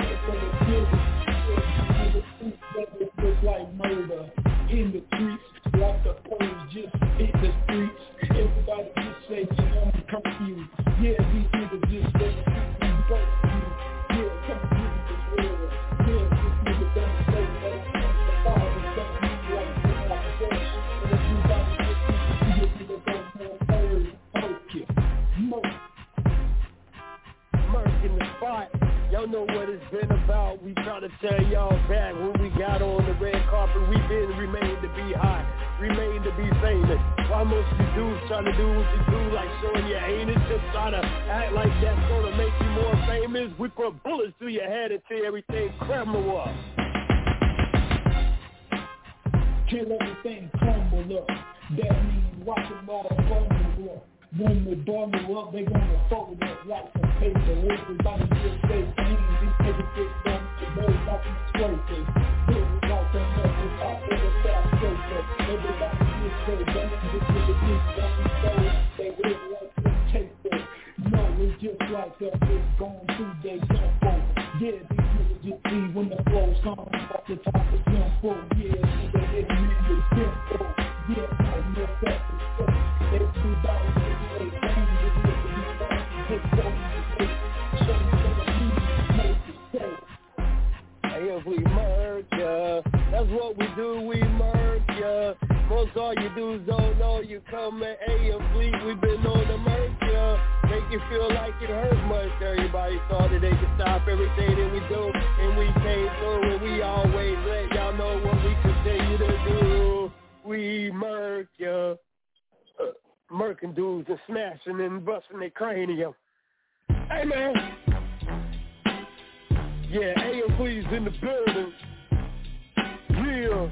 it's just like murder in the streets. Like the police just hit the streets. Everybody just say you know I'm curfew. Yeah, these niggas just say I'm curfew. Yeah, come on, this world. Yeah, this nigga don't say that I'm the father. Don't be like this like this. And everybody just this nigga don't know third. Okay, Murk in the spot. Y'all know what it's been about. We try to tell y'all back when we got on the red carpet. We been remain to be hot, remain to be famous. Why most you dudes trying to do what you do, like showing your anus, just trying to act like that's gonna make you more famous? We put bullets through your head until everything crumble up. Till everything crumble up. That means watch them all crumble up. When they bundle up, they gonna fold up like some paper. Everybody just say things. These niggas just don't today like some scrapers. This is like them up with top of the top scraper. Everybody just say things. This nigga just don't know. They really like some taper. No, it's just like that. It's going through their tempo. Yeah, these niggas just see when the flows come off the top of tempo. Yeah, nigga, this nigga is tempo. Yeah, no that's the stuff. Everybody we murk ya. That's what we do, we murk ya. Most all you dudes don't know you come at AM Fleet. We been on the murk ya. Make you feel like it hurt much. Everybody thought that they could stop everything that we do, and we came through, and we always let y'all know what we continue to do. We murk ya. Murking dudes and smashing and busting their cranium. Hey man. Yeah, AM Fleet's in the building. Yeah.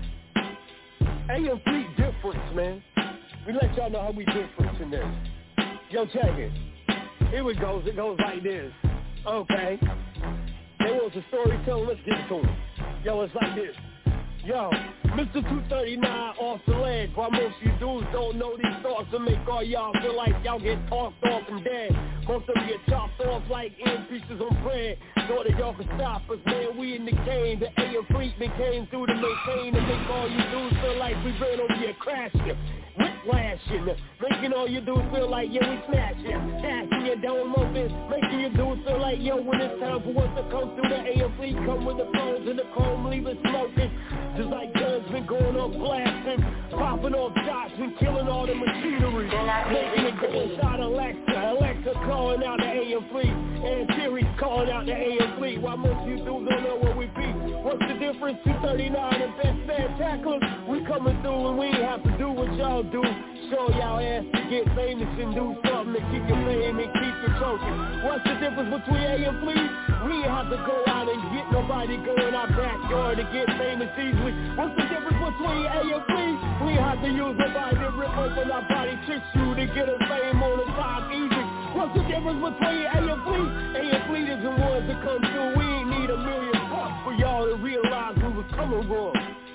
AM Fleet difference, man. We let y'all know how we difference in this. Yo, check it. Here it goes. It goes like this. Okay. They want a storyteller. Let's get to them. Yo, it's like this. Yo, Mr. 239 off the ledge. While most of you dudes don't know these thoughts will make all y'all feel like y'all get tossed off and dead. Most of them get chopped off like end pieces on bread. Thought that y'all could stop us, man. We in the game. The AM Fleet came through to maintain and make all you dudes feel like we ran over here crashing. Whiplashing, making all you dudes feel like, yeah, we smashing. Passing your dome open, making you dudes feel like, yo, when it's time for us to come through, the AM Fleet come with the phones and the chrome, leave it smoking. Just like guns been going up blasting, popping off shots and killing all the machinery. Making a good shot Alexa calling out the AM Fleet, and Siri's calling out the AM Fleet. While most of you dudes don't know what we be. What's the difference? 239 and Best Spectacular. We coming through and we ain't have to do what y'all do. Show y'all ass to get famous and do something to keep your fame and keep your choking. What's the difference between AM Fleet? We ain't have to go out and get nobody go in our backyard to get famous easily. What's the difference between AM Fleet? We ain't have to use nobody to rip open our body tissue to get us fame on the top easy. What's the difference between AM Fleet? AM Fleet is the ones that come through. We ain't need $1 million for y'all to realize we was coming wrong.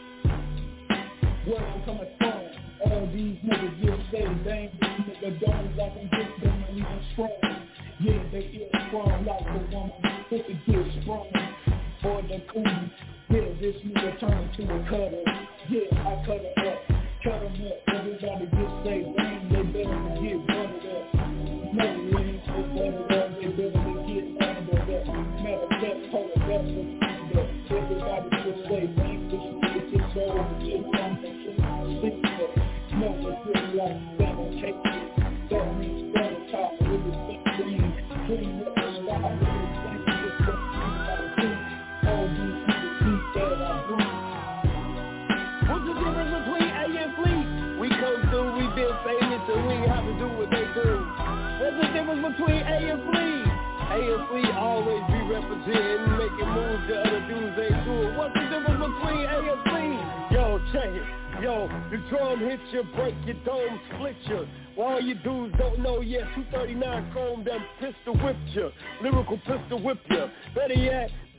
Where I'm coming from, all these niggas just say they ain't this nigga don't like them, get them even strong. Yeah, they get strong like the woman, if it gets sprung for the coon. Yeah, this nigga turn to a cutter. Yeah, I cut it up, cut him up. Everybody just say dang, they better to get buttered up. No, we ain't so buttered up, they better to get under up. Matter of fact, hold it up, everybody just say dang, this nigga just so just on the sleep. No, it's really like better take it. That means better talk, really think clean. Clean up the style, really think just what you gotta do. All these niggas think that I bring. What's the difference between AM Fleet? We come through, we been famous, and we ain't have to do what they do. What's the difference between AM Fleet? AM Fleet always be representing, making moves that other dudes ain't doing. What's the difference between AM Fleet? Yo, check it. Yo, the drum hits you, break your dome, split you. While you dudes don't know yet, 239 chrome them pistol whipped you. Lyrical pistol whip you. Better yet,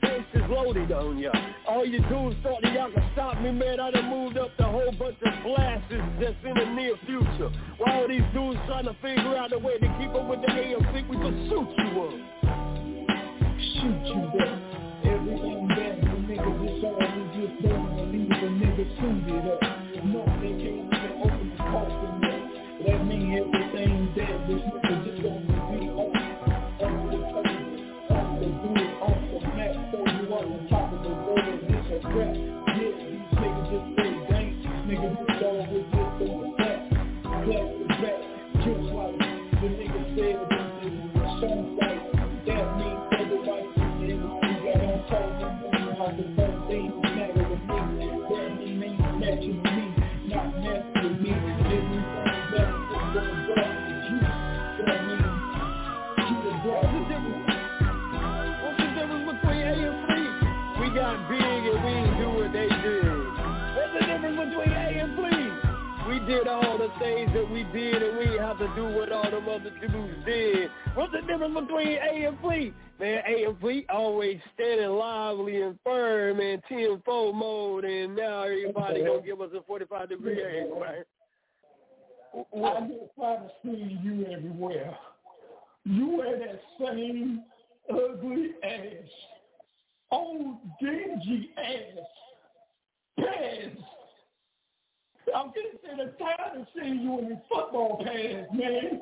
bases loaded on ya. All you dudes thought that y'all could stop me, man. I done moved up the whole bunch of blasters that's in the near future. While all these dudes trying to figure out a way to keep up with the AMC, we just shoot you up. Shoot you up. Everything that the niggas is all we just don't leave a nigga suited up. No, they can't even open the coffin up. That mean everything that this nigga just gonna be on the table, on the good, on the map, so you on the top of the world, it's a rap. Yeah, these niggas just say dance, niggas just always just doing that. Clap the back, just like the nigga said, this is a song like that means everybody in the we got on top of them, how the first thing matter to me. That mean ain't matching me, not matching with me. Everything that is going back to you. That means you the boy. What's the difference between A and Fleet? We got big and we ain't do what they did. What's the difference between A and Fleet? We did all the things that we did and we ain't have to do what all them other dudes did. What's the difference between A and Fleet? Man, A and Fleet always standing lively and firm and 10-4 mode, and now everybody gonna give us a 45-degree angle, right? I just try to see you everywhere. You wear that same ugly ass, old dingy ass pants. I'm getting to the tired of seeing you in the football pants, man.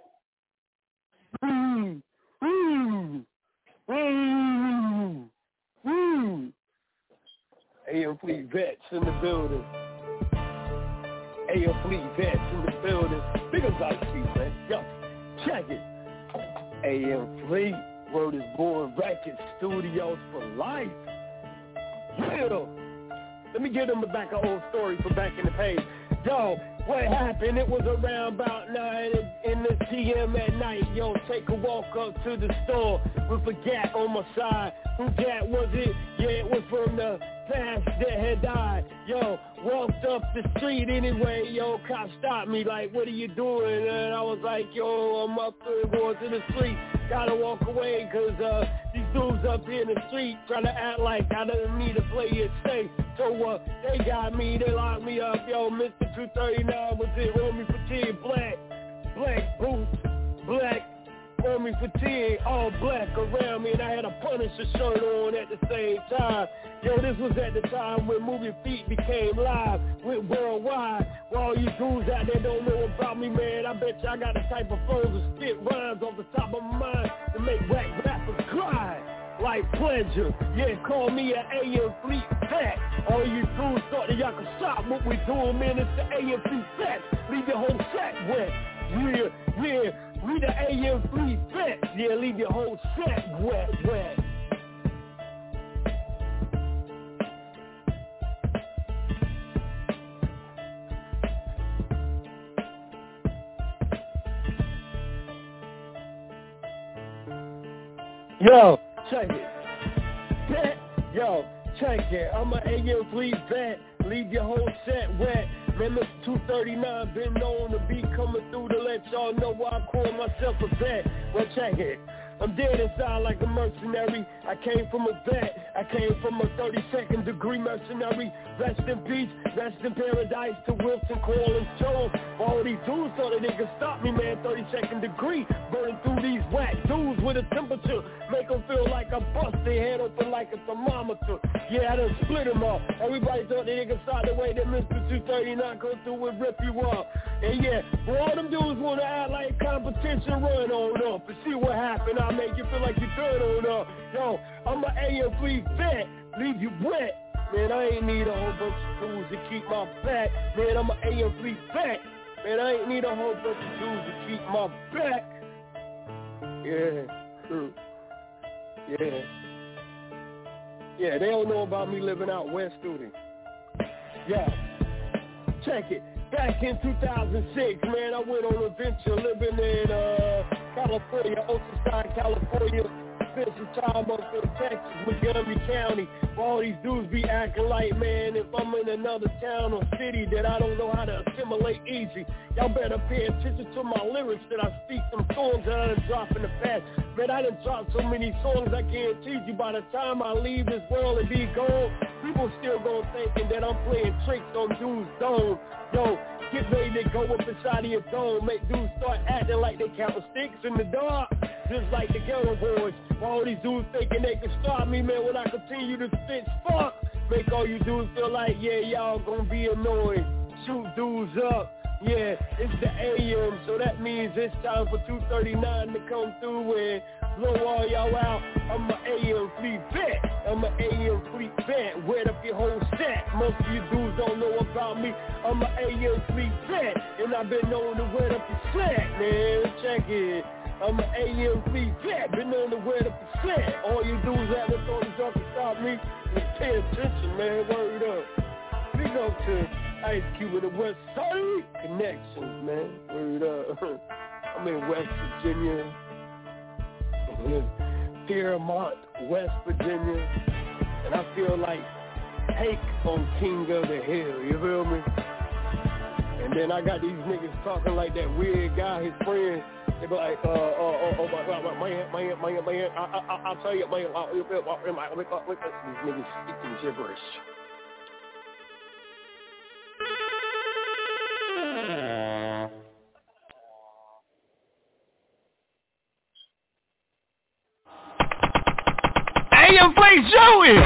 A.M. Fleet vets in the building. A.M. Fleet vets in the building. Big as Ice Street, man. Yo, check it. A.M. Fleet, Word is Born Records Studios for life. Yeah. Let me give them back an old story from back in the page. Yo, what happened? It was around about 9 in the PM at night. Yo, take a walk up to the store with a Gat on my side. Who Gat was it? Yeah, it was from the past that had died. Yo, walked up the street anyway. Yo, cop stopped me like, what are you doing? And I was like, yo, I'm up there going to the street. Gotta walk away because these dudes up here in the street trying to act like I didn't need to play it safe. So they got me, they locked me up. Yo, Mr. 239 was it, Romy fatigue, black boots, black Romy fatigue, all black around me, and I had a Punisher shirt on at the same time. Yo, this was at the time when Movie Feet became live, went worldwide. For all you dudes out there don't know about me, man, I bet y'all got the type of flows to spit rhymes off the top of my mind to make rap rappers cry. Like pleasure, yeah, call me an A.M. Fleet vet. All you dudes thought that y'all could stop what we doing, man, it's the A.M. Fleet vet. Leave your whole set wet. Yeah, we the A.M. Fleet vet. Yeah, leave your whole set wet. Yo, check it. Bet. Yo, check it. I'm an A.M. Fleet vet. Leave your whole set wet. Man, Mr. 239 been known to be coming through to let y'all know why I call myself a vet. Well, check it. I'm dead inside like a mercenary. I came from a vet. I came from a 32nd degree mercenary. Rest in peace, rest in paradise to Wilson, Coyle, and Jones. All these dudes thought that they could stop me, man. 32nd degree, burning through these whack dudes with a temperature. Make them feel like I bust their head open like a thermometer. Yeah, I done split them up. Everybody thought that they could stop the way that Mr. 239 come through and rip you up. And yeah, for all them dudes want to act like competition, run on up and see what happened. I'll make you feel like you're good on up. Yo, I'm an A.M. Fleet vet, leave you wet. Man, I ain't need a whole bunch of dudes to keep my back. Man, I'm an A.M. Fleet vet. Man, I ain't need a whole bunch of dudes to keep my back. Yeah, they don't know about me living out west, do they? Yeah, check it. Back in 2006, man, I went on a venture living in California, Oceanside, California. spent some time up in Texas, Montgomery County. All these dudes be acting like, man, if I'm in another town or city that I don't know how to assimilate easy, y'all better pay attention to my lyrics that I speak, some songs that I done dropped in the past. Man, I done dropped so many songs, I guarantee you by the time I leave this world and be gone, people still gonna thinking that I'm playing tricks on dudes' dome. Yo, get ready to go up inside of your dome, make dudes start acting like they counting sticks in the dark, just like the Ghetto Boys. All these dudes thinking they can stop me, man, when I continue to spit fuck. Make all you dudes feel like, yeah, y'all gonna be annoyed. Shoot dudes up. Yeah, it's the AM, so that means it's time for 239 to come through and blow all y'all out. I'm an AM fleet vet. I'm an AM fleet vet. Wet up your whole set. Most of you dudes don't know about me. I'm an AM fleet vet, and I've been known to wet up your set, man. Check it. I'm an AM fleet vet, been known to wet up your set. All you dudes that thought y'all can stop me, just pay attention, man. Word up. Big up to Ice Cube of the West Side Connections, man. Word up. I'm in West Virginia. Fairmont, West Virginia. And I feel like Hank on King of the Hill, you feel me? And then I got these niggas talking like that weird guy, his friend. They be like, man, I'll tell you, man, these niggas speaking gibberish. AM Fleet Joey!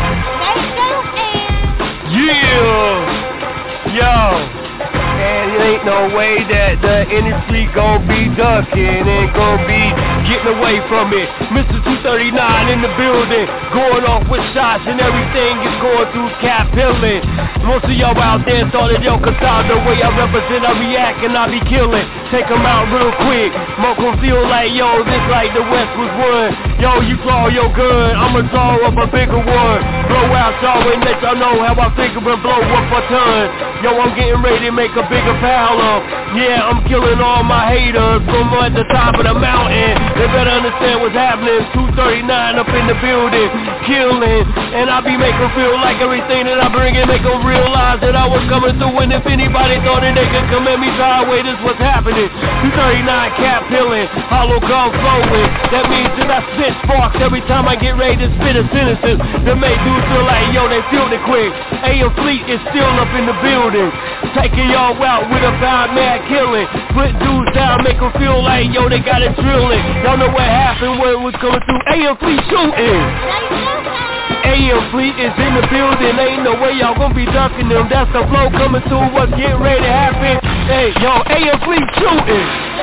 Yeah! Yo! And it ain't no way that the industry gon' be ducking and gon' be getting away from it. Mr. 239 in the building, going off with shots and everything is going through cap pilling. Most of y'all out there thought that yo, cause the way I represent, I react and I be killing. Take them out real quick. Mo gon' feel like, yo, this like the West was won. Yo, you draw your gun, I'ma draw up a bigger one. Blow out y'all and let y'all know how I figure and blow up a ton. Yo, I'm getting ready to make a bigger pile up. Yeah, I'm killing all my haters from at the top of the mountain. They better understand what's happening. 239 up in the building, killing. And I be making feel like everything that I bring in, make them realize that I was coming through. And if anybody thought that they could come at me sideways, this what's happening. 239 cap pilling, hollow gun flowing. That means that I spit sparks every time I get ready to spit a sentences that make dudes feel like, yo, they feel it quick. AM Fleet is still up in the building, taking y'all out with a mad killing. Put dudes down, make them feel like, yo, they got it drilling. Y'all know what happened when it was coming through. AM Fleet shooting. AM Fleet is in the building. Ain't no way y'all gonna be ducking them. That's the flow coming through. What's getting ready to happen? Hey, yo, AM Fleet shooting.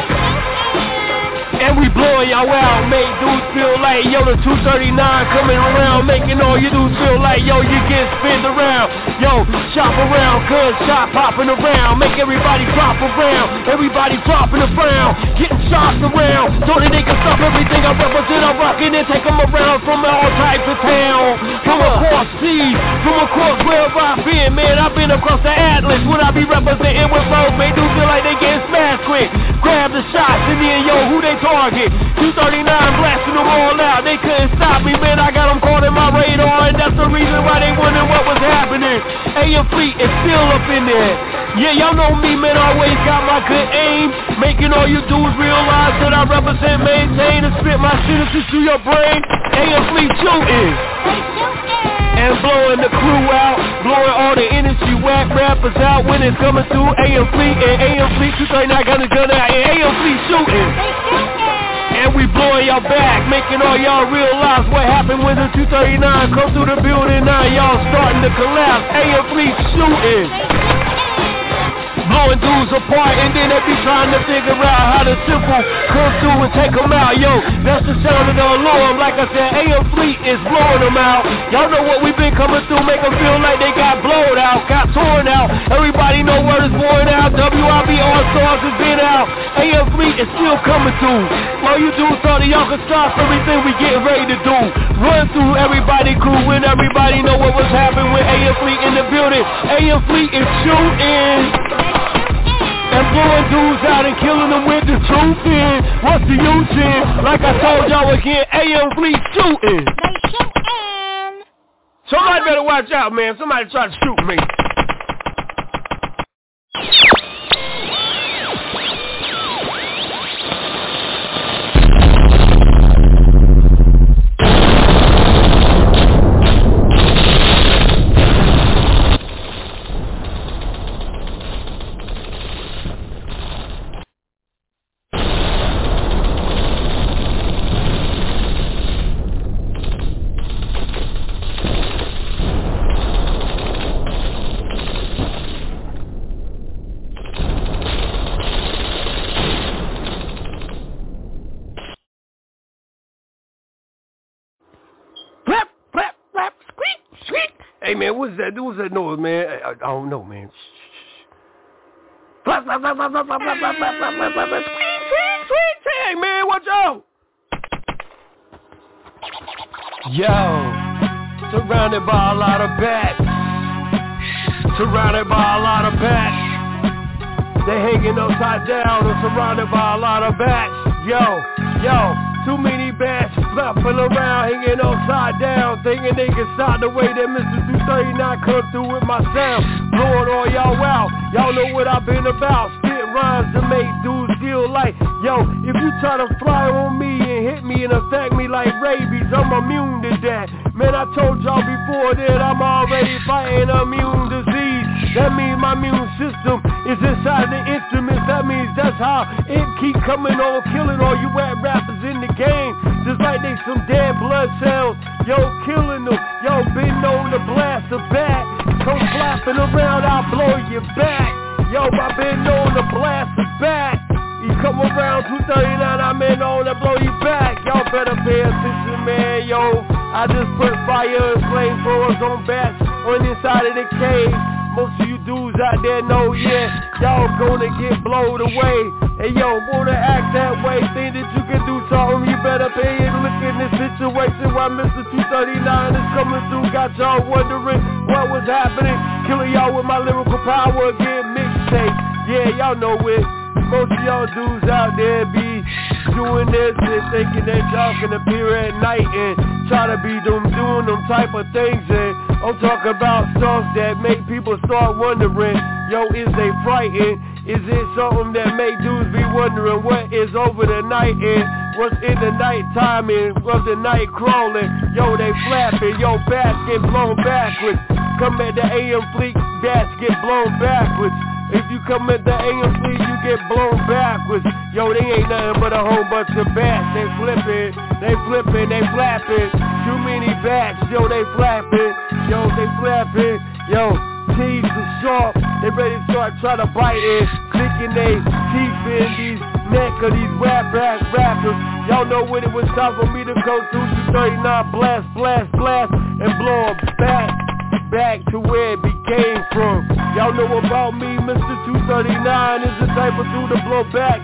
And we blowing y'all out, make dudes feel like, yo, the 239 coming around, making all you dudes feel like, yo, you get spin around. Yo, chop around, gunshot popping around, make everybody drop around, everybody dropping around, getting shots around, so that they can stop everything I represent. I'm rocking and take them around from all types of town, from across seas, from across wherever I've been, man. I've been across the Atlas when I be representing with folks, make dudes feel like they getting smashed quick. Grab the shots and then, yo, who they target? 239 blasting them all out. They couldn't stop me, man. I got them caught in my radar, and that's the reason why they wondering what was happening. AM Fleet is still up in there. Yeah, y'all know me, man. Always got my good aim, making all you dudes realize that I represent, maintain, and spit my sentences to your brain. AM Fleet shooting. And blowing the crew out, blowing all the industry whack rappers out when it's coming through. AM Fleet and AM Fleet 239 got the gun out, and AM Fleet shooting. And we blowing y'all back, making all y'all realize what happened when the 239 come through the building. Now y'all starting to collapse. AM Fleet shooting, blowing dudes apart, and then they be trying to figure out how the simple come through and take them out. Yo, that's the sound of the alarm. Like I said, AM Fleet is blowing them out. Y'all know what we've been coming through, make them feel like they got blown out, got torn out. Everybody know word is born out. WIB All-Stars has been out. AM Fleet is still coming through. All you dudes thought that y'all could stop everything we getting ready to do. Run through everybody crew when everybody know what was happening with AM Fleet in the building. AM Fleet is shooting. And I'm blowing dudes out and killing them with the truth in. What's the use in? Like I told y'all again, AM Fleet shooting. They shooting. Somebody better watch out, man. Somebody try to shoot me. Hey man, what's that? What's that noise, man? I don't know, man. Hey man, watch out! Yo, surrounded by a lot of bats. Surrounded by a lot of bats. They hanging upside down and surrounded by a lot of bats. Yo, too many bats flapping around, hanging upside down, thinking they can stop the way that Mr. 239 come through with my sound, blowing all y'all out. Y'all know what I've been about, spit rhymes to make dudes feel like, yo, if you try to fly on me and hit me and affect me like rabies, I'm immune to that. Man, I told y'all before that I'm already fighting immune disease. That means my immune system is inside the instruments. That means that's how it keep coming on, killing all you rap rappers in the game. Just like they some dead blood cells. Yo, killing them. Yo, been known to blast a bat. Come flapping around, I'll blow you back. Yo, I been known to blast a bat. You come around 239, I'm in on to blow you back. Y'all better pay attention, man. Yo, I just put fire and flamethrowers on bats on the inside of the cave. Most of you dudes out there know, yeah, y'all gonna get blowed away. And yo, wanna act that way, think that you can do something, you better pay and look in this situation while Mr. 239 is coming through. Got y'all wondering what was happening, killing y'all with my lyrical power again, mixtape. Yeah, y'all know it. Most of y'all dudes out there be doing this and thinking that y'all can appear at night and try to be doing them type of things. And I'm talking about stuff that make people start wondering, yo, is they frightened? Is it something that make dudes be wondering what is over the night and what's in the night time and of the night crawling? Yo, they flapping, yo, bats get blown backwards. Come at the AM Fleet, bats get blown backwards. If you come at the AM Fleet, you get blown backwards. Yo, they ain't nothing but a whole bunch of bats. They flipping, they flapping. Too many bats, yo, they flapping. Yo, they flapping. Yo, teeth are sharp. They ready to start trying to bite in, clicking they teeth in these neck of these rappers. Y'all know when it was time for me to go through 239, blast, and blow them back to where it became from. Y'all know about me, Mr. 239 is the type of dude to blow back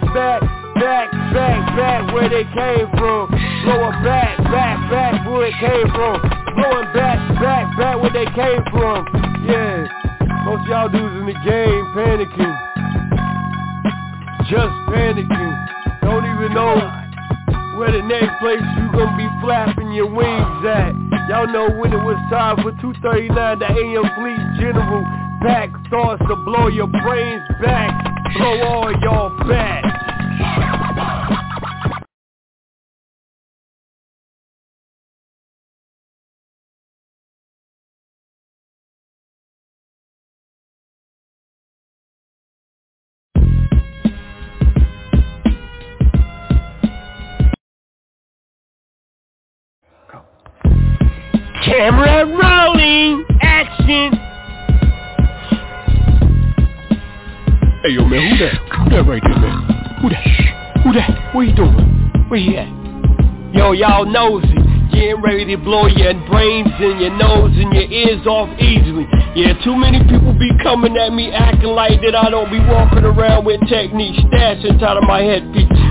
where they came from. Blow it back where it came from. Blowing back where they came from. Yeah, most y'all dudes in the game panicking. Just panicking. Don't even know where the next place you gonna be flapping your wings at. Y'all know when it was time for 239, the AM Fleet General back thoughts to blow your brains back, blow all y'all back. Camera rolling, action. Hey yo man, who that right there, man? Who that? What you doing? Where he at? Yo, y'all nosy, getting ready to blow your brains and your nose and your ears off easily. Yeah, too many people be coming at me acting like that I don't be walking around with technique stashed inside of my headpiece.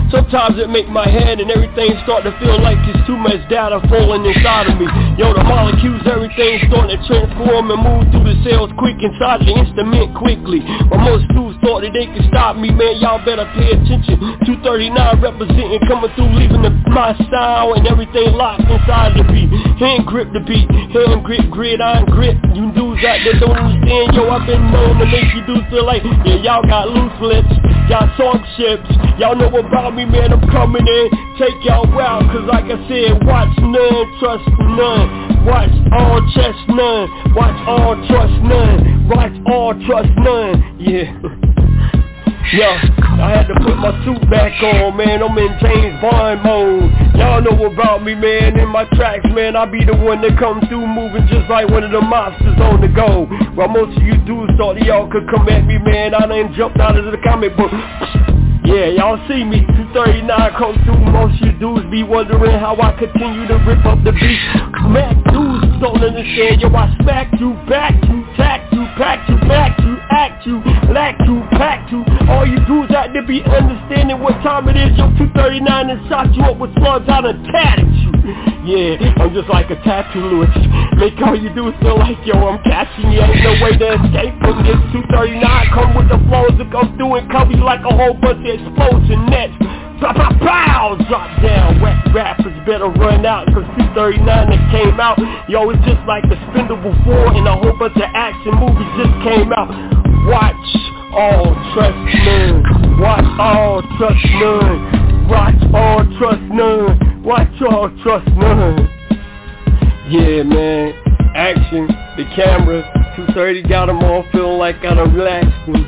Sometimes it make my head and everything start to feel like it's too much data falling inside of me. Yo, the molecules, everything starting to transform and move through the cells quick inside the instrument quickly. But most dudes thought that they could stop me, man, y'all better pay attention. 239 representing, coming through, leaving my style and everything locked inside the beat. Hand grip the beat, hand grip, gridiron grip. You dudes out there don't understand, yo, I've been known to make you dudes feel like, yeah, y'all got loose lips, y'all song ships. Y'all know about me, man, I'm coming in, take y'all out, cause like I said, watch none, trust none. Watch all, trust none. Watch all, trust none. Watch all, trust none. Yeah. Yo, I had to put my suit back on, man. I'm in James Bond mode. Y'all know about me, man. In my tracks, man, I be the one that come through moving just like one of the monsters on the go. While most of you dudes thought y'all could come at me, man, I done jumped out of the comic book. Yeah, y'all see me, 239 come through. Most you dudes be wondering how I continue to rip up the beat. Mac dudes don't understand, yo, I smack you, back you, tack you, pack you, back you, act you, lack you, pack you. All you dudes out there be understanding what time it is, yo, 239 and shot you up with slugs, I done tatted you. Yeah, I'm just like a tattoo, make all you dudes feel like, yo, I'm catching you. Ain't no way to escape from this. 239 come with the flows that come through and cover you like a whole bunch of explosion nets. Pow, pow, pow, drop down. Whack rappers better run out, cause 239 that came out, yo, it's just like the Spindable 4 and a whole bunch of action movies just came out. Watch all, trust none. Watch all, trust none. Watch all, trust none. Watch all, trust none. Yeah, man, action, the cameras, 230 got them all feeling like I done relaxed me.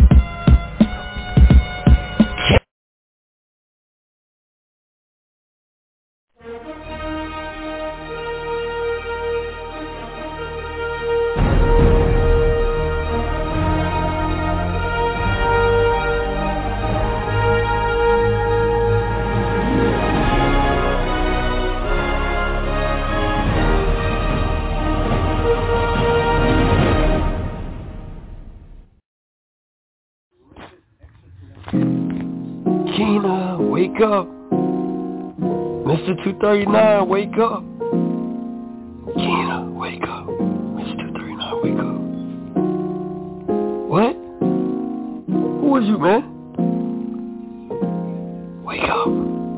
Wake up, Mr. 239, wake up. Keena, wake up. Mr. 239, wake up. What? Who was you, man? Wake up.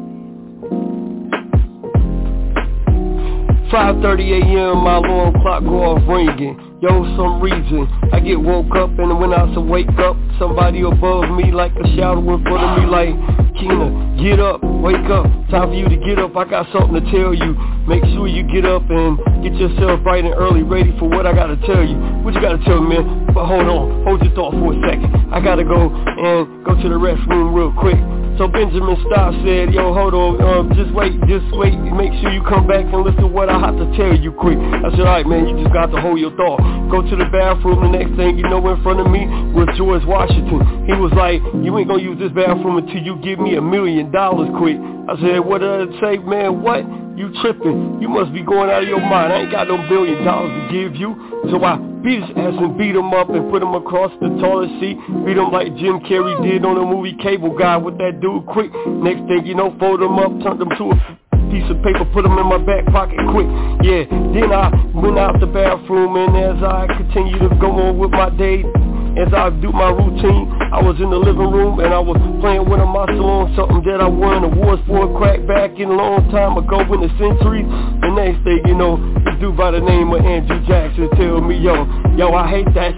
5:30 a.m., my alarm clock go off ringing. Yo, some reason I get woke up, and when I wake up, somebody above me like a shadow in front of me like, Keena, get up, wake up, time for you to get up, I got something to tell you. Make sure you get up and get yourself bright and early, ready for what I gotta tell you. What you gotta tell me, man? But hold on, hold your thought for a second. I gotta go to the restroom real quick. So Benjamin Stott said, yo, hold on, just wait, make sure you come back and listen to what I have to tell you quick. I said, alright, man, you just got to hold your thought. Go to the bathroom, the next thing you know, in front of me was George Washington. He was like, you ain't gonna use this bathroom until you give me $1 million quick. I said, what did I say, man, what? You tripping, you must be going out of your mind. I ain't got no $1 billion to give you. So I beat his ass and beat him up and put him across the toilet seat. Beat him like Jim Carrey did on the movie Cable Guy with that dude quick. Next thing you know, fold him up, turned him to a piece of paper, put him in my back pocket quick. Yeah, then I went out the bathroom, and as I continue to go on with my day, as I do my routine, I was in the living room and I was playing one of my songs, something that I won awards for, crack back in a long time ago in the century. The next thing you know, this dude by the name of Andrew Jackson tell me, yo, I hate that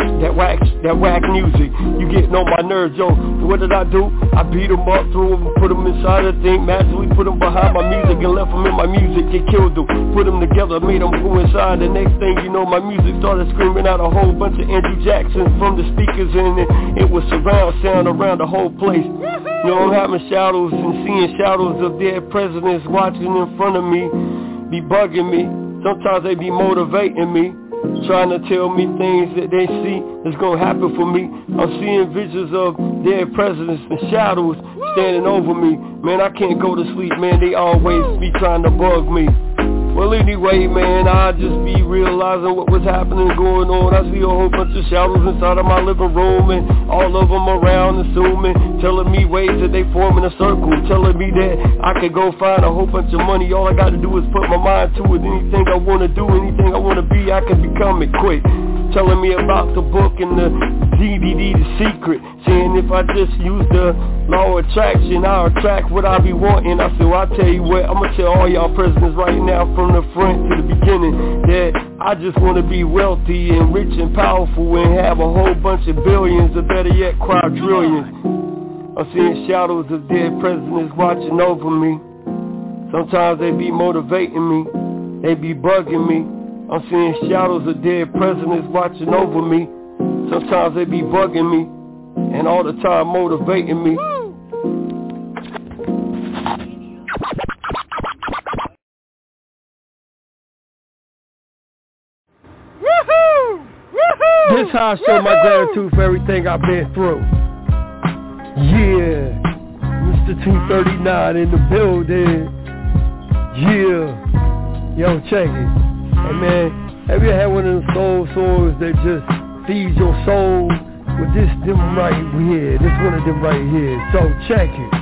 whack music. You getting on my nerves, yo. What did I do? I beat him up, threw him, put him inside the thing, magically put him behind my music and left him in my music. It killed him, put him together, made him go inside. The next thing you know, my music started screaming out a whole bunch of Andrew Jackson from the speakers, and it was surround sound around the whole place. You know, I'm having shadows and seeing shadows of dead presidents watching in front of me, be bugging me. Sometimes they be motivating me, trying to tell me things that they see is gonna happen for me. I'm seeing visions of dead presidents and shadows standing over me. Man, I can't go to sleep, man, they always be trying to bug me. Well, anyway, man, I just be realizing what was happening, going on. I see a whole bunch of shadows inside of my living room, and all of them around assuming, telling me ways that they forming a circle, telling me that I could go find a whole bunch of money. All I gotta do is put my mind to it. Anything I wanna do, anything I wanna be, I can become it quick. Telling me about the book and the DVD, The Secret, saying if I just use the law of attraction, I'll attract what I be wanting. I said, well, I tell you what, I'm gonna tell all y'all presidents right now from the front to the beginning that I just wanna be wealthy and rich and powerful and have a whole bunch of billions, or better yet, quadrillions. I'm seeing shadows of dead presidents watching over me. Sometimes they be motivating me, they be bugging me. I'm seeing shadows of dead presidents watching over me. Sometimes they be bugging me, and all the time motivating me. Woohoo! Woohoo! This how I show my gratitude for everything I've been through. Yeah, Mr. 239 in the building. Yeah, yo, check it. Hey man, have you had one of them soul songs that just feeds your soul? Well, this them right here. This one of them right here. So check it.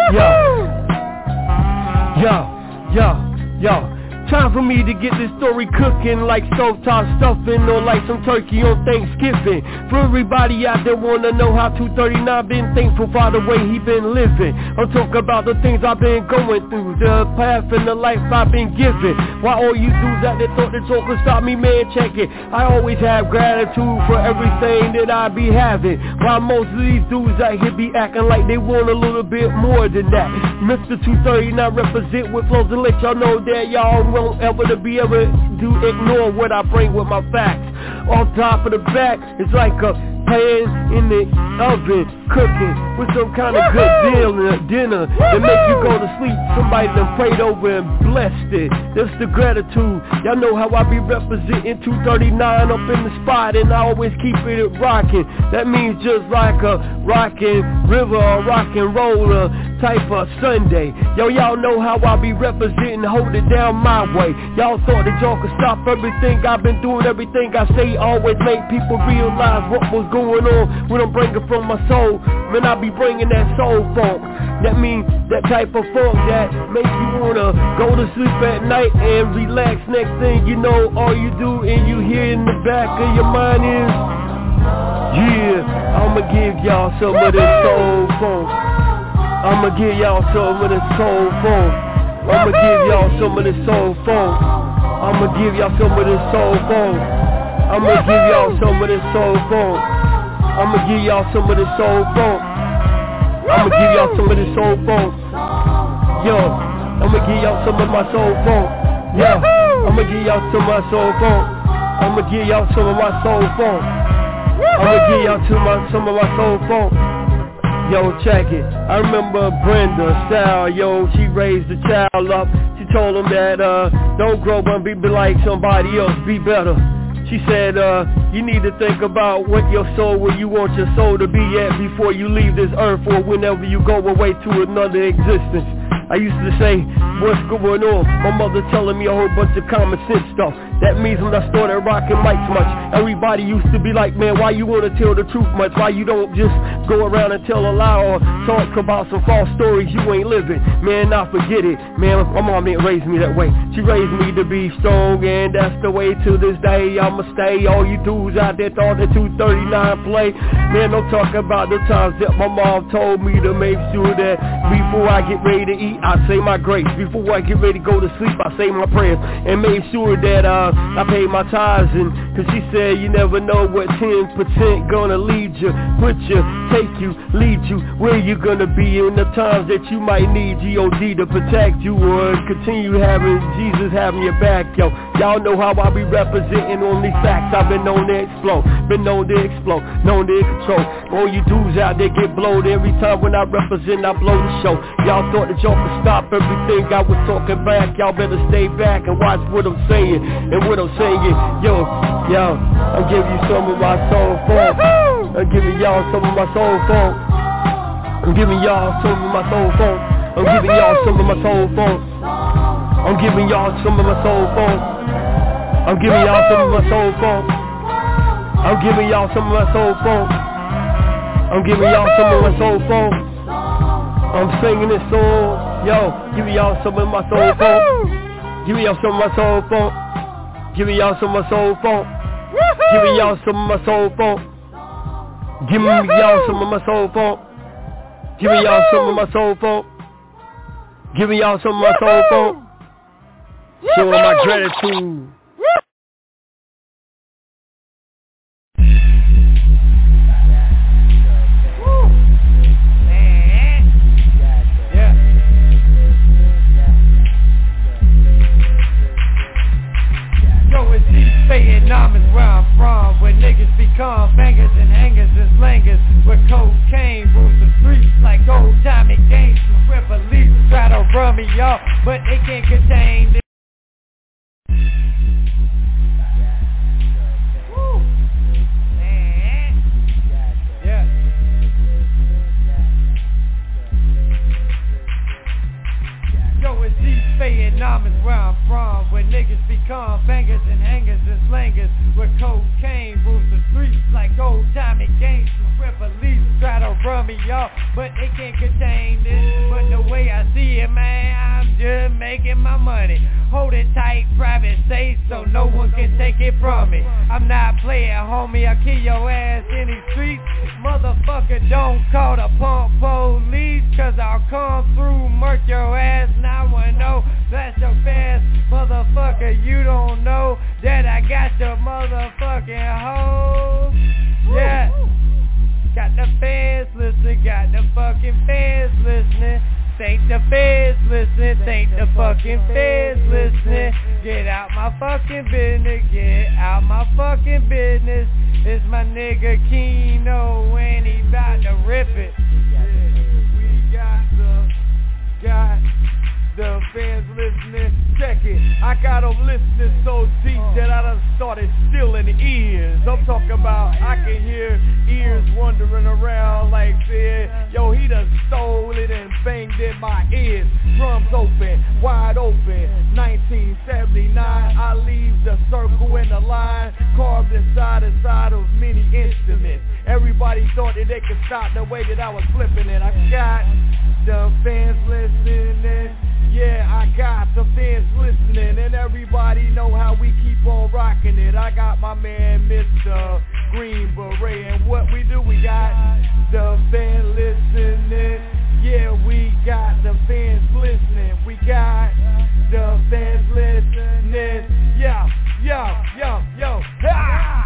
Yo. Time for me to get this story cooking like stovetop stuffing or like some turkey on Thanksgiving. For everybody out there wanna know how 239 been thankful for the way he been living. I'm talking about the things I've been going through, the path and the life I've been given. Why all you dudes out there thought that y'all could stop me, man, check it. I always have gratitude for everything that I be having. While most of these dudes out here be acting like they want a little bit more than that. Mr. 239 represent with flows to let y'all know that y'all won't ever to be able to ignore what I bring with my facts. On top of the back, it's like a pan in the oven cooking with some kind of good dinner that make you go to sleep. Somebody done prayed over and blessed it. That's the gratitude. Y'all know how I be representing 239 up in the spot, and I always keep it rocking. That means just like a rockin' river or rock and roller type of Sunday. Yo, y'all know how I be representing, hold it down my way. Y'all thought that y'all could stop everything I've been doing, everything I say always make people realize what was going on when I'm bringing from my soul. Man, I be bringing that soul funk. That means that type of funk that makes you wanna go to sleep at night and relax. Next thing you know, all you do and you hear in the back of your mind is, yeah, I'ma give y'all some of this soul funk. I'ma give y'all some of this soul funk. I'ma give y'all some of this soul funk. I'ma give y'all some of this soul funk. I'ma give y'all some of this soul funk. I'ma give y'all some of this soul funk. I'ma give y'all some of this soul funk. Yo, I'ma give y'all some of my soul funk. Yo, I'ma give y'all some of my soul funk. I'ma give y'all some of my soul funk. I'ma give y'all some of my soul funk. Yo, check it. I remember Brenda Style, yo, she raised the child up. She told him that, don't grow up and be like somebody else, be better. She said, you need to think about what your soul, where you want your soul to be at before you leave this earth or whenever you go away to another existence. I used to say, what's going on? My mother telling me a whole bunch of common sense stuff. That means when I started rocking mics much, everybody used to be like, man, why you want to tell the truth much? Why you don't just go around and tell a lie or talk about some false stories you ain't living? Man, I forget it. Man, my mom didn't raise me that way. She raised me to be strong, and that's the way to this day I'ma stay. All you dudes out there thought that 239 play. Man, don't talk about the times that my mom told me to make sure that before I get ready to eat, I say my grace. Before I get ready to go to sleep, I say my prayers. And make sure that I pay my tithes. And cause she said you never know what 10% gonna lead you, put you, take you, lead you where you gonna be in the times that you might need G.O.D. to protect you or continue having Jesus having your back, yo. Y'all know how I be representing on these facts. I've been known to explode, known to control. All you dudes out there get blowed every time when I represent, I blow the show. Y'all thought that y'all could stop everything I was talking back. Y'all better stay back and watch what I'm saying. And what I'm saying, yo, I'm giving you some of my soul funk. I'm giving y'all some of my soul funk. I'm giving y'all some of my soul funk. I'm giving y'all some of my soul funk. I'm giving y'all some of my soul funk. I'm giving y'all some of my soul funk. I'm giving y'all some of my soul funk. I'm giving y'all some of my soul funk. I'm singing this song, yo, giving y'all some of my soul funk. Giving y'all some of my soul funk. Giving y'all some of my soul funk. Giving y'all some of my soul funk. Giving y'all some of my soul funk. Giving y'all some of my soul funk. Giving y'all some of my soul funk. Showing my gratitude. Vietnam is where I'm from, where niggas become bangers and hangers and slangers, where cocaine rules the streets like old-timey gangsters, where police try to run me off, but they can't contain this. Yo, it's East Vietnam is where I'm from, where niggas become bangers and hangers and slangers, where cocaine rules the streets like old-timey gangsters, where police try to run me off, but they can't contain this. But the way I see it, man, I'm just making my money. Hold it tight, private safe, so no one can take it from me. I'm not playing, homie, I'll kill your ass in these streets. Motherfucker, don't call the pump police, cause I'll come through, murk your ass. 910, blast your fast, motherfucker, you don't know that I got the motherfucking hoes. Yeah, got the fans listening, got the fucking fans listening. Think the feds listening, think the fucking feds listening. Get out my fucking business, get out my fucking business. It's my nigga Keno and he bout to rip it. We got the fans listening. Check it, I got them listening so deep that I done started stealing ears. I'm talking about I can hear ears wandering around like saying, yo, he done stole it and banged in my ears. Drums open, wide open, 1979, I leave the circle in the line, carved inside of many instruments. Everybody thought that they could stop the way that I was flipping it. I got the fans listening. Yeah, I got the fans listening, and everybody know how we keep on rocking it. I got my man Mr. Green Beret, and what we do, we got the fans listening. Yeah, we got the fans listening. We got the fans listening. Yo, yo, yo, yo. Ha!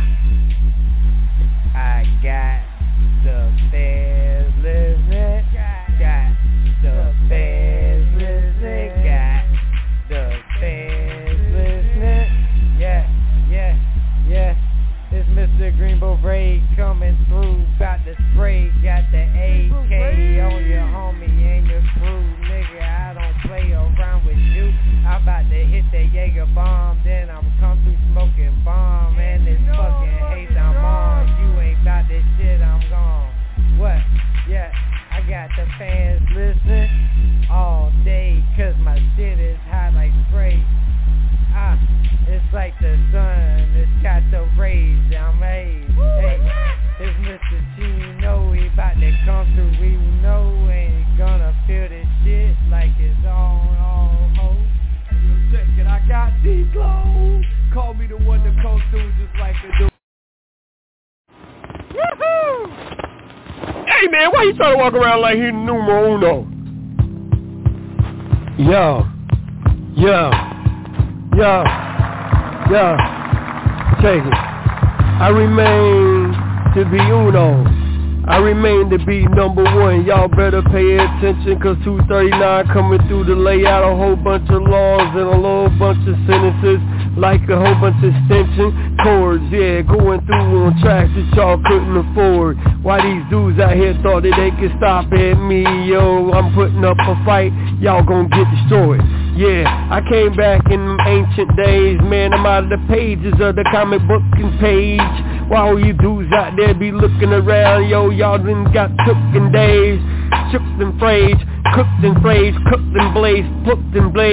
I got the fans listening. Got the fans listening. Got the fans listening. Yeah, yeah, yeah. It's Mr. Green Beret coming through. Got the spray, got the AK on your homie and your crew. Nigga, I don't play around with you. I'm about to hit the Jaeger bomb, then I'm come through smoking bomb. And this fucking hate I'm on. You ain't about this shit, I'm gone. What? Yeah, I got the fans listening all day, cause my shit is hot like spray. It's like the sun, it's got the rays down my head. Hey, it's Mr. Chino, he about to come through, we know ain't gonna feel this shit like it's on all hoes. Check it, I got D-Glow, call me the one to come through just like the do. Woohoo! Hey man, why you trying to walk around like he numero uno? Yo, take it. I remain to be uno. I remain to be number one. Y'all better pay attention, cause 239 coming through to lay out a whole bunch of laws and a little bunch of sentences, like a whole bunch of extension chords, yeah, going through on tracks that y'all couldn't afford. Why these dudes out here thought that they could stop at me, yo, I'm putting up a fight, y'all gonna get destroyed. Yeah, I came back in them ancient days, man, I'm out of the pages of the comic book and page. While all you dudes out there be looking around, yo, y'all done got took in days, shook and frayed, cooked and phrased, cooked and blazed, booked and blazed,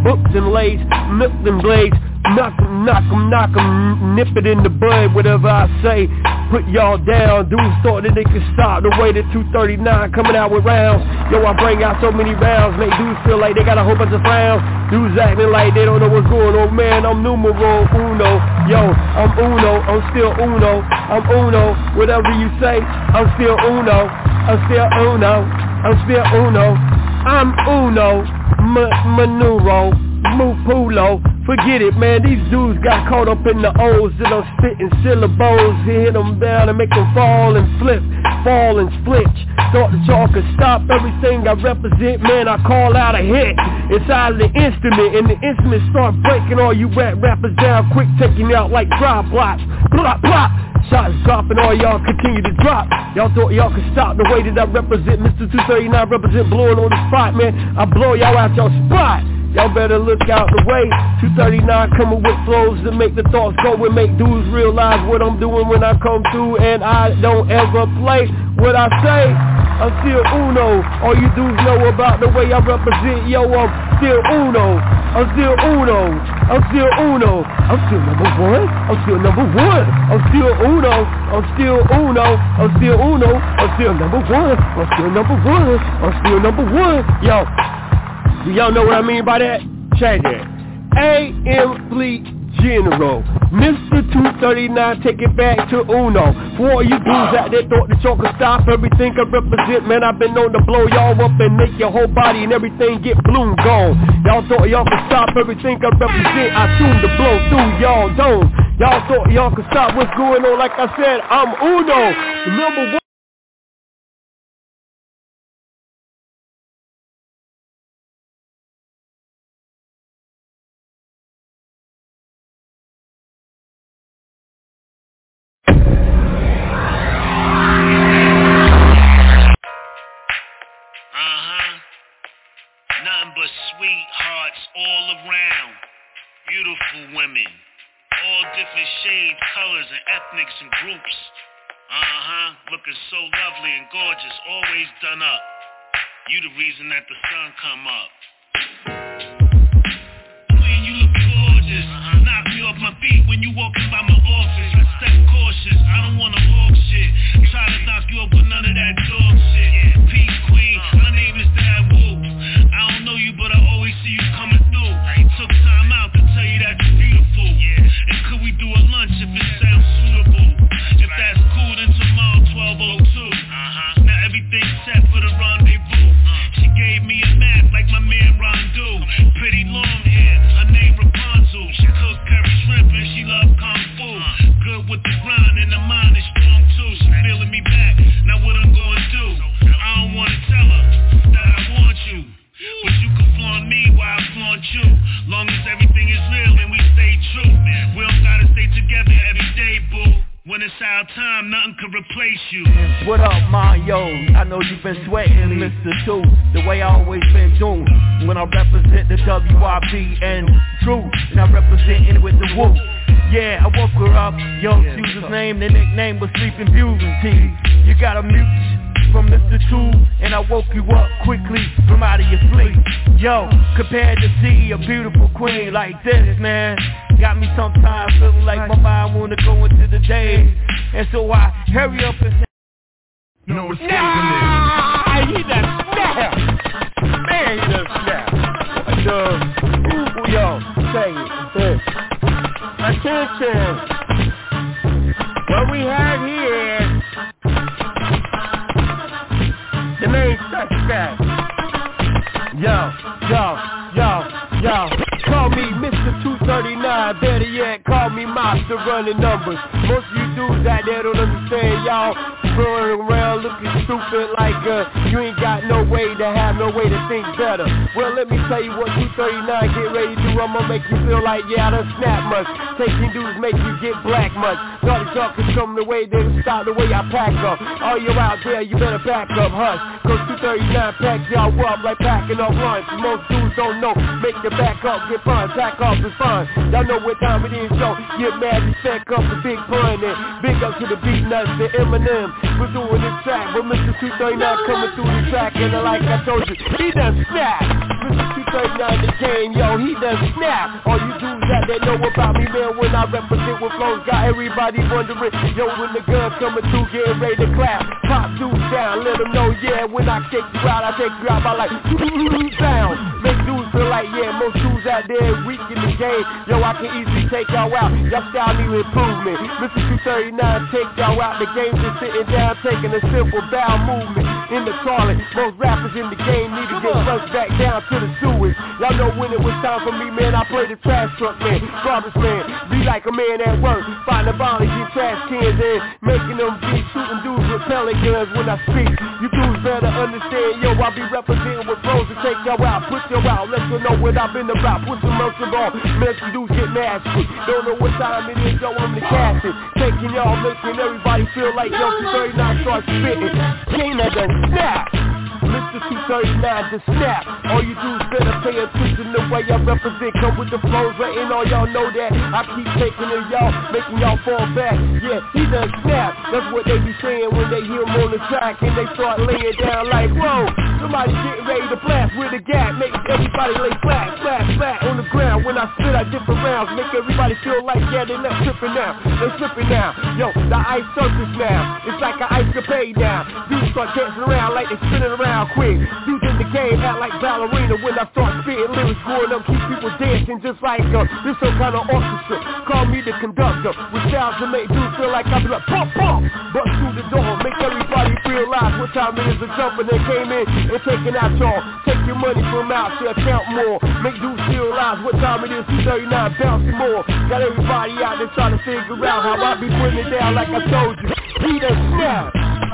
books and lace, milk and blades. Knock 'em, nip it in the bud, whatever I say. Put y'all down, dudes thought that they could stop the way that 239 coming out with rounds. Yo, I bring out so many rounds, make dudes feel like they got a whole bunch of frowns. Dudes acting like they don't know what's going on, man, I'm numero uno. Yo, I'm uno, I'm still uno. I'm uno, whatever you say, I'm still uno. I'm still uno, I'm still uno. I'm uno, manuro, mupulo. Forget it, man, these dudes got caught up in the O's that I'm spitting syllables. Hit them down and make them fall and flip, fall and split. Thought that y'all could stop everything I represent, man, I call out a hit. It's out of the instrument, and the instruments start breaking all you rappers down quick, taking you out like drop blocks. Plop, plop. Shots dropping, all y'all continue to drop. Y'all thought y'all could stop the way that I represent. Mr. 239 represent blowing on the spot, man. I blow y'all out your spot. Y'all better look out the way. 239 coming with flows that make the thoughts go and make dudes realize what I'm doing when I come through, and I don't ever play what I say. I'm still uno. All you dudes know about the way I represent. Yo, I'm still uno. I'm still uno. I'm still uno. I'm still number one. I'm still number one. I'm still uno. I'm still uno. I'm still uno. I'm still number one. I'm still number one. I'm still number one. Yo. Do y'all know what I mean by that? Check it. A.M. Fleet General. Mr. 239, take it back to Uno. For all you dudes out there thought that y'all could stop everything I represent, man, I've been known to blow y'all up and make your whole body and everything get bloom gone. Y'all thought y'all could stop everything I represent, I assume to blow through y'all dome. Y'all thought y'all could stop what's going on, like I said, I'm Uno. Number one. Looking so lovely and gorgeous, always done up. You the reason that the sun come up. Queen, you look gorgeous. Knock me off my feet when you walking by my office. I step cautious, I don't wanna walk shit. Try to knock you up with none of that dog shit. Peace, queen, my name is Dad Wolf. I don't know you, but I always see you coming through. I took time out to tell you that you're beautiful. And could we do a lunch if it sounds suitable? If that's cool, then tomorrow 12:02. Now everything's set for the rendezvous. She gave me a map like my man Rondu. Pretty long hair, her name Rapunzel. She cook curry shrimp and she love kung fu. Good with the grind and the mind is strong too. She feeling me back, now what I'm gonna do? I don't wanna tell her that I want you, but you can flaunt me while I flaunt you. Long as everything is real and we stay true. We don't gotta stay together every day, boo. When it's our time, nothing can replace you. What up, Mario? I know you've been sweating, Mr. 2. The way I always been doing. When I represent the WIP and True, and I represent it with the Woo. Yeah, I woke her up. Yo, she was his name. The nickname was Sleeping Beauty. You got a mute from Mr. 2, and I woke you up quickly from out of your sleep. Yo, compared to see a beautiful queen like this, man, got me sometimes feeling like my mind wanna go into the day. And so I hurry up and say, you know what's he done snap. Man, he done snap. Yo, say it. Attention. What we have here is the main suspect. Yo. Call me Mr. 239, better yet, call me Monster running numbers. Most of you dudes out there don't understand, y'all running around looking stupid like you ain't got no way to have no way to think better. Well, let me tell you what 239 get ready to do. I'm gonna make you feel like, yeah, I done snap much. Taking dudes make you get black much. Thought the y'all could come the way they stop the way I pack up. All you out there, you better back up, hush. Cause 239 pack y'all up like packing up lunch. Most dudes don't know, make the back up, get fun, back up is fun. Y'all know what time it is, so get mad, respect up the big pun and big up to the beat nuts, the Eminem. for doing this track. But Mr. 239 coming through the track, and like I told you, he done snap. Mr. 239 the game, yo, he done snap. All you dudes out there know about me, man, when I represent with flows, got everybody wondering, yo, when the gun coming through, getting ready to clap. Pop dudes down, let them know, yeah, when I take you out, I take you out by like down. Make dudes feel like, yeah, most dudes out there weak in the game, yo, I can easily take y'all out. Y'all style need improvement. Mr. 239 take y'all out. The game just sitting down, taking a simple bow movement in the toilet. Most rappers in the game need to get flushed back down to the sewage. Y'all know when it was time for me, man, I play the trash truck, man, garbage man. Be like a man at work, finding bottles in trash cans and making them be shooting dudes with pellet guns when I speak. You dudes better understand, yo, I be representing with flows to take y'all out, put y'all out, let you know what I've been about. Put some mercy on, man, some dudes get nasty. Don't know what time it is, yo, I'm the captain. Taking y'all, making everybody feel like, yo, 239 starts spitting. King that done snap. Mr. 239 to snap. All you dudes better pay attention to the way I represent. Come with the flows, letting all y'all know that I keep taking it, y'all, making y'all fall back. Yeah, he done snap. That's what they be saying when they hear him on the track and they start laying down like, whoa, somebody getting ready to blast with a gap. Make everybody lay flat, flat, flat on the ground. When I spit out different rounds, make everybody feel like, yeah, they not tripping now. They slipping now. Yo, the ice surface now. It's like an ice capade now. Dudes start dancing around like they spinning around quick. Dudes in the game act like ballerina when I start spitting lyrics, growing up, keep people dancing just like this some kind of orchestra. Call me the conductor with styles to make dudes feel like I be like pump, pump, bust through the door, make everybody realize what time it is to jump and they came in and taking out y'all. Take your money from out to account more, make dudes realize what time it is. 239 bouncing more, got everybody out there trying to figure out how I be putting it down like I told you. He done snap.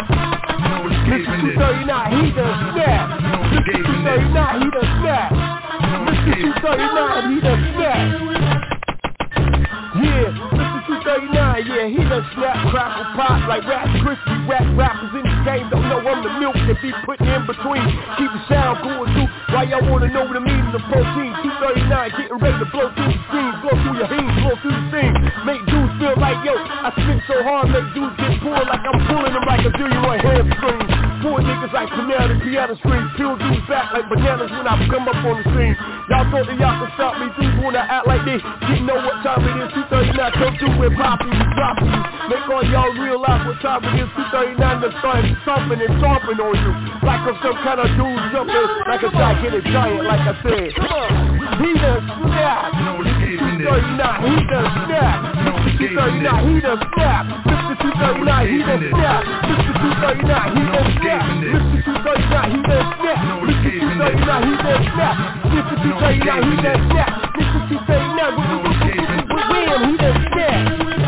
Mr. 239, he done snap. Mr. 239, he done snap. Mr. 239, he done snap. Yeah, Mr. 239, yeah, he done snap, crackle, pop like rap, crispy, rappers in the game don't know I'm the milk that be putting in between. Keep the sound going through, why y'all wanna know the meaning of protein? 239, getting ready to blow through the screen, blow through your heat, blow through the scene. Make dudes feel like, yo, I spit so hard, make dudes get pulled like I'm pulling them like a zillion on hamstrings. Four niggas like piano strings, peel dudes back like bananas when I come up on the scene. Y'all thought that y'all could stop me, dudes wanna act like they didn't know what time it is. 239 come through with popping you, dropping you. Make all y'all realize what time it is. 239 to start stomping and stomping on you. Like I'm some kind of dude jumping like a gigantic giant, like I said. He done snap. Mr. 239, he done snap. Mr. 239, he done snap. Mr. 239, he done snap. Mr. 239, he done snap. Mr. 239, he done snap. Mr. 239, he done snap. Mr. 239, he done snap. Mr. 239, he done snap.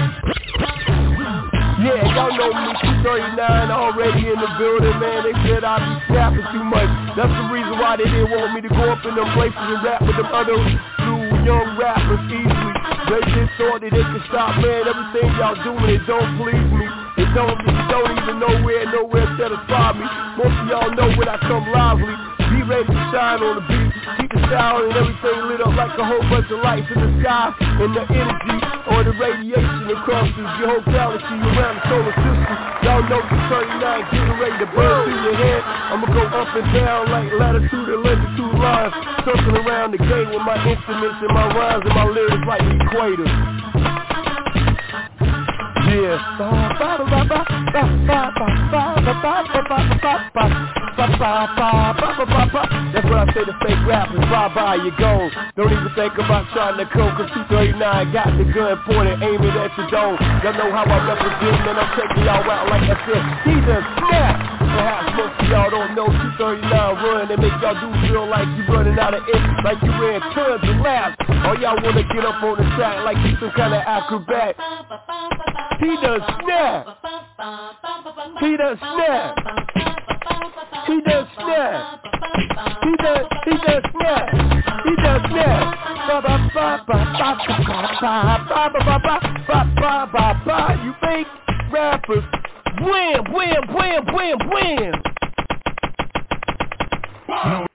Yeah, y'all know me, 239 already in the building, man. They said I be snapping too much. That's the reason why they didn't want me to go up in them places and rap with them other new young rappers easily. They just thought that they could stop, man. Everything y'all doing, it don't please me. It don't even nowhere satisfy me. Most of y'all know when I come lively. Be ready to shine on the beat. Keep the sound and everything lit up like a whole bunch of lights in the sky. And the energy or the radiation across the whole galaxy around the solar system. Y'all know 239 getting ready to burn through your head. I'ma go up and down like latitude and longitude lines. Circling around the game with my instruments and my rhymes and my lyrics like the equator. Yeah. That's what I say to fake rappers. Bye-bye, you gone. Don't even think about trying to come, cause 239 got the gun pointed, aiming at your dome. Y'all know how I represent, man, I'm taking y'all out like I said. He done snap. Perhaps most of y'all don't know 239 run. They make y'all do feel like you running out of ink, like you ran tons of laps. Or y'all wanna get up on the track like you some kind of acrobat. He done snap. He done snap. He done snap. He done snap. He done snap. You fake rappers. Wham, wham, wham, wham, wham.